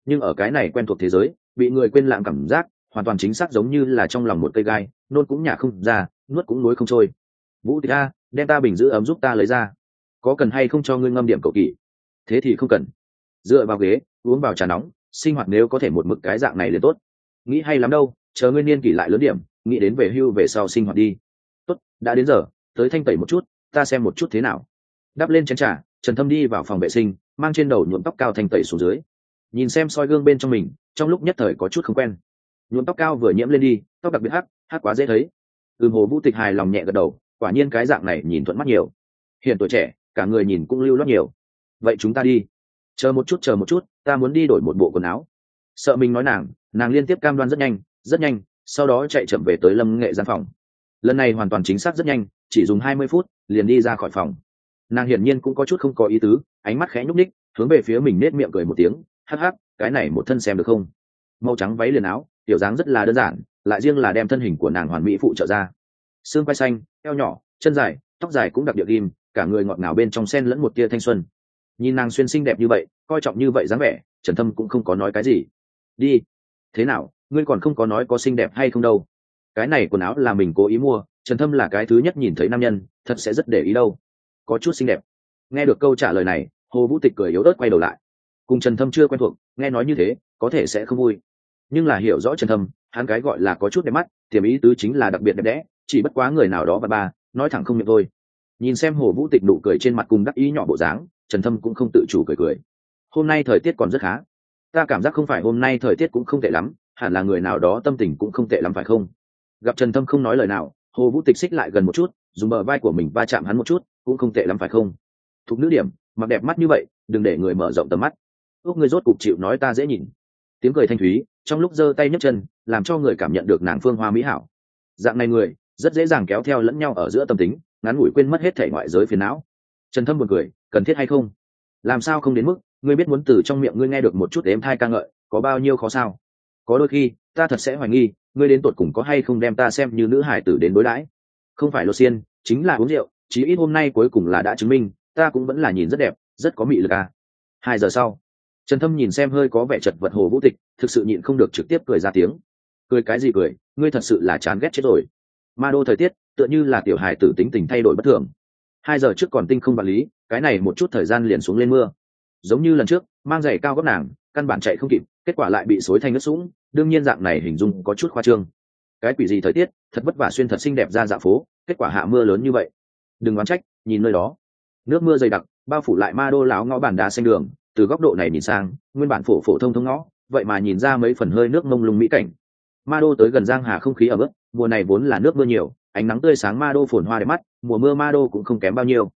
nhưng ở cái này quen thuộc thế giới bị người quên lãng cảm giác hoàn toàn chính xác giống như là trong lòng một cây gai, nôn cũng nhả không ra, nuốt cũng nuối không trôi. Vũ Tịch a, đem ta bình giữ ấm giúp ta lấy ra, có cần hay không cho ngươi ngâm điểm cầu kỳ? Thế thì không cần. Dựa vào ghế uống vào trà nóng, sinh hoạt nếu có thể một mực cái dạng này liền tốt. Nghĩ hay lắm đâu, chờ ngươi niên kỷ lại lớn điểm, nghĩ đến về hưu về sau sinh hoạt đi. Tốt, đã đến giờ, tới thanh tẩy một chút, ta xem một chút thế nào. Đắp lên chén trà, Trần Thâm đi vào phòng vệ sinh, mang trên đầu nhuộm tóc cao thanh tẩy xuống dưới. Nhìn xem soi gương bên trong mình, trong lúc nhất thời có chút không quen. Nhuộm tóc cao vừa nhiễm lên đi, tóc đặc biệt hắc quá dễ thấy. Hồ Vũ Tịch hài lòng nhẹ gật đầu, quả nhiên cái dạng này nhìn thuận mắt nhiều. Hiện tuổi trẻ, cả người nhìn cũng lưu loát nhiều. Vậy chúng ta đi. Chờ một chút, ta muốn đi đổi một bộ quần áo. Sợ mình nói nàng liên tiếp cam đoan rất nhanh, sau đó chạy chậm về tới Lâm Nghệ gian phòng. Lần này hoàn toàn chính xác rất nhanh, chỉ dùng 20 phút liền đi ra khỏi phòng. Nàng hiển nhiên cũng có chút không có ý tứ, ánh mắt khẽ nhúc ních, hướng về phía mình nết miệng cười một tiếng, hắc hắc, cái này một thân xem được không? Màu trắng váy liền áo, tiểu dáng rất là đơn giản, lại riêng là đem thân hình của nàng hoàn mỹ phụ trợ ra. Xương quai xanh, eo nhỏ, chân dài, tóc dài cũng đặc biệt ghim, cả người ngọt ngào bên trong xen lẫn một tia thanh xuân. Nhìn nàng xuyên xinh đẹp như vậy, coi trọng như vậy dáng vẻ, Trần Thâm cũng không có nói cái gì. Đi. Thế nào, ngươi còn không có nói có xinh đẹp hay không đâu? Cái này quần áo là mình cố ý mua, Trần Thâm là cái thứ nhất nhìn thấy nam nhân, thật sẽ rất để ý đâu. Có chút xinh đẹp. Nghe được câu trả lời này, Hồ Vũ Tịch cười yếu ớt quay đầu lại. Cùng Trần Thâm chưa quen thuộc, nghe nói như thế, có thể sẽ không vui. Nhưng là hiểu rõ Trần Thâm, hắn cái gọi là có chút đẹp mắt, tiềm ý tứ chính là đặc biệt đẹp đẽ, chỉ bất quá người nào đó ba, nói thẳng không miệng thôi. Nhìn xem Hồ Vũ Tịch nụ cười trên mặt cùng đắc ý nhỏ bộ dáng, Trần Thâm cũng không tự chủ cười. Hôm nay thời tiết còn rất khá. Ta cảm giác không phải hôm nay thời tiết cũng không tệ lắm, hẳn là người nào đó tâm tình cũng không tệ lắm phải không? Gặp Trần Thâm không nói lời nào, Hồ Vũ Tịch xích lại gần một chút, dùng bờ vai của mình va chạm hắn một chút, cũng không tệ lắm phải không? Thục nữ điểm, mặc đẹp mắt như vậy, đừng để người mở rộng tầm mắt. Ước người rốt cục chịu nói ta dễ nhìn. Tiếng cười thanh thúy, trong lúc giơ tay nhấc chân, làm cho người cảm nhận được nàng phương hoa mỹ hảo. Dạng này người, rất dễ dàng kéo theo lẫn nhau ở giữa tâm tính, ngắn ngủi quên mất hết thể ngoại giới phiền não. Trần Thâm buồn cười, cần thiết hay không? Làm sao không đến mức, ngươi biết muốn từ trong miệng ngươi nghe được một chút êm thai ca ngợi, có bao nhiêu khó sao? Có đôi khi, ta thật sẽ hoài nghi, ngươi đến tột cùng có hay không đem ta xem như nữ hải tử đến đối đãi. Không phải lô xiên, chính là uống rượu, chí ít hôm nay cuối cùng là đã chứng minh, ta cũng vẫn là nhìn rất đẹp, rất có mị lực à. 2 giờ sau, Trần Thâm nhìn xem hơi có vẻ chật vật Hồ Vũ Tịch, thực sự nhịn không được trực tiếp cười ra tiếng. Cười cái gì cười, ngươi thật sự là chán ghét chết rồi. Ma đô thời tiết, tựa như là tiểu hài tử tính tình thay đổi bất thường. 2 giờ trước còn tinh không vật lý, cái này một chút thời gian liền xuống lên mưa. Giống như lần trước, mang giày cao gấp nàng, căn bản chạy không kịp, kết quả lại bị xối thành ướt sũng, đương nhiên dạng này hình dung có chút khoa trương. Cái quỷ gì thời tiết, thật vất vả xuyên thật xinh đẹp ra dạo phố, kết quả hạ mưa lớn như vậy. Đừng oán trách, nhìn nơi đó, nước mưa dày đặc, bao phủ lại Ma đô láo ngõ bàn đá xanh đường, từ góc độ này nhìn sang, nguyên bản phổ phổ thông thông ngõ, vậy mà nhìn ra mấy phần hơi nước mông lung mỹ cảnh. Ma đô tới gần Giang Hà không khí ẩm ướt, mùa này vốn là nước mưa nhiều, ánh nắng tươi sáng Ma đô phồn hoa đẹp mắt, mùa mưa Ma đô cũng không kém bao nhiêu.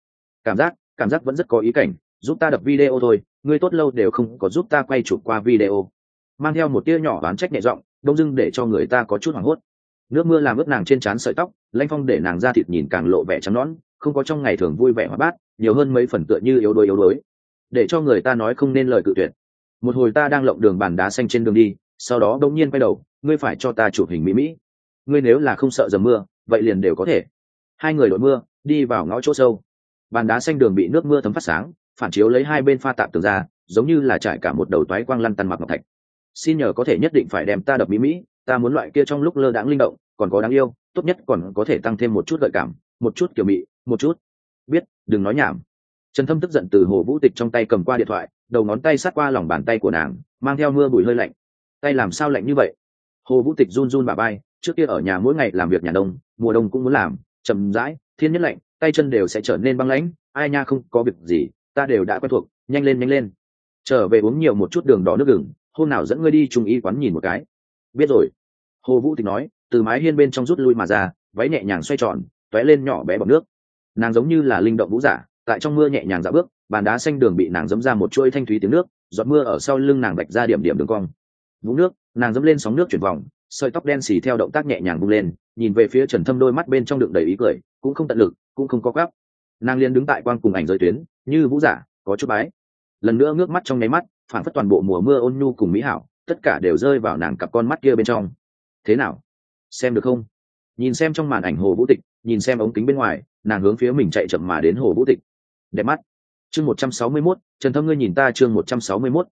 Cảm giác vẫn rất có ý cảnh, giúp ta đập video thôi, ngươi tốt lâu đều không có giúp ta quay chụp qua video. Mang theo một tia nhỏ đoán trách nhẹ giọng, đông dưng để cho người ta có chút hoảng hốt. Nước mưa làm ướt nàng trên trán sợi tóc, lanh phong để nàng da thịt nhìn càng lộ vẻ trắng nõn, không có trong ngày thường vui vẻ hoạt bát, nhiều hơn mấy phần tựa như yếu đuối, để cho người ta nói không nên lời cự tuyệt. Một hồi ta đang lộng đường bàn đá xanh trên đường đi, sau đó đột nhiên quay đầu, ngươi phải cho ta chụp hình mỹ, ngươi nếu là không sợ dầm mưa, vậy liền đều có thể. Hai người đội mưa đi vào ngõ chỗ sâu, bàn đá xanh đường bị nước mưa thấm phát sáng, phản chiếu lấy hai bên pha tạm tường ra, giống như là trải cả một đầu toái quang lăn tăn mặc ngọc thạch. Xin nhờ có thể nhất định phải đem ta đập mỹ, ta muốn loại kia trong lúc lơ đãng linh động, còn có đáng yêu, tốt nhất còn có thể tăng thêm một chút gợi cảm, một chút kiểu mị, một chút. Biết, đừng nói nhảm. Trần Thâm tức giận từ Hồ Vũ Tịch trong tay cầm qua điện thoại, đầu ngón tay sát qua lòng bàn tay của nàng, mang theo mưa bụi hơi lạnh. Tay làm sao lạnh như vậy? Hồ Vũ Tịch run run bả vai, trước kia ở nhà mỗi ngày làm việc nhà đông, mùa đông cũng muốn làm, chậm rãi, thiên nhất lạnh, tay chân đều sẽ trở nên băng lãnh. Ai nha, không có việc gì, ta đều đã quen thuộc, nhanh lên. Trở về uống nhiều một chút đường đỏ nước gừng, hôm nào dẫn ngươi đi trung y quán nhìn một cái. Biết rồi. Hồ Vũ Tịch nói, từ mái hiên bên trong rút lui mà ra, váy nhẹ nhàng xoay tròn, tóe lên nhỏ bé bọt nước. Nàng giống như là linh động vũ giả, tại trong mưa nhẹ nhàng dạo bước, bàn đá xanh đường bị nàng dẫm ra một chuỗi thanh thúy tiếng nước, giọt mưa ở sau lưng nàng vạch ra điểm điểm đường cong. Vũng nước, nàng dẫm lên sóng nước chuyển vòng, sợi tóc đen xì theo động tác nhẹ nhàng bung lên, nhìn về phía Trần Thâm, đôi mắt bên trong đựng đầy ý cười, cũng không tận lực, cũng không có gấp. Nàng liền đứng tại quang cùng ảnh giới tuyến, như vũ giả, có chút bái. Lần nữa ngước mắt trong nháy mắt, phản phất toàn bộ mùa mưa ôn nhu cùng mỹ hảo, tất cả đều rơi vào nàng cặp con mắt kia bên trong. Thế nào? Xem được không? Nhìn xem trong màn ảnh Hồ Vũ Tịch, nhìn xem ống kính bên ngoài, nàng hướng phía mình chạy chậm mà đến Hồ Vũ Tịch. Đẹp mắt. Chương 161, Trần Thâm ngươi nhìn ta chương 161,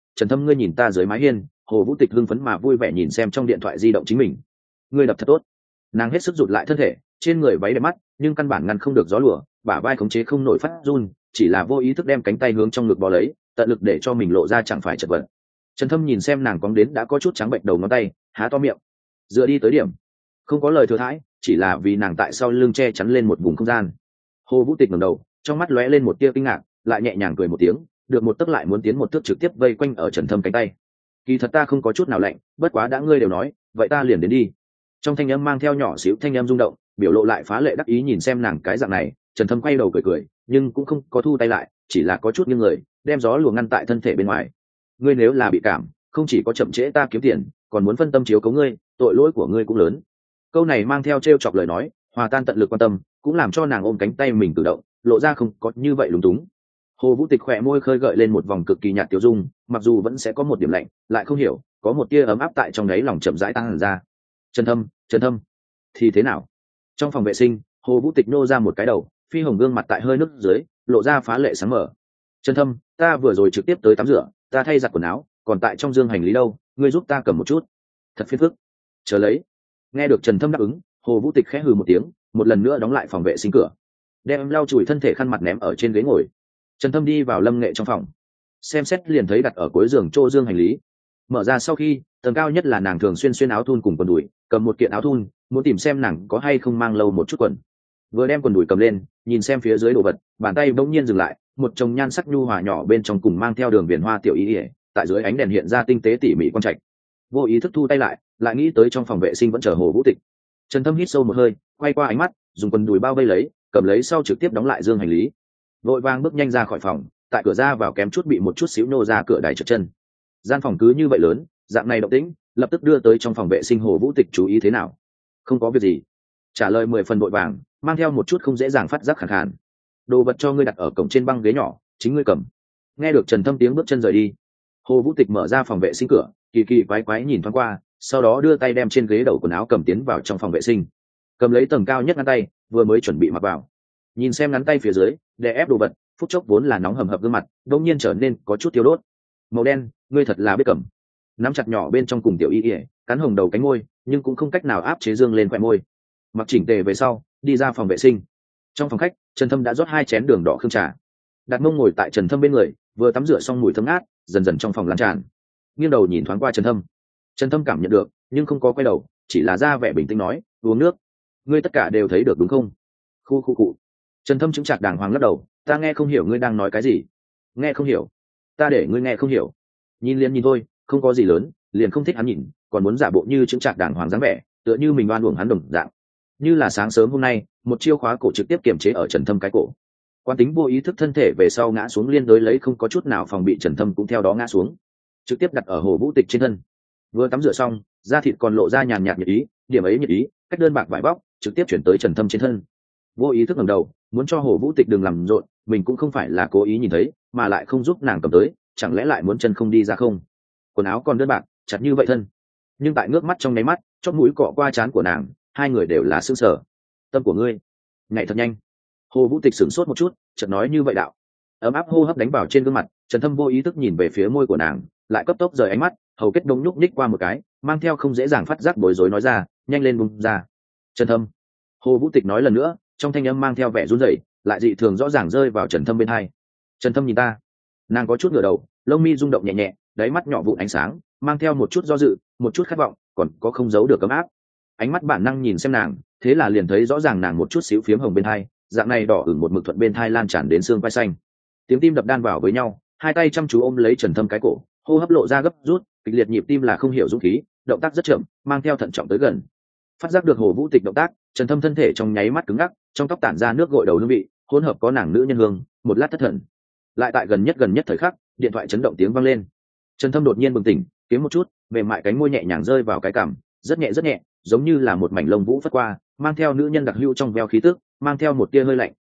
Trần Thâm ngươi nhìn ta dưới mái hiên. Hồ Vũ Tịch hưng phấn mà vui vẻ nhìn xem trong điện thoại di động chính mình. Ngươi đập thật tốt. Nàng hết sức rụt lại thân thể, trên người váy đẹp mắt nhưng căn bản ngăn không được gió lùa, bả vai khống chế không nổi phát run, chỉ là vô ý thức đem cánh tay hướng trong ngực bò lấy, tận lực để cho mình lộ ra chẳng phải chật vật. Trần Thâm nhìn xem nàng cóng đến đã có chút trắng bệnh đầu ngón tay, há to miệng, dựa đi tới điểm, không có lời thừa thãi, chỉ là vì nàng tại sau lưng che chắn lên một vùng không gian. Hồ Vũ Tịch ngẩng đầu, trong mắt lóe lên một tia kinh ngạc, lại nhẹ nhàng cười một tiếng, được một tấc lại muốn tiến một thước trực tiếp vây quanh ở Trần Thâm cánh tay. Kỳ thật ta không có chút nào lạnh, bất quá đã ngươi đều nói, vậy ta liền đến đi. Trong thanh âm mang theo nhỏ xíu thanh âm rung động, biểu lộ lại phá lệ đắc ý nhìn xem nàng cái dạng này. Trần Thâm quay đầu cười cười, nhưng cũng không có thu tay lại, chỉ là có chút nghiêng người, đem gió lùa ngăn tại thân thể bên ngoài. Ngươi nếu là bị cảm, không chỉ có chậm trễ ta kiếm tiền, còn muốn phân tâm chiếu cố ngươi, tội lỗi của ngươi cũng lớn. Câu này mang theo trêu chọc lời nói, hòa tan tận lực quan tâm, cũng làm cho nàng ôm cánh tay mình tự động, lộ ra không có như vậy lúng túng. Hồ Vũ Tịch khỏe môi khơi gợi lên một vòng cực kỳ nhạt tiêu dung, mặc dù vẫn sẽ có một điểm lạnh, lại không hiểu, có một tia ấm áp tại trong đáy lòng chậm rãi tăng ra. Trần Thâm, thì thế nào? Trong phòng vệ sinh, Hồ Vũ Tịch nô ra một cái đầu, phi hồng gương mặt tại hơi nước dưới, lộ ra phá lệ sáng mở. Trần Thâm, ta vừa rồi trực tiếp tới tắm rửa, ta thay giặt quần áo, còn tại trong dương hành lý đâu, ngươi giúp ta cầm một chút. Thật phiền phức. Chờ lấy. Nghe được Trần Thâm đáp ứng, Hồ Vũ Tịch khẽ hừ một tiếng, một lần nữa đóng lại phòng vệ sinh cửa, đem lau chùi thân thể khăn mặt ném ở trên ghế ngồi. Trần Thâm đi vào Lâm Nghệ trong phòng, xem xét liền thấy đặt ở cuối giường chỗ dương hành lý. Mở ra sau khi, tầng cao nhất là nàng thường xuyên áo thun cùng quần đùi, cầm một kiện áo thun, muốn tìm xem nàng có hay không mang lâu một chút quần. Vừa đem quần đùi cầm lên, nhìn xem phía dưới đồ vật, bàn tay bỗng nhiên dừng lại, một chồng nhan sắc nhu hòa nhỏ bên trong cùng mang theo đường viền hoa tiểu ý ỉa, tại dưới ánh đèn hiện ra tinh tế tỉ mỉ quan trạch. Vô ý thức thu tay lại, lại nghĩ tới trong phòng vệ sinh vẫn chờ Hồ Vũ Tịch. Trần Thâm hít sâu một hơi, quay qua ánh mắt, dùng quần đùi bao vây lấy, cầm lấy sau trực tiếp đóng lại dương hành lý. Vội vàng bước nhanh ra khỏi phòng, tại cửa ra vào kém chút bị một chút xíu nô ra cửa đài trượt chân. Gian phòng cứ như vậy lớn, dạng này động tĩnh, lập tức đưa tới trong phòng vệ sinh Hồ Vũ Tịch chú ý thế nào. Không có việc gì. Trả lời 10 phần vội vàng, mang theo một chút không dễ dàng phát giác khàn khàn. Đồ vật cho ngươi đặt ở cổng trên băng ghế nhỏ, chính ngươi cầm. Nghe được Trần Thâm tiếng bước chân rời đi, Hồ Vũ Tịch mở ra phòng vệ sinh cửa, kỳ kỳ quái quái nhìn thoáng qua, sau đó đưa tay đem trên ghế đầu quần áo cầm tiến vào trong phòng vệ sinh, cầm lấy tầng cao nhất ngắn tay, vừa mới chuẩn bị mặc vào, nhìn xem ngắn tay phía dưới đè ép đồ vật, phút chốc vốn là nóng hầm hập gương mặt đột nhiên trở nên có chút tiêu đốt. Màu đen, ngươi thật là biết cầm. Nắm chặt nhỏ bên trong cùng tiểu y ỉa, cắn hồng đầu cánh môi, nhưng cũng không cách nào áp chế dương lên khóe môi. Mặc chỉnh tề về sau, đi ra phòng vệ sinh. Trong phòng khách, Trần Thâm đã rót 2 chén đường đỏ khương trà, đặt mông ngồi tại Trần Thâm bên người, vừa tắm rửa xong mùi thơm ngát dần dần trong phòng lan tràn. Nghiêng đầu nhìn thoáng qua Trần Thâm, Trần Thâm cảm nhận được, nhưng không có quay đầu, chỉ là ra vẻ bình tĩnh nói, uống nước. Ngươi tất cả đều thấy được đúng không? Khu cụ. Trần Thâm chứng chặt đàng hoàng lắc đầu, ta nghe không hiểu ngươi đang nói cái gì. Nghe không hiểu? Ta để ngươi nghe không hiểu. Nhìn liền nhìn thôi, không có gì lớn, liền không thích hắn nhìn, còn muốn giả bộ như chứng chặt đàng hoàng dáng vẻ, tựa như mình oan uổng hắn đồng dạng. Như là sáng sớm hôm nay, một chiêu khóa cổ trực tiếp kiềm chế ở Trần Thâm cái cổ. Quán tính vô ý thức thân thể về sau ngã xuống liên đối lấy không có chút nào phòng bị, Trần Thâm cũng theo đó ngã xuống, trực tiếp đặt ở Hồ Vũ Tịch trên thân. Vừa tắm rửa xong, da thịt còn lộ ra nhàn nhạt nhiệt ý, điểm ấy nhiệt ý, cách đơn bạc vải bóc, trực tiếp chuyển tới Trần Thâm trên thân. Vô ý thức ngẩng đầu, muốn cho Hồ Vũ Tịch đừng làm rộn, mình cũng không phải là cố ý nhìn thấy, mà lại không giúp nàng cầm tới, chẳng lẽ lại muốn chân không đi ra không? Quần áo còn đơn bạc, chặt như vậy thân. Nhưng tại ngước mắt trong nháy mắt, chóp mũi cọ qua trán của nàng, hai người đều là sững sờ. Tâm của ngươi, nhảy thật nhanh. Hồ Vũ Tịch sửng sốt một chút, chợt nói như vậy đạo. Ấm áp hô hấp đánh vào trên gương mặt, Trần Thâm vô ý thức nhìn về phía môi của nàng, lại cấp tốc rời ánh mắt, hầu kết đông nhúc nhích qua một cái, mang theo không dễ dàng phát giác bối rối nói ra, nhanh lên buông ra. Trần Thâm. Hồ Vũ Tịch nói lần nữa, trong thanh âm mang theo vẻ run rẩy, lại dị thường rõ ràng rơi vào Trần Thâm bên hai. Trần Thâm nhìn ta. Nàng có chút ngửa đầu, lông mi rung động nhẹ nhẹ, đáy mắt nhỏ vụn ánh sáng, mang theo một chút do dự, một chút khát vọng, còn có không giấu được ấm áp. Ánh mắt bản năng nhìn xem nàng, thế là liền thấy rõ ràng nàng một chút xíu phiếm hồng bên hai, dạng này đỏ ửng một mực thuận bên thai lan tràn đến xương vai xanh. Tiếng tim đập đan vào với nhau, hai tay chăm chú ôm lấy Trần Thâm cái cổ, hô hấp lộ ra gấp rút, kịch liệt nhịp tim là không hiểu dũng khí, động tác rất chậm, mang theo thận trọng tới gần. Phát giác được Hồ Vũ Tịch động tác, Trần Thâm thân thể trong nháy mắt cứng ngắc, trong tóc tản ra nước gội đầu hương vị, hỗn hợp có nàng nữ nhân hương, một lát thất thần. Lại tại gần nhất thời khắc, điện thoại chấn động tiếng vang lên. Trần Thâm đột nhiên bừng tỉnh, kiếm một chút, mềm mại cánh môi nhẹ nhàng rơi vào cái cằm, rất nhẹ, giống như là một mảnh lông vũ phất qua, mang theo nữ nhân đặc hữu trong veo khí tức, mang theo một tia hơi lạnh.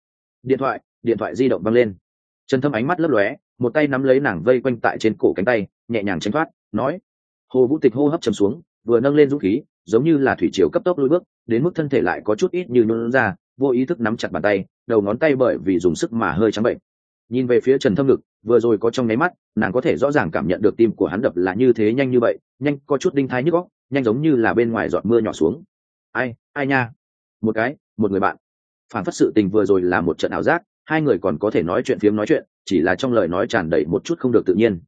Điện thoại di động vang lên. Trần Thâm ánh mắt lấp lóe, một tay nắm lấy nàng vây quanh tại trên cổ cánh tay, nhẹ nhàng tránh thoát, nói. Hồ Vũ Tịch hô hấp trầm xuống, vừa nâng lên dũng khí, giống như là thủy triều cấp tốc lùi bước, đến mức thân thể lại có chút ít như nhũn ra, vô ý thức nắm chặt bàn tay, đầu ngón tay bởi vì dùng sức mà hơi trắng bệnh. Nhìn về phía Trần Thâm ngực, vừa rồi có trong nháy mắt nàng có thể rõ ràng cảm nhận được tim của hắn đập là như thế nhanh như vậy, nhanh có chút đinh thái nhức óc, nhanh giống như là bên ngoài giọt mưa nhỏ xuống. Ai nha, một người bạn. Phản phất sự tình vừa rồi là một trận ảo giác, hai người còn có thể nói chuyện phiếm nói chuyện, chỉ là trong lời nói tràn đầy một chút không được tự nhiên.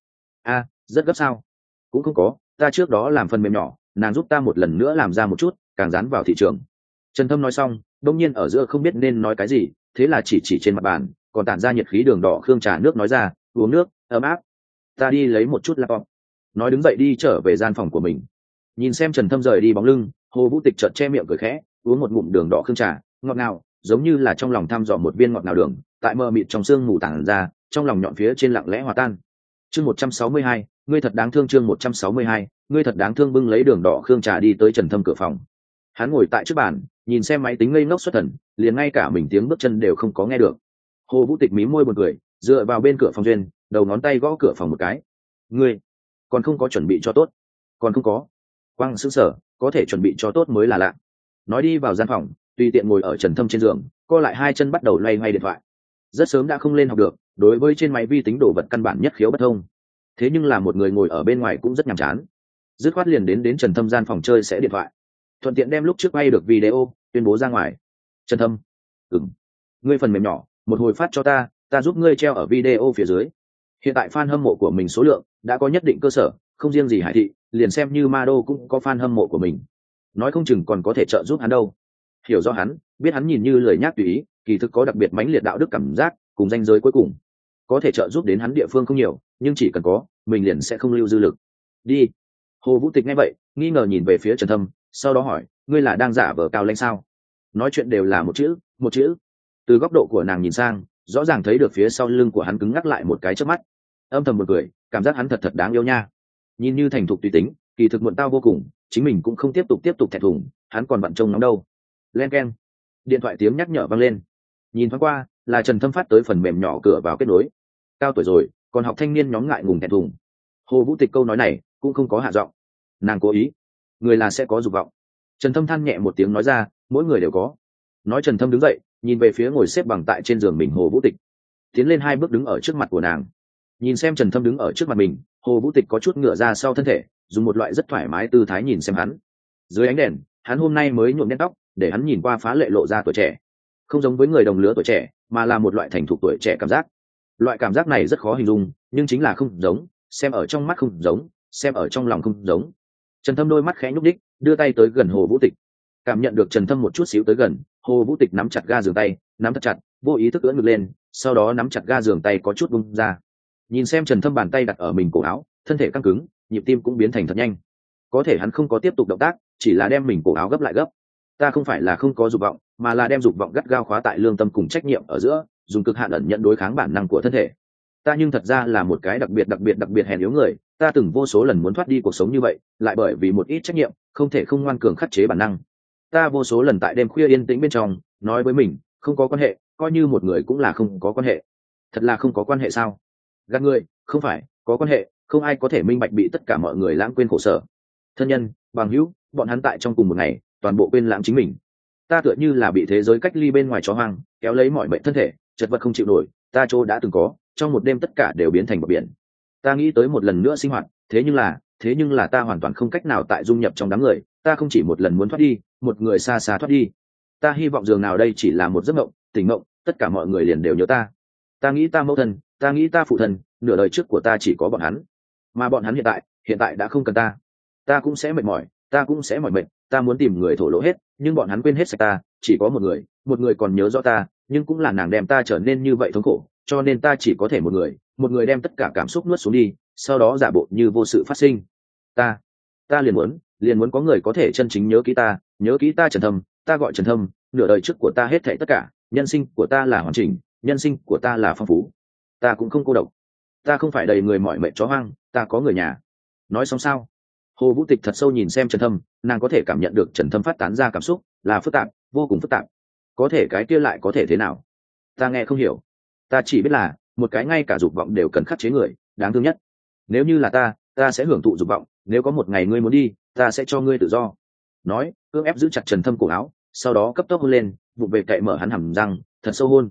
Rất gấp sao? Cũng không có, ta trước đó làm phần mềm nhỏ, nàng giúp ta một lần nữa làm ra một chút, càng dán vào thị trường. Trần Thâm nói xong, đông nhiên ở giữa không biết nên nói cái gì, thế là chỉ trên mặt bàn còn tản ra nhiệt khí đường đỏ khương trà nước nói ra, uống nước ấm áp. Ta đi lấy một chút laptop. Nói đứng dậy đi trở về gian phòng của mình. Nhìn xem Trần Thâm rời đi bóng lưng, Hồ Vũ Tịch chợt che miệng cười khẽ, uống một ngụm đường đỏ khương trà, ngọt ngào, giống như là trong lòng thăm dò một viên ngọt ngào đường, tại mờ mịt trong sương mù tản ra, trong lòng nhọn phía trên lặng lẽ hòa tan. Chương 162, ngươi thật đáng thương. Chương 162, ngươi thật đáng thương. Bưng lấy đường đỏ khương trà đi tới Trần Thâm cửa phòng. Hắn ngồi tại trước bàn, nhìn xem máy tính ngây ngốc xuất thần, liền ngay cả mình tiếng bước chân đều không có nghe được. Hồ Vũ Tịch mí môi buồn cười, dựa vào bên cửa phòng duyên, đầu ngón tay gõ cửa phòng một cái. Ngươi còn không có chuẩn bị cho tốt? Còn không có. Quang sững sờ, có thể chuẩn bị cho tốt mới là lạ. Nói đi vào gian phòng, tùy tiện ngồi ở Trần Thâm trên giường, co lại hai chân bắt đầu loay hoay điện thoại. Rất sớm đã không lên học được, đối với trên máy vi tính đồ vật căn bản nhất khiếu bất thông. Thế nhưng là một người ngồi ở bên ngoài cũng rất nhàm chán. Dứt khoát liền đến Trần Thâm gian phòng chơi sẽ điện thoại, thuận tiện đem lúc trước quay được video tuyên bố ra ngoài. Trần Thâm, ngươi phần mềm nhỏ một hồi phát cho ta giúp ngươi treo ở video phía dưới. Hiện tại fan hâm mộ của mình số lượng đã có nhất định cơ sở, không riêng gì Hải Thị, liền xem như Mado cũng có fan hâm mộ của mình, nói không chừng còn có thể trợ giúp hắn đâu. Hiểu rõ hắn, biết hắn nhìn như lời nhác tùy ý, kỳ thực có đặc biệt mãnh liệt đạo đức cảm giác cùng danh giới cuối cùng, có thể trợ giúp đến hắn địa phương không nhiều, nhưng chỉ cần có, mình liền sẽ không lưu dư lực. Đi. Hồ Vũ Tịch nghe vậy, nghi ngờ nhìn về phía Trần Thâm, sau đó hỏi, ngươi là đang giả vờ cao lãnh sao? Nói chuyện đều là một chữ. Từ góc độ của nàng nhìn sang, rõ ràng thấy được phía sau lưng của hắn cứng ngắc lại một cái chớp mắt. Âm thầm một cười, cảm giác hắn thật đáng yêu nha. Nhìn như thành thục tùy tính, kỳ thực muộn tao vô cùng, chính mình cũng không tiếp tục thẹn thùng, hắn còn bận trông nóng đâu. Len keng. Điện thoại tiếng nhắc nhở vang lên. Nhìn thoáng qua, là Trần Thâm phát tới phần mềm nhỏ cửa vào kết nối. Cao tuổi rồi, còn học thanh niên nhóm ngại ngùng thẹn thùng. Hồ Vũ Tịch câu nói này cũng không có hạ giọng, nàng cố ý. Người là sẽ có dục vọng. Trần Thâm than nhẹ một tiếng nói ra, mỗi người đều có. Nói Trần Thâm đứng dậy, nhìn về phía ngồi xếp bằng tại trên giường mình Hồ Vũ Tịch, tiến lên hai bước đứng ở trước mặt của nàng. Nhìn xem Trần Thâm đứng ở trước mặt mình, Hồ Vũ Tịch có chút ngửa ra sau thân thể, dùng một loại rất thoải mái tư thái nhìn xem hắn. Dưới ánh đèn, hắn hôm nay mới nhuộm đen tóc, để hắn nhìn qua phá lệ lộ ra tuổi trẻ, không giống với người đồng lứa tuổi trẻ, mà là một loại thành thục tuổi trẻ cảm giác. Loại cảm giác này rất khó hình dung, nhưng chính là không giống, xem ở trong mắt không giống, xem ở trong lòng không giống. Trần Thâm đôi mắt khẽ nhúc đích, đưa tay tới gần Hồ Vũ Tịch. Cảm nhận được Trần Thâm một chút xíu tới gần, Hồ Vũ Tịch nắm chặt ga giường tay, nắm thật chặt, vô ý thức ưỡn ngực lên, sau đó nắm chặt ga giường tay có chút bung ra. Nhìn xem Trần Thâm bàn tay đặt ở mình cổ áo, thân thể căng cứng, nhịp tim cũng biến thành thật nhanh. Có thể hắn không có tiếp tục động tác, chỉ là đem mình cổ áo gấp lại gấp. Ta không phải là không có dục vọng, mà là đem dục vọng gắt gao khóa tại lương tâm cùng trách nhiệm ở giữa, dùng cực hạn ẩn nhận đối kháng bản năng của thân thể. Ta nhưng thật ra là một cái đặc biệt hèn yếu người, ta từng vô số lần muốn thoát đi cuộc sống như vậy, lại bởi vì một ít trách nhiệm, không thể không ngoan cường khắc chế bản năng. Ta vô số lần tại đêm khuya yên tĩnh bên trong, nói với mình, không có quan hệ, coi như một người cũng là không có quan hệ. Thật là không có quan hệ sao? Gạt người, không phải, có quan hệ, không ai có thể minh bạch bị tất cả mọi người lãng quên khổ sở. Thân nhân, bằng hữu, bọn hắn tại trong cùng một ngày, toàn bộ quên lãng chính mình. Ta tựa như là bị thế giới cách ly bên ngoài chó hoang, kéo lấy mọi mệnh thân thể, chật vật không chịu nổi, ta chỗ đã từng có, trong một đêm tất cả đều biến thành bờ biển. Ta nghĩ tới một lần nữa sinh hoạt, thế nhưng là ta hoàn toàn không cách nào tại dung nhập trong đám người, ta không chỉ một lần muốn thoát đi, một người xa xa thoát đi. Ta hy vọng dường nào đây chỉ là một giấc mộng, tỉnh mộng, tất cả mọi người liền đều nhớ ta. Ta nghĩ ta mẫu thân, ta nghĩ ta phụ thân, nửa đời trước của ta chỉ có bọn hắn, mà bọn hắn hiện tại đã không cần ta. Ta cũng sẽ mệt mỏi, ta cũng sẽ mỏi mệt, ta muốn tìm người thổ lộ hết, nhưng bọn hắn quên hết sạch ta, chỉ có một người còn nhớ rõ ta, nhưng cũng là nàng đem ta trở nên như vậy thống khổ, cho nên ta chỉ có thể một người đem tất cả cảm xúc nuốt xuống đi, sau đó giả bộ như vô sự phát sinh. Ta liền muốn có người có thể chân chính nhớ kỹ ta Trần Thâm, ta gọi Trần Thâm, nửa đời trước của ta hết thảy tất cả, nhân sinh của ta là hoàn chỉnh, nhân sinh của ta là phong phú, ta cũng không cô độc, ta không phải đầy người mỏi mệt chó hoang, ta có người nhà. Nói xong sao? Hồ Vũ Tịch thật sâu nhìn xem Trần Thâm, nàng có thể cảm nhận được Trần Thâm phát tán ra cảm xúc là phức tạp, vô cùng phức tạp. Có thể cái kia lại có thể thế nào? Ta nghe không hiểu. Ta chỉ biết là một cái ngay cả dục vọng đều cần khắc chế người, đáng thương nhất. Nếu như là ta sẽ hưởng thụ dục vọng, nếu có một ngày ngươi muốn đi, ta sẽ cho ngươi tự do. Nói, cưỡng ép giữ chặt Trần Thâm cổ áo, sau đó cấp tốc hôn lên, vụng về cậy mở hắn hàm răng, thật sâu hôn.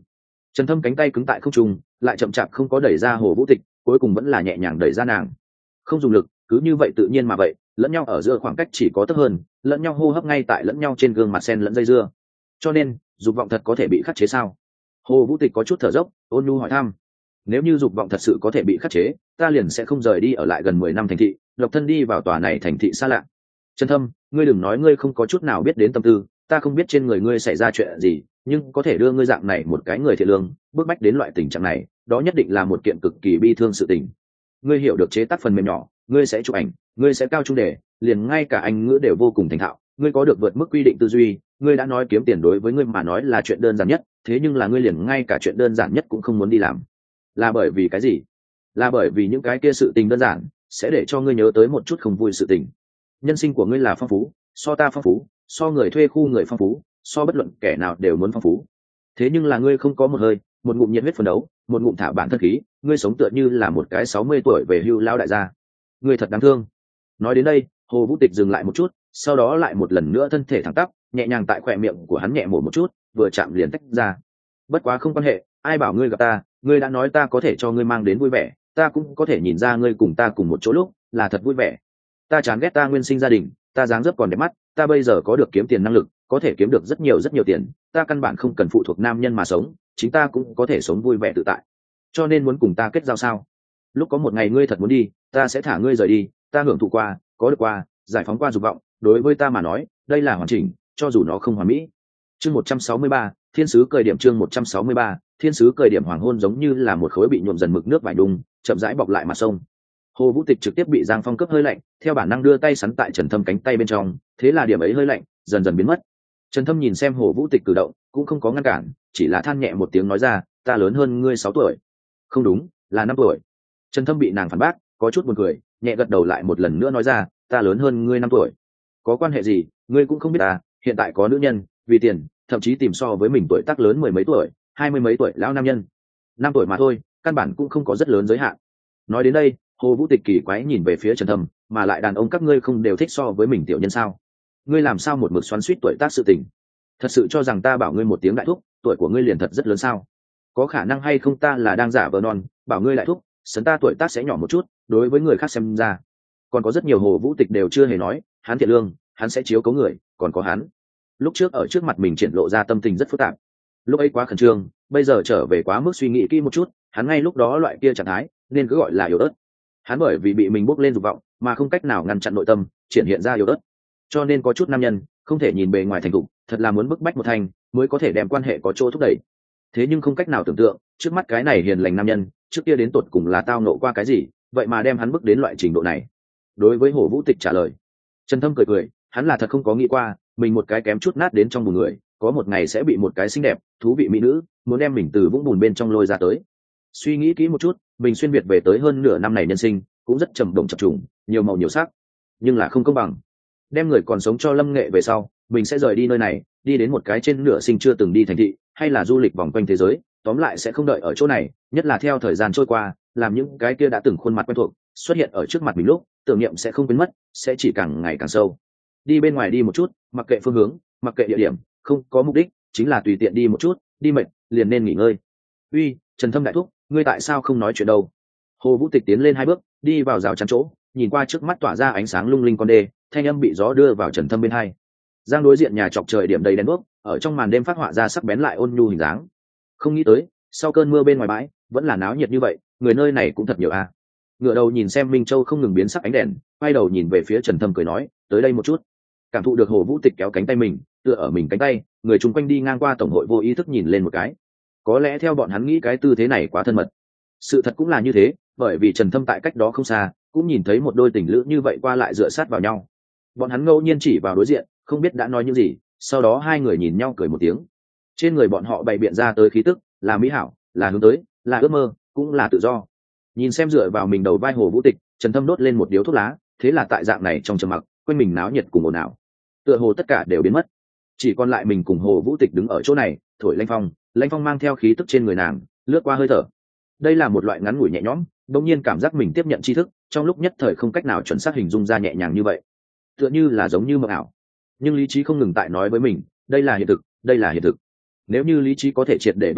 Trần Thâm cánh tay cứng tại không trung, lại chậm chạp không có đẩy ra Hồ Vũ Tịch, cuối cùng vẫn là nhẹ nhàng đẩy ra nàng. Không dùng lực, cứ như vậy tự nhiên mà vậy, lẫn nhau ở giữa khoảng cách chỉ có tấp hơn, lẫn nhau hô hấp ngay tại lẫn nhau trên gương mặt sen lẫn dây dưa. Cho nên, dục vọng thật có thể bị khắc chế sao? Hồ Vũ Tịch có chút thở dốc, ôn nhu hỏi thăm. Nếu như dục vọng thật sự có thể bị khắc chế, ta liền sẽ không rời đi ở lại gần 10 năm thành thị, độc thân đi vào tòa này thành thị xa lạ. Trần Thâm, ngươi đừng nói ngươi không có chút nào biết đến tâm tư, ta không biết trên người ngươi xảy ra chuyện gì, nhưng có thể đưa ngươi dạng này một cái người thiện lương bước bách đến loại tình trạng này, đó nhất định là một kiện cực kỳ bi thương sự tình. Ngươi hiểu được chế tác phần mềm nhỏ, ngươi sẽ chụp ảnh, ngươi sẽ cao trung đề, liền ngay cả anh ngữ đều vô cùng thành thạo, ngươi có được vượt mức quy định tư duy, ngươi đã nói kiếm tiền đối với ngươi mà nói là chuyện đơn giản nhất, thế nhưng là ngươi liền ngay cả chuyện đơn giản nhất cũng không muốn đi làm. Là bởi vì cái gì? Là bởi vì những cái kia sự tình đơn giản sẽ để cho ngươi nhớ tới một chút không vui sự tình. Nhân sinh của ngươi là phong phú, so ta phong phú, so người thuê khu người phong phú, so bất luận kẻ nào đều muốn phong phú. Thế nhưng là ngươi không có một hơi, một ngụm nhiệt huyết phấn đấu, một ngụm thả bản thân khí, ngươi sống tựa như là một cái 60 tuổi về hưu lao đại gia. Ngươi thật đáng thương. Nói đến đây, Hồ Vũ Tịch dừng lại một chút, sau đó lại một lần nữa thân thể thẳng tắp, nhẹ nhàng tại khóe miệng của hắn nhẹ mổ một chút, vừa chạm liền tách ra. Bất quá không quan hệ, ai bảo ngươi gặp ta, ngươi đã nói ta có thể cho ngươi mang đến vui vẻ, ta cũng có thể nhìn ra ngươi cùng ta cùng một chỗ lúc là thật vui vẻ. Ta chán ghét ta nguyên sinh gia đình, ta dáng dấp còn đẹp mắt, ta bây giờ có được kiếm tiền năng lực, có thể kiếm được rất nhiều tiền, ta căn bản không cần phụ thuộc nam nhân mà sống, chính ta cũng có thể sống vui vẻ tự tại. Cho nên muốn cùng ta kết giao sao? Lúc có một ngày ngươi thật muốn đi, ta sẽ thả ngươi rời đi, ta hưởng thụ qua, có được qua, giải phóng qua dục vọng, đối với ta mà nói, đây là hoàn chỉnh, cho dù nó không hoàn mỹ. Chương 163, Thiên sứ cười điểm. Chương 163, Thiên sứ cười điểm. Hoàng hôn giống như là một khối bị nhuộm dần mực nước vải đung, chậm rãi bọc lại mặt sông. Hồ Vũ Tịch trực tiếp bị Giang Phong cướp hơi lạnh, theo bản năng đưa tay sắn tại Trần Thâm cánh tay bên trong, thế là điểm ấy hơi lạnh dần dần biến mất. Trần Thâm nhìn xem Hồ Vũ Tịch cử động, cũng không có ngăn cản, chỉ là than nhẹ một tiếng nói ra, ta lớn hơn ngươi 6 tuổi. Không đúng, là 5 tuổi. Trần Thâm bị nàng phản bác, có chút buồn cười, nhẹ gật đầu lại một lần nữa nói ra, ta lớn hơn ngươi 5 tuổi. Có quan hệ gì, ngươi cũng không biết à, hiện tại có nữ nhân, vì tiền, thậm chí tìm so với mình tuổi tác lớn 10 mấy tuổi, 20 mấy tuổi lão nam nhân. 5 tuổi mà thôi, căn bản cũng không có rất lớn giới hạn. Nói đến đây, Hồ Vũ Tịch kỳ quái nhìn về phía Trần Thâm, mà lại đàn ông các ngươi không đều thích so với mình tiểu nhân sao? Ngươi làm sao một mực xoắn xuýt tuổi tác sự tình? Thật sự cho rằng ta bảo ngươi một tiếng đại thúc, tuổi của ngươi liền thật rất lớn sao? Có khả năng hay không ta là đang giả vờ non, bảo ngươi đại thúc, sấn ta tuổi tác sẽ nhỏ một chút, đối với người khác xem ra. Còn có rất nhiều Hồ Vũ Tịch đều chưa hề nói, hắn thiện lương, hắn sẽ chiếu cố người, còn có hắn. Lúc trước ở trước mặt mình triển lộ ra tâm tình rất phức tạp. Lúc ấy quá khẩn trương, bây giờ trở về quá mức suy nghĩ kỹ một chút, hắn ngay lúc đó loại kia trạng thái, nên cứ gọi là yếu ớt. Hắn bởi vì bị mình bốc lên dục vọng mà không cách nào ngăn chặn nội tâm triển hiện ra yếu ớt, cho nên có chút nam nhân không thể nhìn bề ngoài thành thục, thật là muốn bức bách một thành mới có thể đem quan hệ có chỗ thúc đẩy. Thế nhưng không cách nào tưởng tượng, trước mắt cái này hiền lành nam nhân trước kia đến tột cùng là tao nộ qua cái gì, vậy mà đem hắn bước đến loại trình độ này. Đối với Hồ Vũ Tịch trả lời, Trần Thâm cười cười, hắn là thật không có nghĩ qua mình một cái kém chút nát đến trong bùn người, có một ngày sẽ bị một cái xinh đẹp thú vị mỹ nữ muốn đem mình từ vũng bùn bên trong lôi ra tới. Suy nghĩ kỹ một chút, mình xuyên việt về tới hơn nửa năm này nhân sinh cũng rất trầm động chập trùng, nhiều màu nhiều sắc, nhưng là không công bằng. Đem người còn sống cho Lâm Nghệ về sau, mình sẽ rời đi nơi này, đi đến một cái trên nửa sinh chưa từng đi thành thị, hay là du lịch vòng quanh thế giới, tóm lại sẽ không đợi ở chỗ này, nhất là theo thời gian trôi qua, làm những cái kia đã từng khuôn mặt quen thuộc xuất hiện ở trước mặt mình lúc, tưởng niệm sẽ không biến mất, sẽ chỉ càng ngày càng sâu. Đi bên ngoài đi một chút, mặc kệ phương hướng, mặc kệ địa điểm, không có mục đích, chính là tùy tiện đi một chút, đi mệt liền nên nghỉ ngơi. Uy, Trần Thâm đại thúc, ngươi tại sao không nói chuyện đâu? Hồ Vũ Tịch tiến lên 2 bước, đi vào rào chắn chỗ, nhìn qua trước mắt tỏa ra ánh sáng lung linh con đê, thanh âm bị gió đưa vào Trần Thâm bên hai. Giang đối diện nhà chọc trời điểm đầy đèn đuốc, ở trong màn đêm phát họa ra sắc bén lại ôn nhu hình dáng. Không nghĩ tới, sau cơn mưa bên ngoài bãi, vẫn là náo nhiệt như vậy, người nơi này cũng thật nhiều a. Ngựa đầu nhìn xem Minh Châu không ngừng biến sắc ánh đèn, quay đầu nhìn về phía Trần Thâm cười nói, tới đây một chút. Cảm thụ được Hồ Vũ Tịch kéo cánh tay mình, tựa ở mình cánh tay, người chung quanh đi ngang qua tổng hội vô ý thức nhìn lên một cái. Có lẽ theo bọn hắn nghĩ cái tư thế này quá thân mật. Sự thật cũng là như thế, bởi vì Trần Thâm tại cách đó không xa, cũng nhìn thấy một đôi tình lữ như vậy qua lại dựa sát vào nhau. Bọn hắn ngẫu nhiên chỉ vào đối diện, không biết đã nói những gì, sau đó hai người nhìn nhau cười một tiếng. Trên người bọn họ bày biện ra tới khí tức, là mỹ hảo, là hướng tới, là ước mơ, cũng là tự do. Nhìn xem dựa vào mình đầu vai Hồ Vũ Tịch, Trần Thâm đốt lên một điếu thuốc lá, thế là tại dạng này trong trầm mặc, quanh mình náo nhiệt cùng ồn ào. Tựa hồ tất cả đều biến mất, chỉ còn lại mình cùng Hồ Vũ Tịch đứng ở chỗ này, thổi lãnh phong mang theo khí tức trên người nàng, lướt qua hơi thở. Đây là một loại ngắn ngủi nhẹ nhõm, đột nhiên cảm giác mình tiếp nhận tri thức, trong lúc nhất thời không cách nào chuẩn xác hình dung ra nhẹ nhàng như vậy, tựa như là giống như mộng ảo. Nhưng lý trí không ngừng tại nói với mình, đây là hiện thực, đây là hiện thực. Nếu như lý trí có thể triệt để vứt bỏ,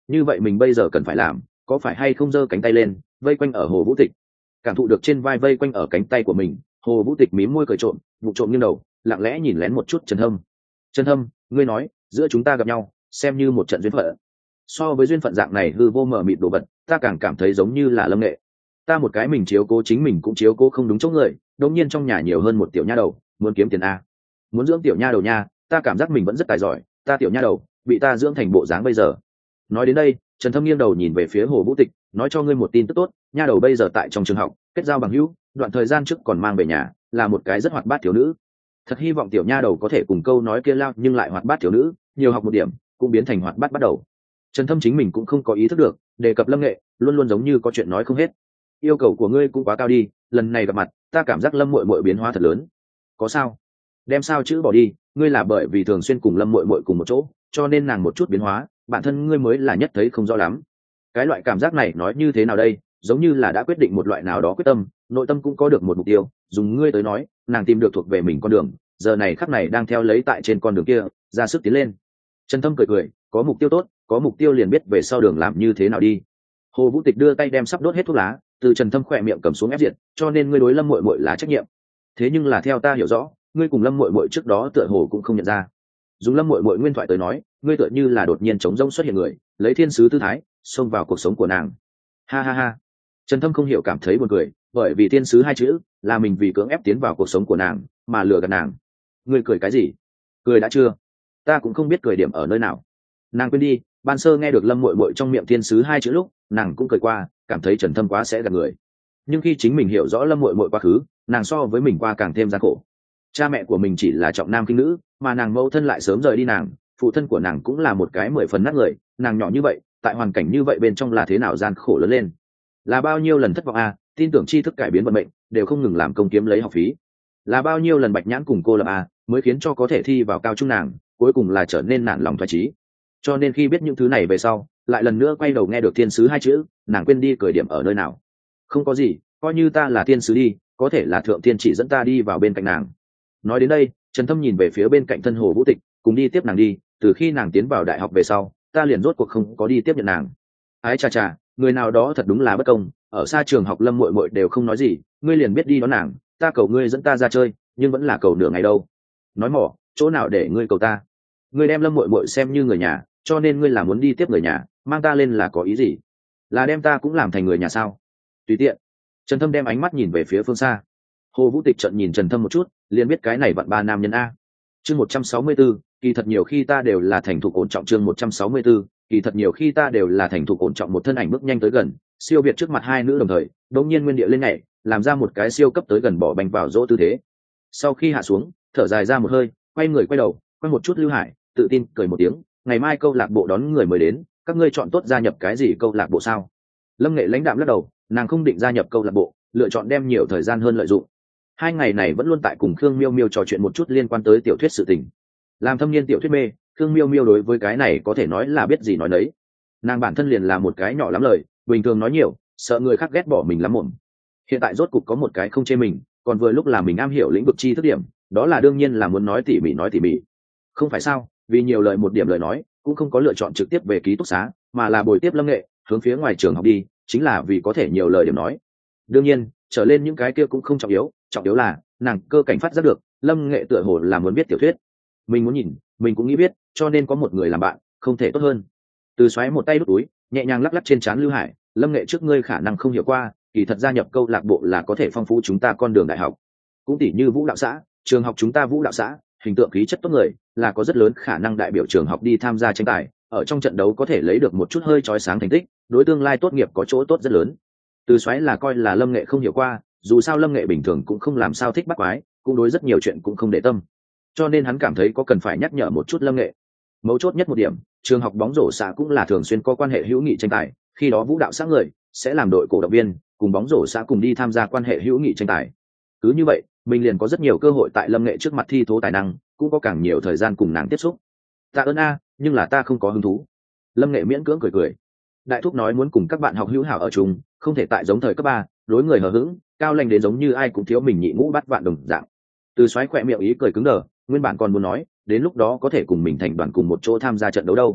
như vậy mình bây giờ cần phải làm có phải hay không giơ cánh tay lên vây quanh ở Hồ Vũ Tịch. Cảm thụ được trên vai vây quanh ở cánh tay của mình, Hồ Vũ Tịch mím môi cười trộm, vụ trộm nghiêng đầu lặng lẽ nhìn lén một chút Trần Thâm. Trần Thâm, ngươi nói giữa chúng ta gặp nhau xem như một trận duyên phận. So với duyên phận dạng này hư vô mờ mịt đồ vật, ta càng cảm thấy giống như là Lâm Nghệ. Ta một cái mình chiếu cố chính mình cũng chiếu cố không đúng chỗ người, đống nhiên trong nhà nhiều hơn một tiểu nha đầu, muốn kiếm tiền a, muốn dưỡng tiểu nha đầu nha, ta cảm giác mình vẫn rất tài giỏi, ta tiểu nha đầu bị ta dưỡng thành bộ dáng bây giờ. Nói đến đây, Trần Thâm nghiêng đầu nhìn về phía Hồ Vũ Tịch, nói cho ngươi một tin tức tốt, nha đầu bây giờ tại trong trường học kết giao bằng hữu, đoạn thời gian trước còn mang về nhà, là một cái rất hoạt bát thiếu nữ. Thật hy vọng tiểu nha đầu có thể cùng câu nói kia lao nhưng lại hoạt bát thiếu nữ, nhiều học một điểm, cũng biến thành hoạt bát bắt đầu. Trần Thâm chính mình cũng không có ý thức được, đề cập Lâm Nghệ, luôn luôn giống như có chuyện nói không hết. Yêu cầu của ngươi cũng quá cao đi, lần này gặp mặt, ta cảm giác Lâm muội muội biến hóa thật lớn. Có sao? Đem sao chữ bỏ đi, ngươi là bởi vì thường xuyên cùng Lâm muội muội cùng một chỗ, cho nên nàng một chút biến hóa, bản thân ngươi mới là nhất thấy không rõ lắm. Cái loại cảm giác này nói như thế nào đây, giống như là đã quyết định một loại nào đó quyết tâm, nội tâm cũng có được một mục tiêu, dùng ngươi tới nói, nàng tìm được thuộc về mình con đường, giờ này khắc này đang theo lấy tại trên con đường kia, ra sức tiến lên. Trần Thâm cười cười, có mục tiêu tốt, có mục tiêu liền biết về sau đường làm như thế nào đi. Hồ Vũ Tịch đưa tay đem sắp đốt hết thuốc lá, từ Trần Thâm khỏe miệng cầm xuống ép diệt, cho nên ngươi đối Lâm muội muội là trách nhiệm. Thế nhưng là theo ta hiểu rõ, ngươi cùng Lâm muội muội trước đó tựa hồ cũng không nhận ra. Dùng Lâm muội muội nguyên thoại tới nói, ngươi tựa như là đột nhiên trống rỗng xuất hiện người, lấy thiên sứ tư thái, xông vào cuộc sống của nàng. Ha ha ha. Trần Thâm không hiểu cảm thấy buồn cười, bởi vì thiên sứ hai chữ là mình vì cưỡng ép tiến vào cuộc sống của nàng, mà lừa gạt nàng. Ngươi cười cái gì? Cười đã chưa? Ta cũng không biết cười điểm ở nơi nào. Nàng quên đi, ban sơ nghe được Lâm muội muội trong miệng thiên sứ hai chữ lúc, nàng cũng cười qua, cảm thấy Trần Thâm quá sẽ gạt người. Nhưng khi chính mình hiểu rõ Lâm muội muội quá khứ, nàng so với mình qua càng thêm gian khổ. Cha mẹ của mình chỉ là trọng nam khinh nữ, mà nàng mẫu thân lại sớm rời đi nàng, phụ thân của nàng cũng là một cái 10 phần nát người, nàng nhỏ như vậy, tại hoàn cảnh như vậy bên trong là thế nào gian khổ lớn lên. Là bao nhiêu lần thất vọng a, tin tưởng tri thức cải biến vận mệnh, đều không ngừng làm công kiếm lấy học phí. Là bao nhiêu lần Bạch Nhãn cùng cô lập a, mới khiến cho có thể thi vào cao trung nàng, cuối cùng là trở nên nản lòng thoái chí. Cho nên khi biết những thứ này về sau, lại lần nữa quay đầu nghe được thiên sứ hai chữ, nàng quên đi cười điểm ở nơi nào. Không có gì, coi như ta là thiên sứ đi, có thể là thượng thiên chỉ dẫn ta đi vào bên cạnh nàng. Nói đến đây, Trần Thâm nhìn về phía bên cạnh thân Hồ Vũ Tịch, cùng đi tiếp nàng đi, từ khi nàng tiến vào đại học về sau, ta liền rốt cuộc không có đi tiếp nhận nàng. Ái chà chà, người nào đó thật đúng là bất công, ở xa trường học Lâm muội muội đều không nói gì, ngươi liền biết đi đón nàng, ta cầu ngươi dẫn ta ra chơi, nhưng vẫn là cầu nửa ngày đâu. Nói mỏ, chỗ nào để ngươi cầu ta? Ngươi đem Lâm muội muội xem như người nhà, cho nên ngươi là muốn đi tiếp người nhà, mang ta lên là có ý gì? Là đem ta cũng làm thành người nhà sao? Tùy tiện. Trần Thâm đem ánh mắt nhìn về phía phương xa. Hồ Vũ Tịch trợn nhìn Trần Thâm một chút, liền biết cái này vặn ba nam nhân a. Chương 164, kỳ thật nhiều khi ta đều là thành thục ổn trọng. Chương 164, kỳ thật nhiều khi ta đều là thành thục ổn trọng. Một thân ảnh bước nhanh tới gần, siêu việt trước mặt hai nữ đồng thời, đột nhiên nguyên địa lên nhảy, làm ra một cái siêu cấp tới gần bỏ bành vào dỗ tư thế. Sau khi hạ xuống, thở dài ra một hơi, quay người quay đầu, quay một chút Lưu Hải, tự tin cười một tiếng, ngày mai câu lạc bộ đón người mới đến, các ngươi chọn tốt gia nhập cái gì câu lạc bộ sao? Lâm Nghệ lãnh đạm lắc đầu, nàng không định gia nhập câu lạc bộ, lựa chọn đem nhiều thời gian hơn lợi dụng. Hai ngày này vẫn luôn tại cùng Khương Miêu Miêu trò chuyện một chút liên quan tới tiểu thuyết sự tình. Làm thâm niên tiểu thuyết mê, Khương Miêu Miêu đối với cái này có thể nói là biết gì nói nấy. Nàng bản thân liền là một cái nhỏ lắm lời, bình thường nói nhiều, sợ người khác ghét bỏ mình lắm mồm. Hiện tại rốt cục có một cái không chê mình, còn vừa lúc là mình am hiểu lĩnh vực chi thức điểm, đó là đương nhiên là muốn nói tỉ mỉ. Không phải sao, vì nhiều lời một điểm lời nói, cũng không có lựa chọn trực tiếp về ký túc xá, mà là bồi tiếp Lâm Nghệ, hướng phía ngoài trường học đi, chính là vì có thể nhiều lời điểm nói. Đương nhiên, trở lên những cái kia cũng không trọng yếu là nàng cơ cảnh phát giác được Lâm Nghệ tựa hồ là muốn biết tiểu thuyết, mình muốn nhìn, mình cũng nghĩ biết, cho nên có một người làm bạn không thể tốt hơn. Từ xoáy một tay đút túi, nhẹ nhàng lắc lắc trên trán Lưu Hải, Lâm Nghệ trước ngươi khả năng không hiểu qua, kỳ thật gia nhập câu lạc bộ là có thể phong phú chúng ta con đường đại học. Cũng tỷ như vũ đạo xã, trường học chúng ta vũ đạo xã, hình tượng khí chất tốt người, là có rất lớn khả năng đại biểu trường học đi tham gia tranh tài, ở trong trận đấu có thể lấy được một chút hơi chói sáng thành tích, đối tương lai tốt nghiệp có chỗ tốt rất lớn. Từ xoáy là coi là Lâm Nghệ không hiểu qua, dù sao Lâm Nghệ bình thường cũng không làm sao thích bắt quái, cũng đối rất nhiều chuyện cũng không để tâm, cho nên hắn cảm thấy có cần phải nhắc nhở một chút Lâm Nghệ. Mấu chốt nhất một điểm, trường học bóng rổ xã cũng là thường xuyên có quan hệ hữu nghị tranh tài, khi đó vũ đạo xã người sẽ làm đội cổ động viên cùng bóng rổ xã cùng đi tham gia quan hệ hữu nghị tranh tài. Cứ như vậy, mình liền có rất nhiều cơ hội tại Lâm Nghệ trước mặt thi thố tài năng, cũng có càng nhiều thời gian cùng nàng tiếp xúc. Tạ ơn a, nhưng là ta không có hứng thú. Lâm Nghệ miễn cưỡng cười. Đại thúc nói muốn cùng các bạn học hữu hảo ở chung, không thể tại giống thời cấp 3, đối người hờ hững, cao lanh đến giống như ai cũng thiếu mình nhị ngũ bắt vạn đồng dạng. Từ xoáy khỏe miệng ý cười cứng đờ, nguyên bản còn muốn nói, đến lúc đó có thể cùng mình thành đoàn cùng một chỗ tham gia trận đấu đâu.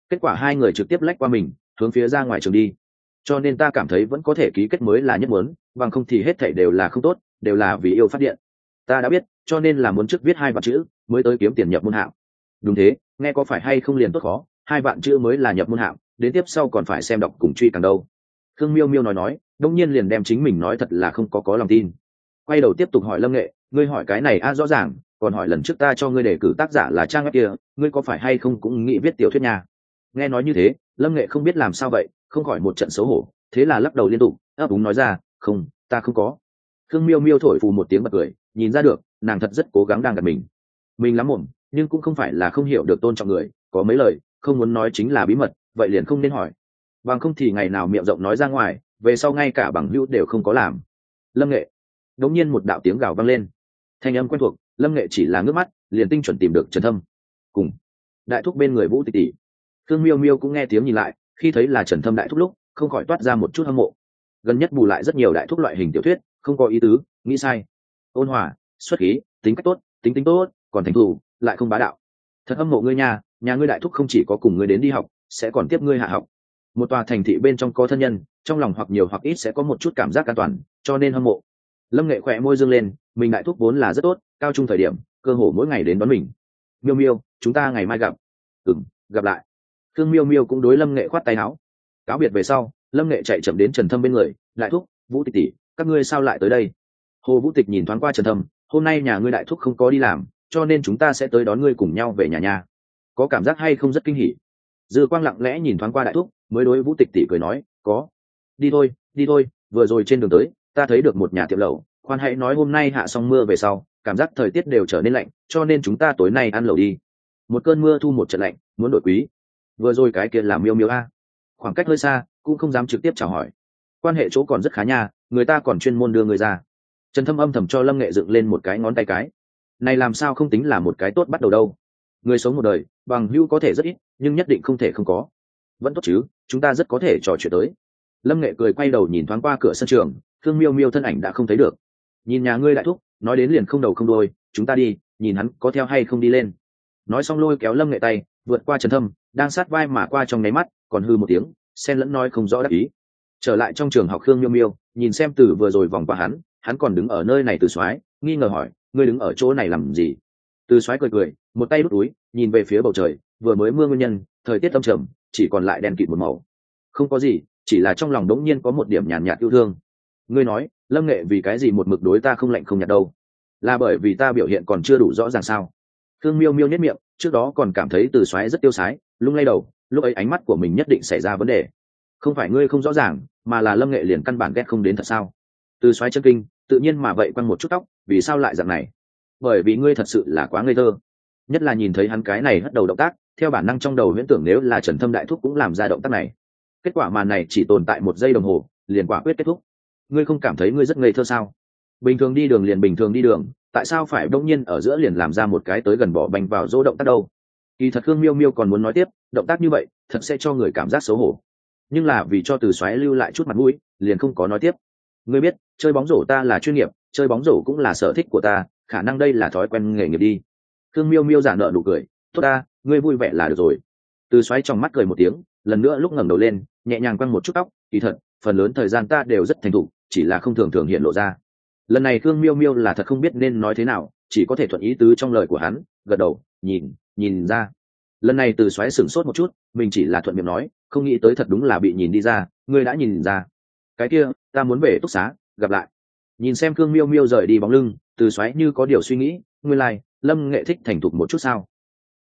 kết quả hai người trực tiếp lách qua mình hướng phía ra ngoài trường đi. Cho nên ta cảm thấy vẫn có thể ký kết mới là nhất muốn, bằng không thì hết thảy đều là không tốt, đều là vì yêu phát điện. Ta đã biết, cho nên là muốn trước viết 2 vạn chữ mới tới kiếm tiền nhập môn hạng. Đúng thế, nghe có phải hay không liền tốt khó, 2 vạn chữ mới là nhập môn hạng, đến tiếp sau còn phải xem đọc cùng truy càng đâu. Khương Miêu Miêu nói, đông nhiên liền đem chính mình nói thật là không có lòng tin. Quay đầu tiếp tục hỏi Lâm Nghệ, ngươi hỏi cái này rõ ràng, còn hỏi lần trước ta cho ngươi đề cử tác giả là trang web kia, ngươi có phải hay không cũng nghĩ viết tiểu thuyết nha. Nghe nói như thế, Lâm Nghệ không biết làm sao vậy, không khỏi một trận xấu hổ, thế là lắc đầu liên tục, ấp úng nói ra, không, ta không có. Khương Miêu Miêu thổi phù một tiếng bật cười, nhìn ra được, nàng thật rất cố gắng đang gạt mình lắm mồm, nhưng cũng không phải là không hiểu được tôn trọng người, có mấy lời không muốn nói chính là bí mật, vậy liền không nên hỏi, bằng không thì ngày nào miệng rộng nói ra ngoài, về sau ngay cả bằng hữu đều không có làm. Lâm Nghệ, đống nhiên một đạo tiếng gào vang lên, thanh âm quen thuộc. Lâm Nghệ chỉ là ngước mắt, liền tinh chuẩn tìm được Trần Thâm cùng đại thúc bên người Vũ Tịch tỷ. Khương Miêu Miêu cũng nghe tiếng nhìn lại, khi thấy là Trần Thâm đại thúc lúc không khỏi toát ra một chút hâm mộ. Gần nhất bù lại rất nhiều đại thúc loại hình tiểu thuyết, không có ý tứ, nghĩ sai, ôn hòa, xuất khí, tính cách tốt, tính tốt, còn thành thù lại không bá đạo. Thật hâm mộ ngươi nha, nhà ngươi đại thúc không chỉ có cùng ngươi đến đi học, sẽ còn tiếp ngươi hạ học. Một tòa thành thị bên trong có thân nhân, trong lòng hoặc nhiều hoặc ít sẽ có một chút cảm giác an toàn, cho nên hâm mộ. Lâm Nghệ khỏe môi dương lên, mình đại thúc vốn là rất tốt, cao trung thời điểm cơ hồ mỗi ngày đến đón mình. Miêu Miêu, chúng ta ngày mai gặp. Gặp lại. Khương Miêu Miêu cũng đối Lâm Nghệ khoát tay áo. Cáo biệt về sau, Lâm Nghệ chạy chậm đến Trần Thâm bên người, đại thúc, Vũ Tịch tỷ, các ngươi sao lại tới đây? Hồ Vũ Tịch nhìn thoáng qua Trần Thâm, hôm nay nhà ngươi đại thúc không có đi làm, cho nên chúng ta sẽ tới đón ngươi cùng nhau về nhà nha. Có cảm giác hay không rất kinh hỉ? Dư Quang lặng lẽ nhìn thoáng qua đại thúc, mới đối Vũ Tịch tỷ cười nói, có. Đi thôi, vừa rồi trên đường tới, ta thấy được một nhà tiệm lẩu, khoan hãy nói hôm nay hạ xong mưa về sau, cảm giác thời tiết đều trở nên lạnh, cho nên chúng ta tối nay ăn lẩu đi. Một cơn mưa thu một trận lạnh, muốn đổi quý. Vừa rồi cái kia là Miêu Miêu a. Khoảng cách hơi xa, cũng không dám trực tiếp chào hỏi. Quan hệ chỗ còn rất khá nha, người ta còn chuyên môn đưa người ra. Trần Thâm âm thầm cho Lâm Nghệ dựng lên một cái ngón tay cái. Này làm sao không tính là một cái tốt bắt đầu đâu. Người sống một đời, bằng hữu có thể rất ít, nhưng nhất định không thể không có. Vẫn tốt chứ, chúng ta rất có thể trò chuyện tới. Lâm Nghệ cười quay đầu nhìn thoáng qua cửa sân trường, Khương Miêu Miêu thân ảnh đã không thấy được. Nhìn nhà ngươi đại thúc, nói đến liền không đầu không đuôi, chúng ta đi, nhìn hắn có theo hay không đi lên. Nói xong lôi kéo Lâm Nghệ tay, vượt qua Trần Thâm, đang sát vai mà qua trong nháy mắt, còn hư một tiếng, xen lẫn nói không rõ đáp ý. Trở lại trong trường học, Khương Miêu Miêu nhìn xem từ vừa rồi vòng qua hắn còn đứng ở nơi này. Từ Soái nghi ngờ hỏi, ngươi đứng ở chỗ này làm gì? Từ Soái cười, một tay đút túi, nhìn về phía bầu trời, vừa mới mưa nguyên nhân, thời tiết âm trầm, chỉ còn lại đen kịt một màu. Không có gì, chỉ là trong lòng đống nhiên có một điểm nhàn nhạt yêu thương. Ngươi nói, Lâm Nghệ vì cái gì một mực đối ta không lạnh không nhạt đâu? Là bởi vì ta biểu hiện còn chưa đủ rõ ràng sao? Khương Miêu Miêu nhếch miệng, trước đó còn cảm thấy Từ Soái rất tiêu sái, lung lay đầu, lúc ấy ánh mắt của mình nhất định xảy ra vấn đề. Không phải ngươi không rõ ràng, mà là Lâm Nghệ liền căn bản ghét không đến thật sao? Từ Soái chân kinh, tự nhiên mà vậy quăng một chút tóc, vì sao lại dạng này? Bởi vì ngươi thật sự là quá ngây thơ. Nhất là nhìn thấy hắn cái này hất đầu động tác, theo bản năng trong đầu huyễn tưởng nếu là Trần Thâm đại thúc cũng làm ra động tác này. Kết quả màn này chỉ tồn tại 1 giây đồng hồ, liền quả quyết kết thúc. Ngươi không cảm thấy ngươi rất ngây thơ sao? Bình thường đi đường liền bình thường đi đường, tại sao phải đông nhiên ở giữa liền làm ra một cái tới gần bỏ bành vào dỗ động tác đâu? Kỳ thật Khương Miêu Miêu còn muốn nói tiếp, động tác như vậy thật sẽ cho người cảm giác xấu hổ, nhưng là vì cho Từ Soái lưu lại chút mặt mũi, liền không có nói tiếp. Ngươi biết, chơi bóng rổ ta là chuyên nghiệp, chơi bóng rổ cũng là sở thích của ta, khả năng đây là thói quen nghề nghiệp đi. Khương Miêu Miêu giả nợ nụ cười, tốt ta, ngươi vui vẻ là được rồi. Từ Soái trong mắt cười một tiếng, lần nữa lúc ngẩng đầu lên, nhẹ nhàng quăng một chút tóc, kỳ thật, phần lớn thời gian ta đều rất thành thục, chỉ là không thường hiện lộ ra. Lần này Khương Miêu Miêu là thật không biết nên nói thế nào, chỉ có thể thuận ý tứ trong lời của hắn, gật đầu, nhìn ra. Lần này Từ Soái sửng sốt một chút, mình chỉ là thuận miệng nói, không nghĩ tới thật đúng là bị nhìn đi ra, ngươi đã nhìn ra. Cái kia, ta muốn về túc xá, gặp lại. Nhìn xem Khương Miêu Miêu rời đi bóng lưng, Từ Soái như có điều suy nghĩ, nguyên lai, Lâm Nghệ thích thành thục một chút sao?